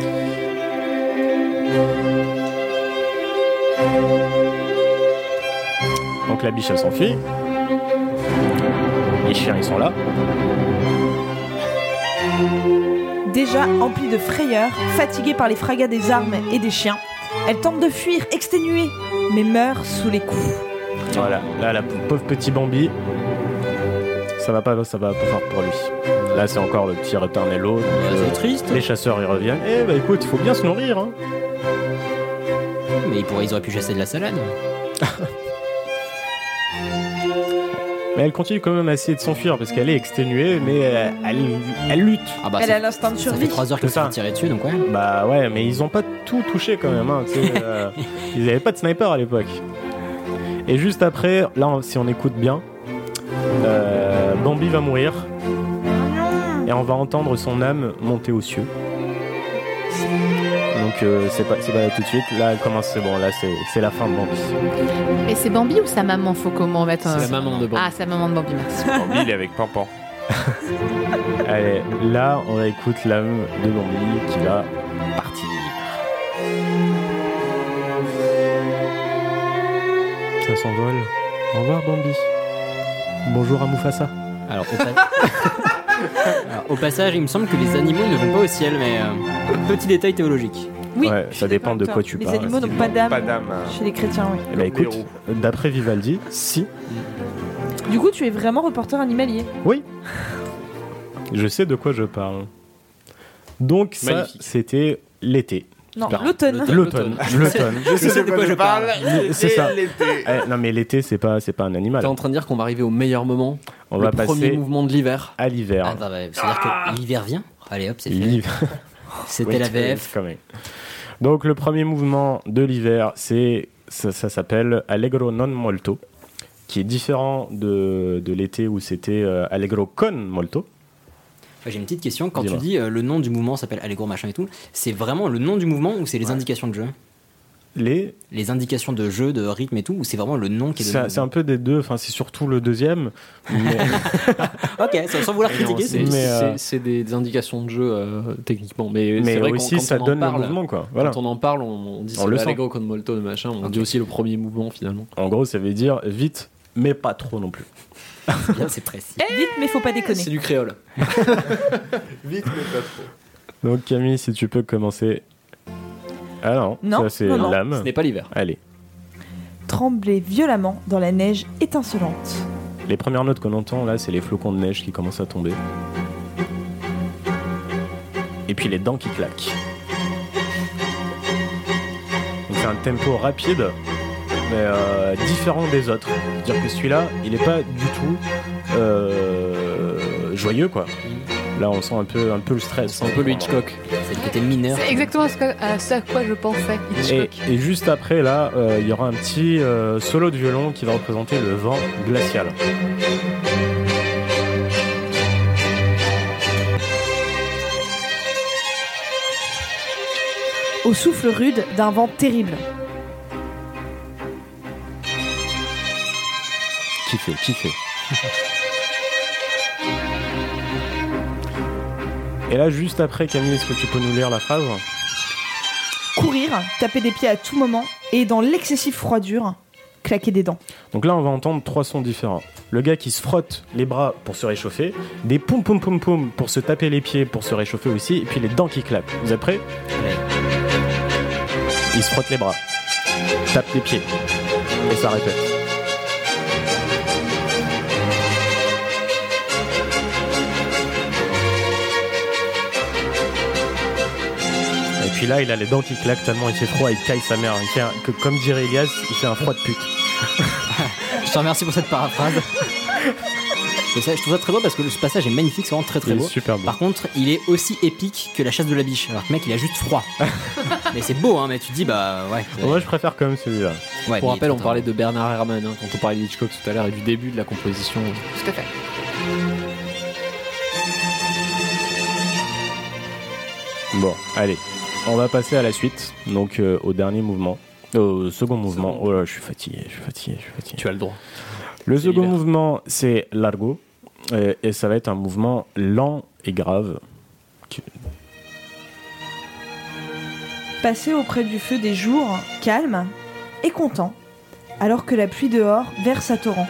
Donc la biche elle s'enfuit. Les chiens ils sont là. Déjà emplie de frayeur, fatiguée par les fracas des armes et des chiens, elle tente de fuir, exténuée, mais meurt sous les coups. Voilà, là la pauvre petit Bambi, ça va pas, ça va pas fort pour lui. Là c'est encore le petit Returnello. Ouais, euh, c'est triste. Les chasseurs ils reviennent. Eh bah écoute, il faut bien se nourrir. Hein. Mais ils, pourraient, ils auraient pu chasser de la salade. Mais elle continue quand même à essayer de s'enfuir parce qu'elle est exténuée, mais elle, elle, elle lutte. Ah bah elle a l'instinct de survie. Ça fait trois heures qu'elle s'est tirée dessus, donc ouais. Bah ouais, mais ils ont pas tout touché quand même. Hein, euh, ils avaient pas de sniper à l'époque. Et juste après, là, si on écoute bien, euh, Bambi va mourir. Et on va entendre son âme monter aux cieux. Donc euh, c'est pas, c'est pas là tout de suite. Là, elle commence, c'est bon. Là, c'est, c'est la fin de Bambi. Et c'est Bambi ou sa maman? Faut comment mettre un... C'est la maman de Bambi. Ah, c'est la maman de Bambi, merci. Bambi, il est avec Pampan. Allez, là, on écoute l'âme de Bambi qui va partir. Ça s'envole. Au revoir, Bambi. Bonjour à Mufasa. Alors, au, pa- Alors, au passage, il me semble que les animaux ne vont pas au ciel, mais euh, petit détail théologique. Oui, ouais, ça dépend de quoi tu les parles. Les animaux n'ont pas d'âme. Pas d'âme. Chez les chrétiens, oui. Eh ben, écoute, d'après Vivaldi, si. Du coup, tu es vraiment reporter animalier. Oui. Je sais de quoi je parle. Donc ça, magnifique. C'était l'été. Non, Super. l'automne. L'automne. L'automne. Je sais de quoi je parle. C'est ça. L'été. Eh, non mais l'été, c'est pas, c'est pas un animal. T'es en train de dire qu'on va arriver au meilleur moment. On le va premier passer mouvement de l'hiver. À l'hiver. Ah, bah, bah, c'est-à-dire que l'hiver vient. Allez hop, c'est fait. L'hiver. C'était la V F. Quand même. Donc le premier mouvement de l'hiver, c'est ça, ça s'appelle Allegro non molto, qui est différent de, de l'été où c'était euh, Allegro con molto. J'ai une petite question. Quand Dis-moi. tu dis euh, le nom du mouvement s'appelle Allegro machin et tout, c'est vraiment le nom du mouvement ou c'est les Ouais. indications de jeu? Les Les indications de jeu, de rythme et tout, ou c'est vraiment le nom qui est c'est, donné? c'est un peu des deux, enfin c'est surtout le deuxième. Mais... Ok, sans, sans vouloir Mais critiquer, non, c'est... c'est, mais, euh, c'est, c'est des, des indications de jeu euh, techniquement, mais, mais c'est vrai aussi qu'on, quand ça on en donne parle, le mouvement quoi. Voilà. Quand on en parle, on, on dit On c'est le l'allegro con molto de machin, on Ok. dit aussi le premier mouvement finalement. En gros, ça veut dire vite, mais pas trop non plus. C'est bien, c'est précis. Vite, mais faut pas déconner. C'est du créole. Vite, mais pas trop. Donc Camille, si tu peux commencer. Ah non, Non, ça c'est non, non. l'âme. Ce n'est pas l'hiver. Allez. Trembler violemment dans la neige étincelante. Les premières notes qu'on entend là, c'est les flocons de neige qui commencent à tomber. Et puis les dents qui claquent. Donc c'est un tempo rapide, mais euh, différent des autres. C'est-à-dire que celui-là, il n'est pas du tout euh, joyeux quoi. Là, on sent un peu, un peu le stress. C'est un peu le Hitchcock. C'est le côté mineur. C'est exactement ce, que, à ce à quoi je pensais. Et, et juste après, là, euh, il y aura un petit euh, solo de violon qui va représenter le vent glacial. Au souffle rude d'un vent terrible. Kiffé, kiffé. Et là, juste après, Camille, est-ce que tu peux nous lire la phrase ? Courir, taper des pieds à tout moment et dans l'excessive froidure, claquer des dents. Donc là, on va entendre trois sons différents. Le gars qui se frotte les bras pour se réchauffer, des poum poum poum poum pour se taper les pieds pour se réchauffer aussi, et puis les dents qui claquent. Vous êtes prêts ? Il se frotte les bras, tape les pieds, et ça répète. Et puis là, il a les dents qui claquent tellement il fait froid, il caille sa mère. Il fait un, que, comme dirait Elias, il fait un froid de pute. Je te remercie pour cette paraphrase. Et ça, je trouve ça très beau parce que ce passage est magnifique, c'est vraiment très très Il est beau. super beau. Par contre, il est aussi épique que la chasse de la biche. Alors que le mec, il a juste froid. Mais c'est beau, hein, mais tu te dis, bah ouais. Moi, je préfère quand même celui-là. Ouais, Pour mais rappel, on totalement. parlait de Bernard Herrmann hein, quand on parlait d'Hitchcock tout à l'heure et du début de la composition. Tout à fait. Bon, allez, on va passer à la suite, donc euh, au dernier mouvement, au second mouvement. Oh là, je suis fatigué, je suis fatigué, je suis fatigué. Tu as le droit. Le C'est second l'hiver. mouvement, c'est largo, euh, et ça va être un mouvement lent et grave. Qui- Passer auprès du feu des jours calmes et contents, alors que la pluie dehors verse à torrent.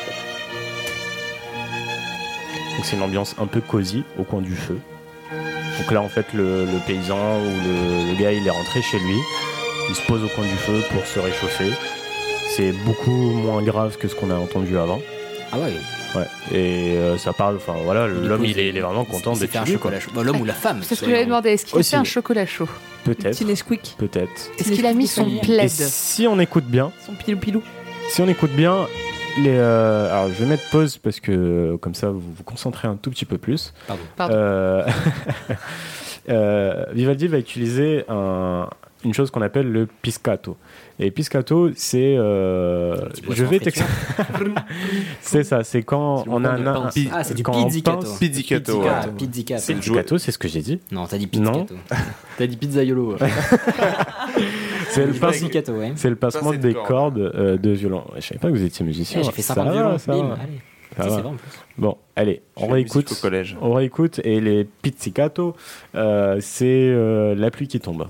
Donc c'est une ambiance un peu cosy au coin du feu. Donc là, en fait, le, le paysan ou le, le gars, il est rentré chez lui, il se pose au coin du feu pour se réchauffer. C'est beaucoup moins grave que ce qu'on a entendu avant. Ah ouais. Ouais. Et euh, ça parle, enfin voilà, l'homme il est, il est vraiment content d'être fait un chez lui, quoi. chocolat chaud. Bah, l'homme ou la femme. C'est ce que j'avais demandé. Est-ce qu'il a Aussi. fait un chocolat chaud? Peut-être. Petit Nesquik. Peut-être. Est-ce qu'il a mis son Et Et plaid? si on écoute bien, Son pilou-pilou. si on écoute bien, les, euh, alors je vais mettre pause parce que euh, comme ça vous vous concentrez un tout petit peu plus. Pardon. Pardon. Euh, euh, Vivaldi va utiliser un, une chose qu'on appelle le piscato. Et piscato, c'est, euh, boisson je vais en friture. t'expliquer. C'est ça, c'est quand C'est le on a mouvement de un, pince. Ah, c'est du quand on pizzicato. pince- Pizzicato. Ah, ouais. pizzicato. C'est le Pizzicato, c'est ce que j'ai dit. Non, t'as dit Non. pizzicato. T'as dit pizzaiolo. ouais. C'est le, pince- Pizzicato, ouais. c'est le passement Pincée de des cordes. cordes euh, de violon. Je savais pas que vous étiez musicien. Ouais, j'ai fait Ça cinq ans de va, violon. ça Bim, va. allez. Ça Ça, va. c'est vrai en plus. Bon, allez, Je on fais réécoute. musique au collège. On réécoute et les pizzicato, euh, c'est euh, la pluie qui tombe.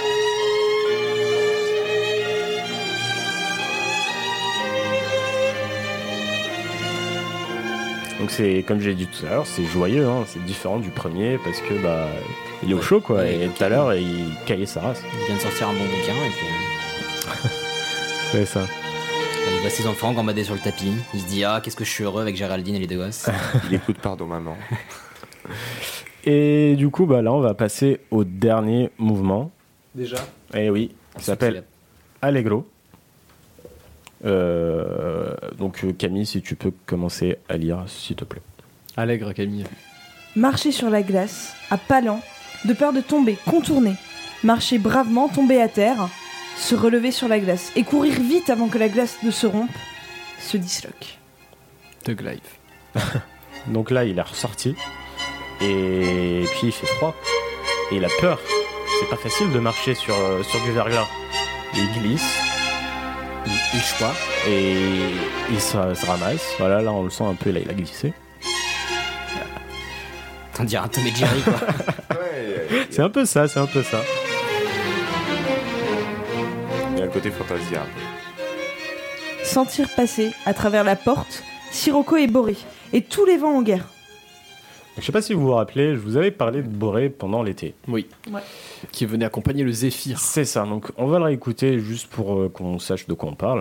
Donc c'est comme j'ai dit tout à l'heure, c'est joyeux, hein, c'est différent du premier parce que bah il est au chaud quoi. Ouais, et ok. tout à l'heure il caillait sa race. Il vient de sortir un bon bouquin et puis euh, C'est ça. il voit ses enfants gambadés sur le tapis. Il se dit ah qu'est-ce que je suis heureux avec Géraldine et les deux gosses. Il écoute Pardon Maman. Et du coup bah là on va passer au dernier mouvement. Déjà. Et oui, qui s'appelle Allegro. Euh, donc euh, Camille, si tu peux commencer à lire, s'il te plaît. Allègre, Camille. Marcher sur la glace, à pas lents, de peur de tomber, contourner. Marcher bravement, tomber à terre, se relever sur la glace et courir vite avant que la glace ne se rompe, se disloque. Thug Life. Donc là, il est ressorti. Et puis il fait froid. Et il a peur. C'est pas facile de marcher sur, euh, sur du verglas. Il glisse. Il, il choix. Et il se, se ramasse. Voilà, là on le sent un peu, là il a glissé. On dirait un Tom et Jerry quoi. C'est un peu ça, c'est un peu ça. Il y a le côté fantasia un peu. Sentir passer à travers la porte, Sirocco et Boré, et tous les vents en guerre. Je sais pas si vous vous rappelez, je vous avais parlé de Boré pendant l'été. Oui. Ouais. Qui venait accompagner le Zéphyr. C'est ça, donc on va le réécouter juste pour euh, qu'on sache de quoi on parle.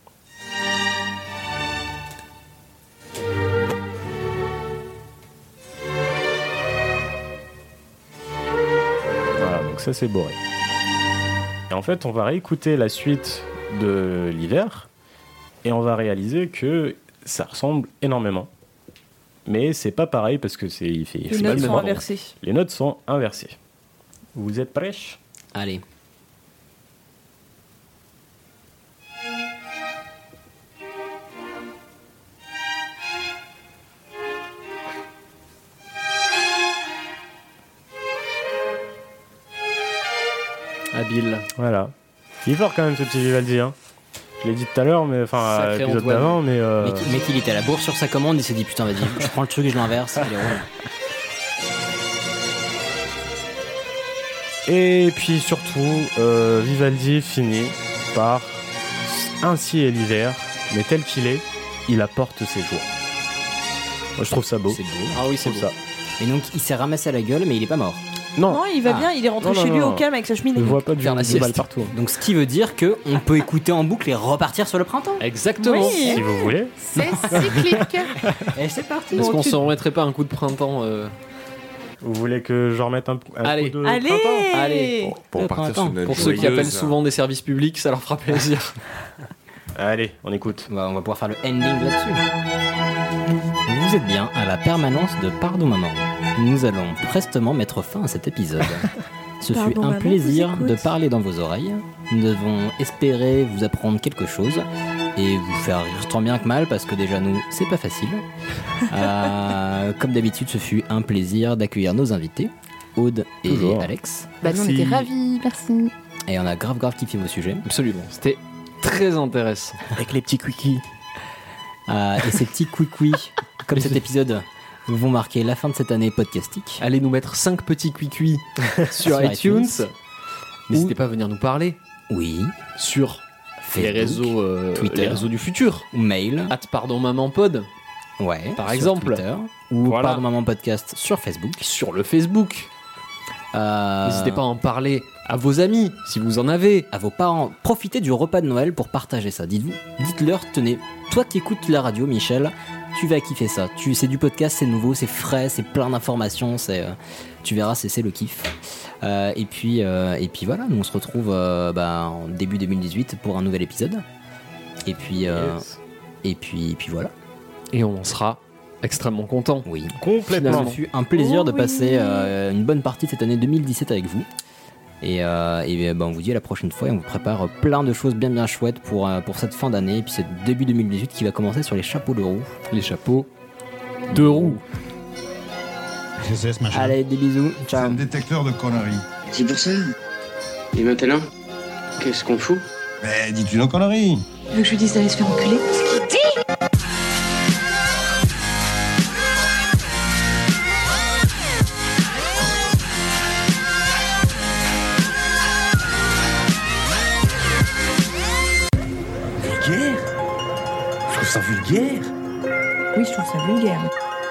Voilà, donc ça c'est Boré. Et en fait, on va réécouter la suite de l'hiver et on va réaliser que ça ressemble énormément. Mais c'est pas pareil parce que c'est il fait Les c'est pas notes le sont même ordre. inversées. Les notes sont inversées. Vous êtes prêts? Allez. Habile. Voilà. Il est fort quand même ce petit Vivaldi. Hein. Je l'ai dit tout à l'heure, mais enfin à Sacré l'épisode Antoine. d'avant, mais. Euh... Mec, mec, il était à la bourse sur sa commande, il s'est dit putain vas-y, je prends le truc et je l'inverse. Allez, roule. Et puis surtout, euh, Vivaldi finit par ainsi est l'hiver, mais tel qu'il est, il apporte ses jours. Moi je trouve ça beau. C'est beau. Ah oui, Je c'est trouve beau. ça. Et donc il s'est ramassé à la gueule, mais il est pas mort. Non, Non, il va Ah. bien, il est rentré Non, non, chez lui non. au calme avec sa cheminée. je vois pas du, Faire la du mal sieste. partout. Donc ce qui veut dire que on peut écouter en boucle et repartir sur le printemps. Exactement. Oui. Si vous voulez. C'est cyclique. Et c'est parti. Est-ce Bon, qu'on tu- se remettrait pas un coup de printemps euh, Vous voulez que je remette un, un Allez. coup de Allez printemps Allez. Bon, pour Le partir printemps. sur une note Pour ceux qui joyeuse, appellent souvent des services publics, ça leur fera plaisir. Allez, on écoute. Bah, on va pouvoir faire le ending là-dessus. Vous êtes bien à la permanence de Pardon Maman. Nous allons prestement mettre fin à cet épisode. Ce Pardon, fut un maman, plaisir vous écoute. de parler dans vos oreilles. Nous devons espérer vous apprendre quelque chose et vous faire rire tant bien que mal parce que déjà nous, c'est pas facile. Euh, comme d'habitude, ce fut un plaisir d'accueillir nos invités, Aude et Toujours. Alex. Bah, nous, on était ravis, merci. Et on a grave grave kiffé vos sujets. Absolument, c'était très intéressant. Avec les petits quickies. Euh, et ces petits quick-quick, comme cet épisode, vont marquer la fin de cette année podcastique. Allez nous mettre cinq petits cuicuis sur, Sur iTunes. iTunes. N'hésitez Ou- pas à venir nous parler. Oui. Sur les Facebook, réseaux, euh, Twitter. les réseaux du futur. Ou mail. At pardon maman pod. Ouais. Par sur exemple. Twitter. Ou Voilà. Pardon Maman Podcast sur Facebook. Sur le Facebook. Euh, N'hésitez pas à en parler à vos amis, si vous en avez. À vos parents. Profitez du repas de Noël pour partager ça. Dites-vous, dites-leur, tenez, toi qui écoutes la radio, Michel, tu vas kiffer ça. Tu, c'est du podcast, c'est nouveau, c'est frais, c'est plein d'informations, c'est, euh, tu verras, c'est, c'est le kiff. Euh, et puis, euh, et puis voilà, nous on se retrouve euh, bah, en début deux mille dix-huit pour un nouvel épisode. Et puis, euh, Yes. et puis, et puis voilà. Et on en sera extrêmement content. Oui. Complètement. Ce fut un plaisir Oh de oui. passer euh, une bonne partie de cette année deux mille dix-sept avec vous. Et, euh, et ben, on vous dit à la prochaine fois et on vous prépare plein de choses bien bien chouettes pour, euh, pour cette fin d'année et puis ce début deux mille dix-huit qui va commencer sur les chapeaux de roue. Les chapeaux de roue. Je sais ce machin. Allez, des bisous, C'est ciao. un détecteur de conneries. C'est pour ça. Et maintenant, qu'est-ce qu'on fout? Mais dis-tu nos conneries? Tu veux que je lui dise d'aller se faire enculer? Vulgaire? Je trouve ça vulgaire. Oui, je trouve ça vulgaire.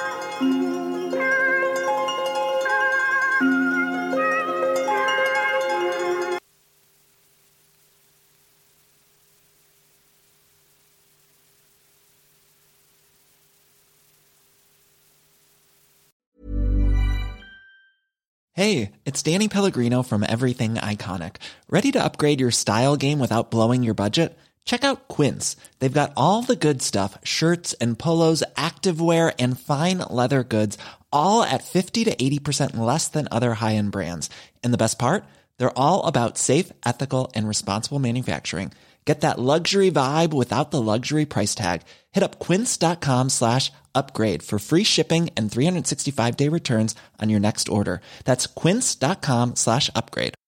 Hey, it's Danny Pellegrino from Everything Iconic. Ready to upgrade your style game without blowing your budget? Check out Quince. They've got all the good stuff, shirts and polos, activewear, and fine leather goods, all at fifty to eighty percent less than other high-end brands. And the best part? They're all about safe, ethical, and responsible manufacturing. Get that luxury vibe without the luxury price tag. Hit up quince.com slash upgrade for free shipping and three sixty-five day returns on your next order. That's quince.com slash upgrade.